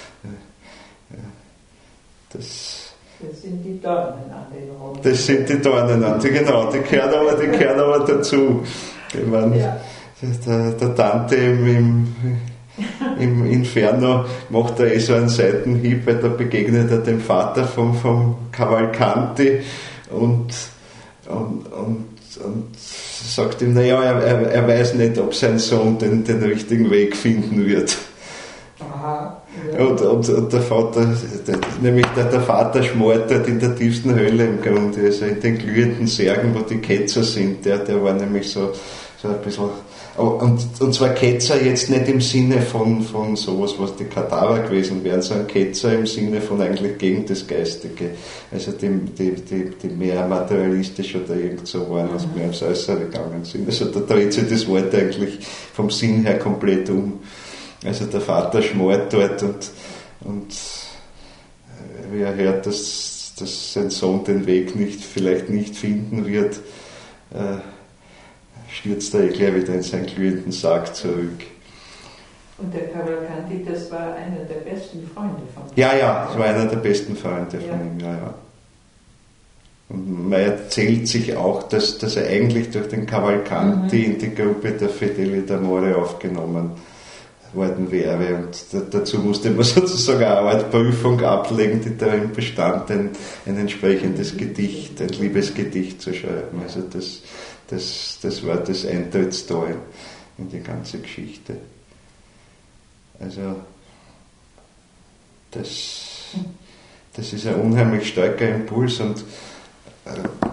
Das, das sind die Dornen an den Rosen. Das sind die Dornen an, die, genau, die gehören aber, die gehören aber dazu. Ich meine, ja. der, der Dante im, im, im Inferno macht da eh so einen Seitenhieb, weil da begegnet er dem Vater vom, vom Cavalcanti und, und, und, und sagt ihm, naja, er, er, er weiß nicht, ob sein Sohn den, den richtigen Weg finden wird. Aha. Ja. Und, und, und der Vater, der, nämlich der, der Vater schmort dort in der tiefsten Höhle im Grunde, also in den glühenden Särgen, wo die Ketzer sind, der, der war nämlich so, so ein bisschen, und, und zwar Ketzer jetzt nicht im Sinne von, von sowas, was die Kadaver gewesen wären, sondern Ketzer im Sinne von eigentlich gegen das Geistige, also die, die, die, die mehr materialistisch oder irgend so waren, als mehr ums Äußere gegangen sind. Also da dreht sich das Wort eigentlich vom Sinn her komplett um. Also der Vater schmort dort und, und wie er hört, dass, dass sein Sohn den Weg nicht, vielleicht nicht finden wird, äh, stürzt er eh gleich wieder in seinen glühenden Sarg zurück. Und der Cavalcanti, das war einer der besten Freunde von ihm. Ja, ja, das war einer der besten Freunde ja. von ihm, ja, ja. Und man erzählt sich auch, dass, dass er eigentlich durch den Cavalcanti mhm. in die Gruppe der Fedeli d'Amore aufgenommen worden wäre. Und dazu musste man sozusagen eine Art Prüfung ablegen, die darin bestand, ein, ein entsprechendes Gedicht, ein Liebesgedicht zu schreiben. Also das, das, das war das Eintrittstor in die ganze Geschichte. Also das, das ist ein unheimlich starker Impuls und äh,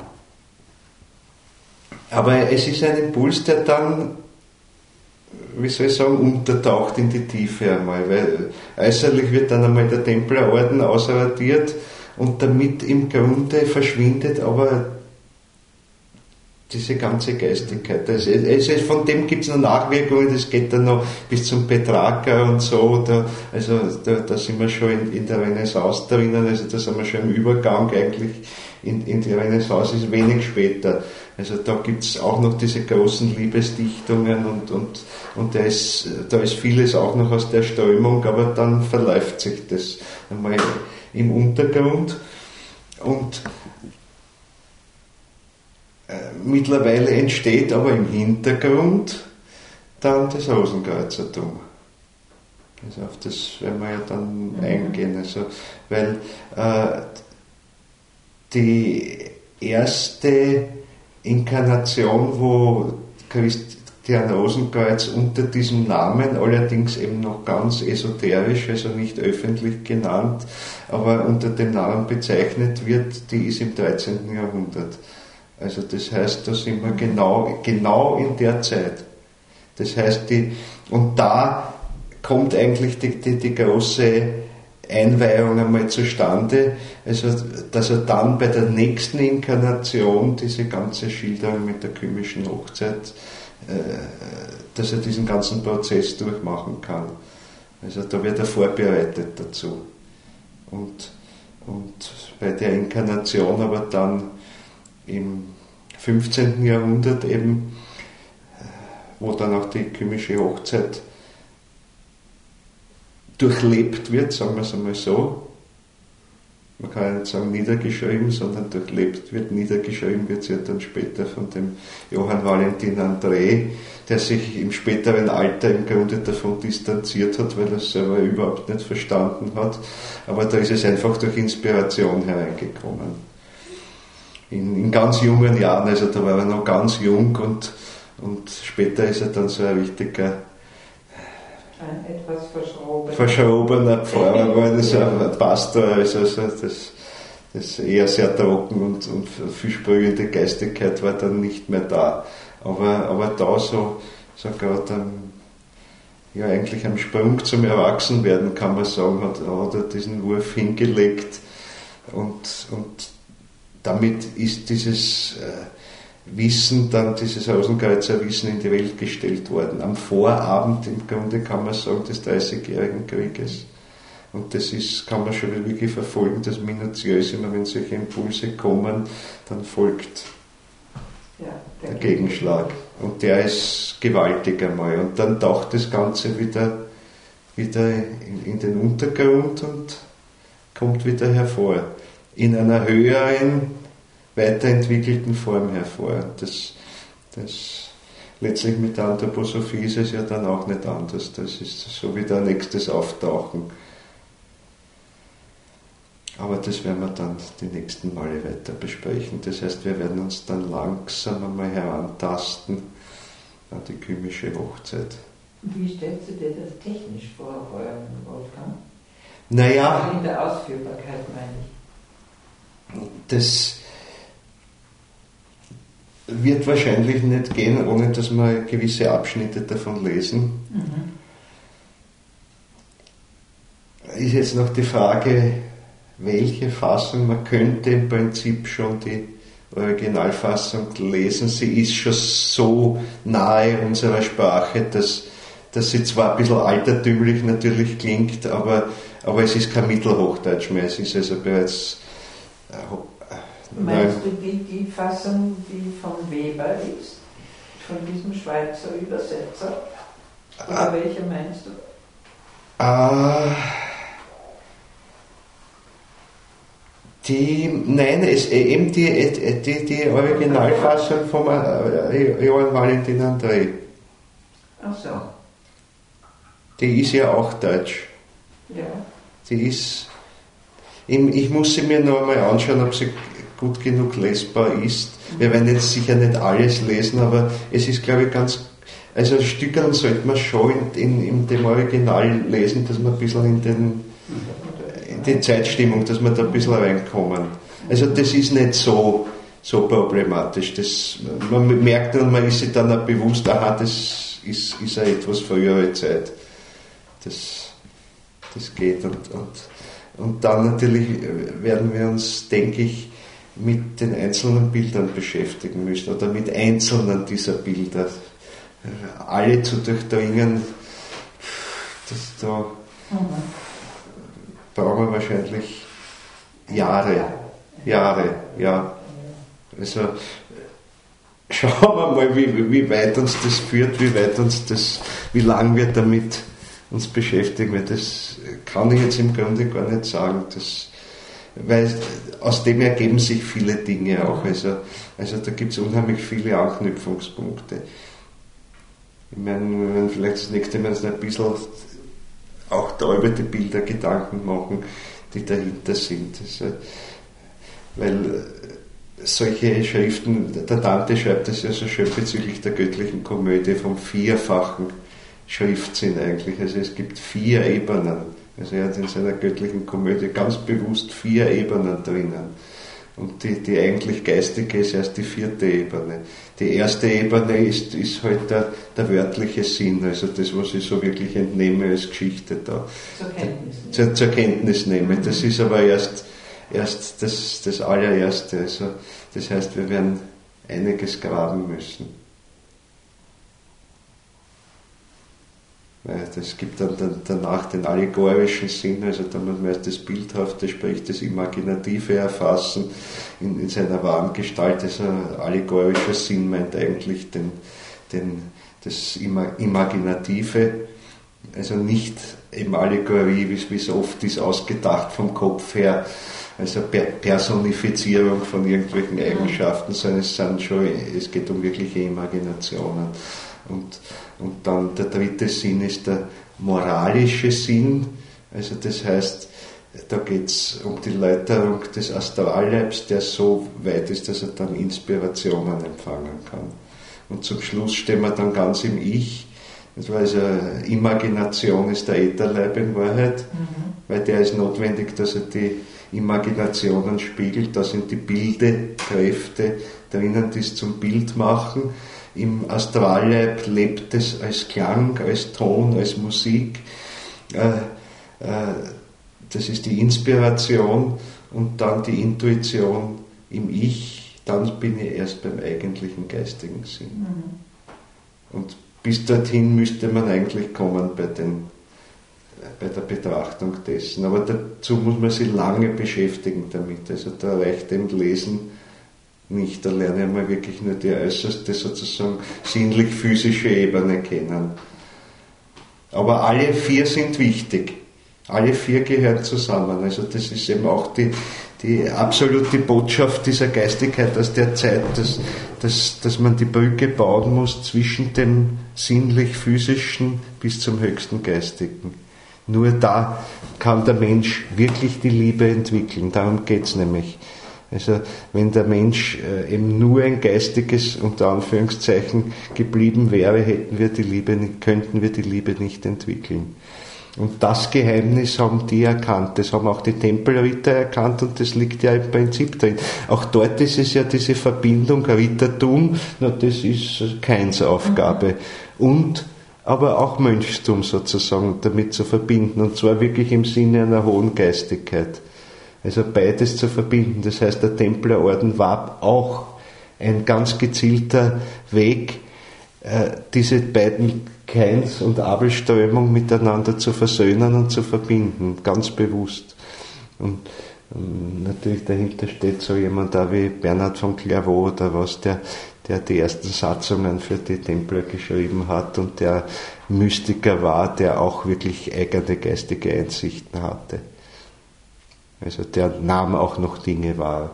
aber es ist ein Impuls, der dann, wie soll ich sagen, untertaucht in die Tiefe einmal, weil äußerlich wird dann einmal der Templerorden ausradiert und damit im Grunde verschwindet aber diese ganze Geistigkeit. Also, also von dem gibt es noch Nachwirkungen, das geht dann noch bis zum Petrarca und so, da, also da, da sind wir schon in, in der Renaissance drinnen, also da sind wir schon im Übergang eigentlich in, in die Renaissance, ist wenig später. Also da gibt es auch noch diese großen Liebesdichtungen und, und, und da ist, da ist vieles auch noch aus der Strömung, aber dann verläuft sich das einmal im Untergrund und äh, mittlerweile entsteht aber im Hintergrund dann das Rosenkreuzertum. Also auf das werden wir ja dann mhm. eingehen, also, weil äh, die erste Inkarnation, wo Christian Rosenkreuz unter diesem Namen, allerdings eben noch ganz esoterisch, also nicht öffentlich genannt, aber unter dem Namen bezeichnet wird, die ist im dreizehnten Jahrhundert. Also das heißt, da sind wir genau, genau in der Zeit. Das heißt, die, und da kommt eigentlich die, die, die große Einweihung einmal zustande, also dass er dann bei der nächsten Inkarnation diese ganze Schilderung mit der kymischen Hochzeit, äh, dass er diesen ganzen Prozess durchmachen kann. Also da wird er vorbereitet dazu. Und, und bei der Inkarnation aber dann im fünfzehnten Jahrhundert eben, wo dann auch die kymische Hochzeit durchlebt wird, sagen wir es einmal so. Man kann ja nicht sagen niedergeschrieben, sondern durchlebt wird. Niedergeschrieben wird sie ja dann später von dem Johann Valentin André, der sich im späteren Alter im Grunde davon distanziert hat, weil er es selber überhaupt nicht verstanden hat. Aber da ist es einfach durch Inspiration hereingekommen. In, in ganz jungen Jahren, also da war er noch ganz jung und, und später ist er dann so ein richtiger ein etwas verschrobener, verschrobener Pfarrer geworden, also ein Pastor, also das, das eher sehr trocken und, und viel sprühende Geistigkeit war dann nicht mehr da. Aber, aber da so, so gerade am, ja eigentlich am Sprung zum Erwachsenwerden, kann man sagen, hat, hat er diesen Wurf hingelegt und, und damit ist dieses, Wissen, dann dieses Rosenkreuzer Wissen in die Welt gestellt worden. Am Vorabend im Grunde kann man sagen des Dreißigjährigen Krieges. Und das ist, kann man schon wirklich verfolgen, das minutiös, immer wenn solche Impulse kommen, dann folgt ja, der, der Gegenschlag. Und der ist gewaltig einmal. Und dann taucht das Ganze wieder, wieder in, in den Untergrund und kommt wieder hervor. In einer höheren, weiterentwickelten Form hervor. Das, das letztlich mit der Anthroposophie ist es ja dann auch nicht anders. Das ist so wie der nächstes Auftauchen. Aber das werden wir dann die nächsten Male weiter besprechen. Das heißt, wir werden uns dann langsam einmal herantasten an die kymische Hochzeit. Wie stellst du dir das technisch vor, Wolfgang? Naja, in der Ausführbarkeit meine ich. Das wird wahrscheinlich nicht gehen, ohne dass wir gewisse Abschnitte davon lesen. Mhm. Ist jetzt noch die Frage, welche Fassung, man könnte im Prinzip schon die Originalfassung lesen. Sie ist schon so nahe unserer Sprache, dass, dass sie zwar ein bisschen altertümlich natürlich klingt, aber, aber es ist kein Mittelhochdeutsch mehr. Es ist also bereits... Äh, Meinst du die, die Fassung, die von Weber ist? Von diesem Schweizer Übersetzer? Oder ah, welche meinst du? Ah... Die, nein, es, eben die, die, die Originalfassung von Johann Valentin André. Ach so. Die ist ja auch deutsch. Ja. Die ist, ich muss sie mir noch einmal anschauen, ob sie gut genug lesbar ist. Wir werden jetzt sicher nicht alles lesen, aber es ist, glaube ich, ganz, also Stückeln sollte man schon in, in, in dem Original lesen, dass man ein bisschen in den die Zeitstimmung, dass wir da ein bisschen reinkommen. Also das ist nicht so, so problematisch. Das, man merkt und man ist sich dann auch bewusst, aha, das ist, ist eine etwas frühere Zeit. Das, das geht. Und, und, und dann natürlich werden wir uns, denke ich, mit den einzelnen Bildern beschäftigen müssen oder mit einzelnen dieser Bilder. Alle zu durchdringen, das da... Mhm. brauchen wir wahrscheinlich Jahre, Jahre, ja. Also schauen wir mal, wie, wie weit uns das führt, wie weit uns das, wie lange wir damit uns beschäftigen, weil das kann ich jetzt im Grunde gar nicht sagen, das, weil aus dem ergeben sich viele Dinge auch, also, also da gibt es unheimlich viele Anknüpfungspunkte. Ich meine, wir werden vielleicht das nächste Mal ein bisschen auch da über die Bilder Gedanken machen, die dahinter sind. Also, weil solche Schriften, der Dante schreibt das ja so schön bezüglich der göttlichen Komödie vom vierfachen Schriftsinn eigentlich. Also es gibt vier Ebenen. Also er hat in seiner göttlichen Komödie ganz bewusst vier Ebenen drinnen. Und die, die eigentlich geistige ist erst die vierte Ebene. Die erste Ebene ist, ist halt der, der wörtliche Sinn, also das, was ich so wirklich entnehme als Geschichte da. Zur Kenntnis nehmen. Zur, zur Kenntnis nehme. Das ist aber erst, erst das, das allererste. Also das heißt, wir werden einiges graben müssen. Weil das gibt dann, dann danach den allegorischen Sinn, also dann muss man erst das Bildhafte, sprich das Imaginative erfassen in, in seiner wahren Gestalt. Also allegorischer Sinn meint eigentlich den, den, das Imaginative, also nicht eben Allegorie, wie es oft ist, ausgedacht vom Kopf her, also Personifizierung von irgendwelchen Eigenschaften, sondern es, sind schon, es geht um wirkliche Imaginationen. Und, und dann der dritte Sinn ist der moralische Sinn, also das heißt, da geht es um die Läuterung des Astralleibs, der so weit ist, dass er dann Inspirationen empfangen kann. Und zum Schluss stehen wir dann ganz im Ich, also Imagination ist der Ätherleib in Wahrheit, mhm. weil der ist notwendig, dass er die Imaginationen spiegelt, da sind die Bildekräfte drinnen, die es zum Bild machen. Im Astralleib lebt es als Klang, als Ton, als Musik. Äh, äh, das ist die Inspiration und dann die Intuition im Ich, dann bin ich erst beim eigentlichen geistigen Sinn. Mhm. Und bis dorthin müsste man eigentlich kommen bei, den, bei der Betrachtung dessen. Aber dazu muss man sich lange beschäftigen damit. Also da reicht dem Lesen nicht. Da lerne ich mal wirklich nur die äußerste sozusagen sinnlich-physische Ebene kennen. Aber alle vier sind wichtig. Alle vier gehören zusammen. Also das ist eben auch die, die absolute Botschaft dieser Geistigkeit aus der Zeit, dass, dass, dass man die Brücke bauen muss zwischen dem sinnlich-physischen bis zum höchsten Geistigen. Nur da kann der Mensch wirklich die Liebe entwickeln. Darum geht es nämlich. Also wenn der Mensch äh, eben nur ein geistiges, unter Anführungszeichen, geblieben wäre, hätten wir die Liebe, könnten wir die Liebe nicht entwickeln. Und das Geheimnis haben die erkannt, das haben auch die Tempelritter erkannt und das liegt ja im Prinzip drin. Auch dort ist es ja diese Verbindung Rittertum, na, das ist Kains Aufgabe. Und aber auch Mönchstum sozusagen damit zu verbinden, und zwar wirklich im Sinne einer hohen Geistigkeit. Also beides zu verbinden. Das heißt, der Templerorden war auch ein ganz gezielter Weg, diese beiden Kains- und Abelströmung miteinander zu versöhnen und zu verbinden, ganz bewusst. Und natürlich dahinter steht so jemand da wie Bernhard von Clairvaux oder was, der, der die ersten Satzungen für die Templer geschrieben hat und der Mystiker war, der auch wirklich eigene geistige Einsichten hatte. Also der nahm auch noch Dinge wahr.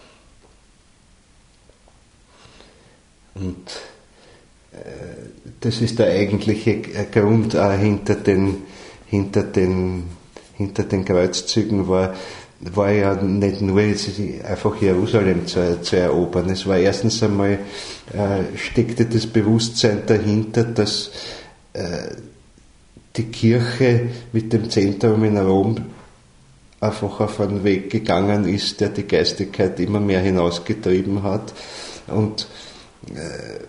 Und äh, das ist der eigentliche Grund äh, hinter den, hinter den, hinter den Kreuzzügen war, war ja nicht nur einfach Jerusalem zu, zu erobern. Es war erstens einmal, äh, steckte das Bewusstsein dahinter, dass äh, die Kirche mit dem Zentrum in Rom einfach auf einen Weg gegangen ist, der die Geistigkeit immer mehr hinausgetrieben hat. Und äh,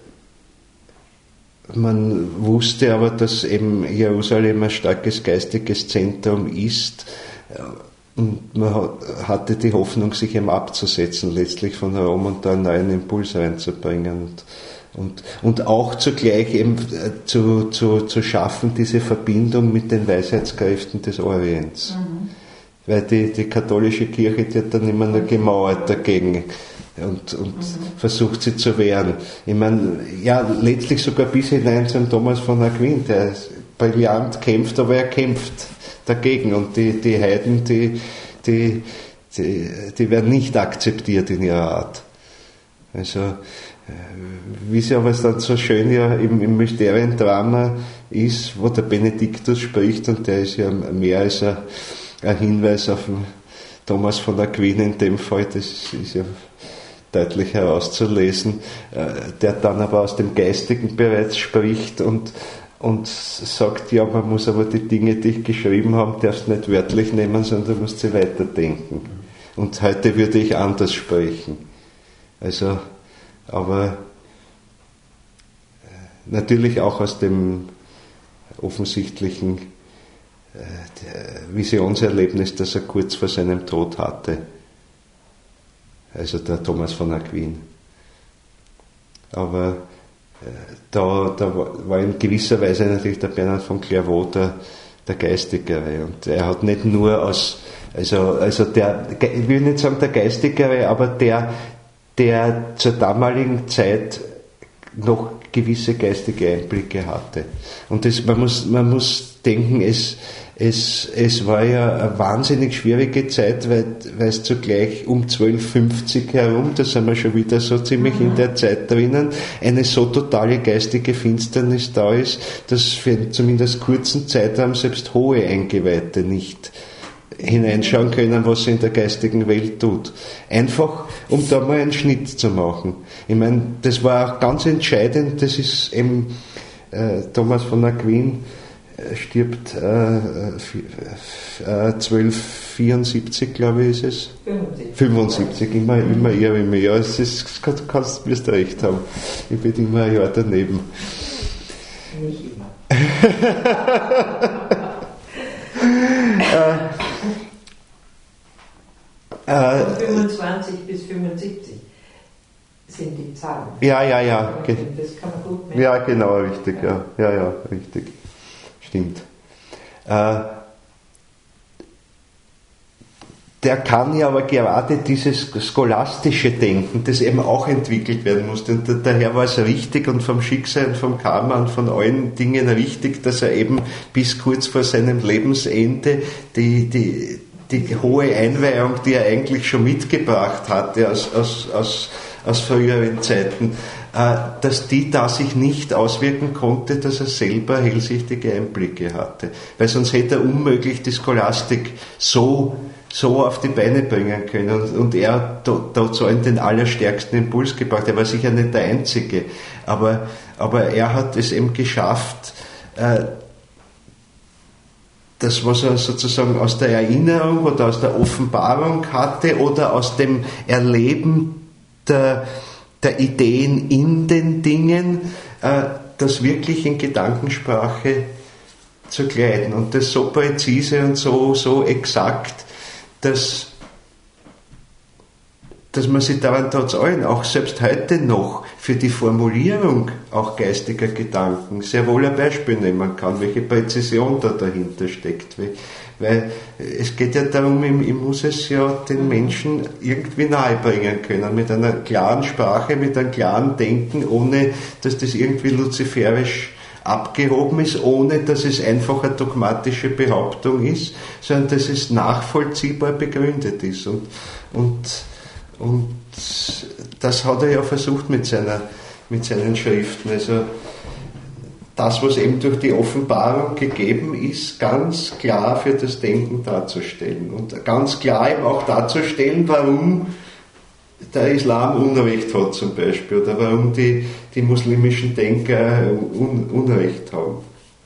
man wusste aber, dass eben Jerusalem ein starkes geistiges Zentrum ist. Und man hatte die Hoffnung, sich eben abzusetzen, letztlich von Rom und da einen neuen Impuls reinzubringen. Und, und, und auch zugleich eben zu, zu, zu schaffen, diese Verbindung mit den Weisheitskräften des Orients. Mhm. Weil die, die katholische Kirche, die hat dann immer nur gemauert dagegen und, und mhm. versucht sie zu wehren. Ich meine, ja, letztlich sogar bis hinein zum Thomas von Aquin, der brillant kämpft, aber er kämpft dagegen. Und die, die Heiden, die, die, die, die werden nicht akzeptiert in ihrer Art. Also, wie es ja aber dann so schön ja im, im Mysteriendrama ist, wo der Benediktus spricht, und der ist ja mehr als ein ein Hinweis auf den Thomas von Aquin in dem Fall, das ist ja deutlich herauszulesen, der dann aber aus dem Geistigen bereits spricht und, und sagt, ja, man muss aber die Dinge, die ich geschrieben habe, darfst nicht wörtlich nehmen, sondern du musst sie weiterdenken. Und heute würde ich anders sprechen. Also, aber natürlich auch aus dem offensichtlichen Visionserlebnis, das er kurz vor seinem Tod hatte. Also der Thomas von Aquin. Aber äh, da, da war in gewisser Weise natürlich der Bernhard von Clairvaux der, der Geistigere. Und er hat nicht nur aus, also, also der, ich will nicht sagen der Geistigere, aber der, der zur damaligen Zeit noch gewisse geistige Einblicke hatte. Und das, man muss, man muss denken, es, es, es war ja eine wahnsinnig schwierige Zeit, weil, weil es zugleich um zwölf fünfzig herum, da sind wir schon wieder so ziemlich in der Zeit drinnen, eine so totale geistige Finsternis da ist, dass für zumindest kurzen Zeitraum selbst hohe Eingeweihte nicht hineinschauen können, was sie in der geistigen Welt tut. Einfach, um da mal einen Schnitt zu machen. Ich meine, das war auch ganz entscheidend, das ist eben äh, Thomas von Aquin äh, stirbt äh, äh, zwölf vierundsiebzig, glaube ich, ist es. fünfundsiebzig. fünfundsiebzig, immer, immer eher wie mir. Ja, es ist, kannst, kannst, wirst du recht haben. Ich bin immer ein Jahr daneben. Nicht immer. äh, Von fünfundzwanzig bis fünfundsiebzig. sind die Zahlen. Ja, ja, ja. Das kann man gut merken. Ja, genau, richtig, ja. Ja, ja, richtig. Stimmt. Äh, der kann ja aber gerade dieses scholastische Denken, das eben auch entwickelt werden musste. Und daher war es richtig und vom Schicksal und vom Karma und von allen Dingen richtig, dass er eben bis kurz vor seinem Lebensende die, die, die hohe Einweihung, die er eigentlich schon mitgebracht hatte aus, aus, aus, aus früheren Zeiten, äh, dass die da sich nicht auswirken konnte, dass er selber hellsichtige Einblicke hatte. Weil sonst hätte er unmöglich die Scholastik so so auf die Beine bringen können. Und, und er hat dazu den allerstärksten Impuls gebracht. Er war sicher nicht der Einzige, aber, aber er hat es eben geschafft, äh, das, was er sozusagen aus der Erinnerung oder aus der Offenbarung hatte oder aus dem Erleben der, der Ideen in den Dingen, äh, das wirklich in Gedankensprache zu kleiden. Und das so präzise und so, so exakt, Dass, dass man sich daran trotz allem auch selbst heute noch für die Formulierung auch geistiger Gedanken sehr wohl ein Beispiel nehmen kann, welche Präzision da dahinter steckt. Weil, weil es geht ja darum, ich muss es ja den Menschen irgendwie nahebringen können, mit einer klaren Sprache, mit einem klaren Denken, ohne dass das irgendwie luziferisch abgehoben ist, ohne dass es einfach eine dogmatische Behauptung ist, sondern dass es nachvollziehbar begründet ist. Und, und, und das hat er ja versucht mit, seiner, mit seinen Schriften. Also das, was eben durch die Offenbarung gegeben ist, ganz klar für das Denken darzustellen. Und ganz klar eben auch darzustellen, warum der Islam Unrecht hat zum Beispiel, oder warum die, die muslimischen Denker un, Unrecht haben.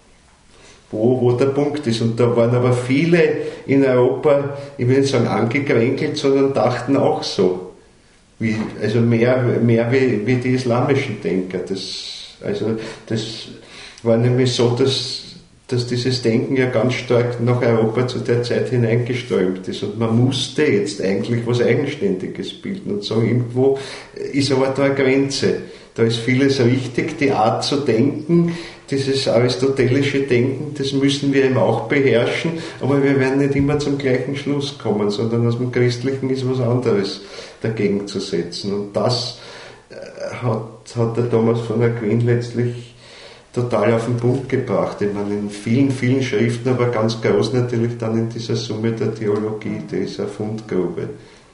Wo, wo der Punkt ist. Und da waren aber viele in Europa, ich will nicht sagen angekränkelt, sondern dachten auch so. Wie, also mehr, mehr wie, wie die islamischen Denker. Das, also das war nämlich so, dass dass dieses Denken ja ganz stark nach Europa zu der Zeit hineingeströmt ist. Und man musste jetzt eigentlich was Eigenständiges bilden und sagen, irgendwo ist aber da eine Grenze. Da ist vieles richtig, die Art zu denken, dieses aristotelische Denken, das müssen wir eben auch beherrschen, aber wir werden nicht immer zum gleichen Schluss kommen, sondern aus dem Christlichen ist was anderes dagegen zu setzen. Und das hat, hat der Thomas von Aquin letztlich total auf den Punkt gebracht. Ich meine, in vielen, vielen Schriften, aber ganz groß natürlich dann in dieser Summe der Theologie, dieser Fundgrube.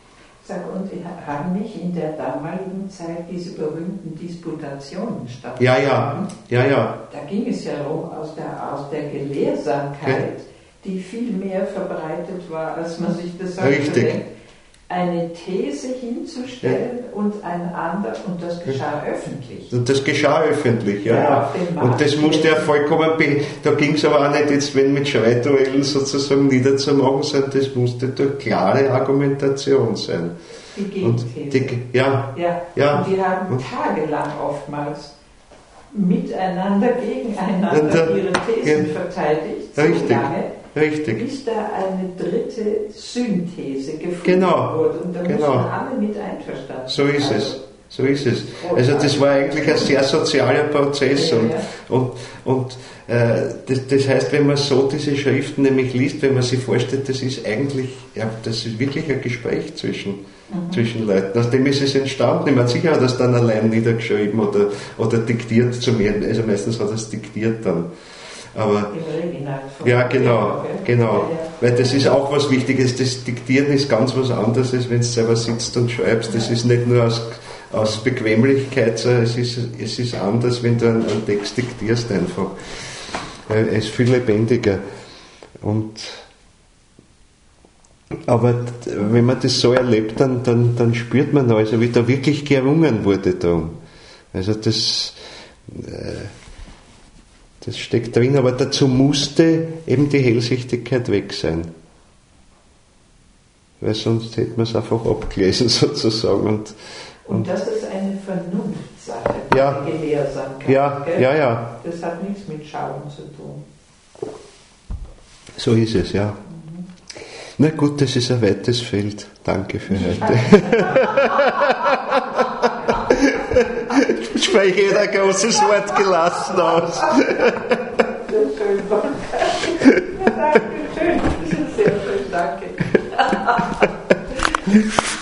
Und haben nicht in der damaligen Zeit diese berühmten Disputationen stattgefunden? Ja, ja, ja, ja. Da ging es ja darum, aus der, aus der Gelehrsamkeit, ja, die viel mehr verbreitet war, als man sich das heute denkt, eine These hinzustellen, ja, und ein anderer, und das geschah öffentlich. Und das geschah öffentlich, ja. ja. Und das musste ja vollkommen, da ging es aber auch nicht jetzt, wenn mit Schreituellen sozusagen niederzumachen, sondern das musste durch klare Argumentation sein. Die Gegenthese. Die, ja, ja. Ja. Und die haben tagelang oftmals miteinander, gegeneinander und, ihre Thesen ja, verteidigt, so richtig. lange, Richtig. bis da eine dritte Synthese gefunden genau. wurde. Und da genau. müssen alle mit einverstanden sein. So ist es. So ist es. Also das war eigentlich ein sehr sozialer Prozess. Ja, und, ja. und, und äh, das, das heißt, wenn man so diese Schriften nämlich liest, wenn man sich vorstellt, das ist eigentlich, ja, das ist wirklich ein Gespräch zwischen, mhm. zwischen Leuten. Aus dem ist es entstanden. Ich meine, sicher hat er es dann allein niedergeschrieben oder, oder diktiert zu mir. Also meistens hat er es diktiert dann. Aber, ja, genau, genau. Weil das ist auch was Wichtiges. Das Diktieren ist ganz was anderes, als wenn du selber sitzt und schreibst. Das ist nicht nur aus, aus Bequemlichkeit, sondern es ist, es ist anders, wenn du einen, einen Text diktierst einfach. Er ist viel lebendiger. Und, aber wenn man das so erlebt, dann, dann, dann spürt man also, wie da wirklich gerungen wurde darum. Also das... Äh, Das steckt drin, aber dazu musste eben die Hellsichtigkeit weg sein. Weil sonst hätte man es einfach abgelesen sozusagen. Und, und, und das ist eine Vernunftsache, ja, die Gelehrsamkeit. Ja, ja, ja. Das hat nichts mit Schauen zu tun. So ist es, ja. Mhm. Na gut, das ist ein weites Feld. Danke für heute. Weil jeder ein großes Wort gelassen aus. Sehr schön, danke. Ja, danke schön. Das ist sehr schön, danke.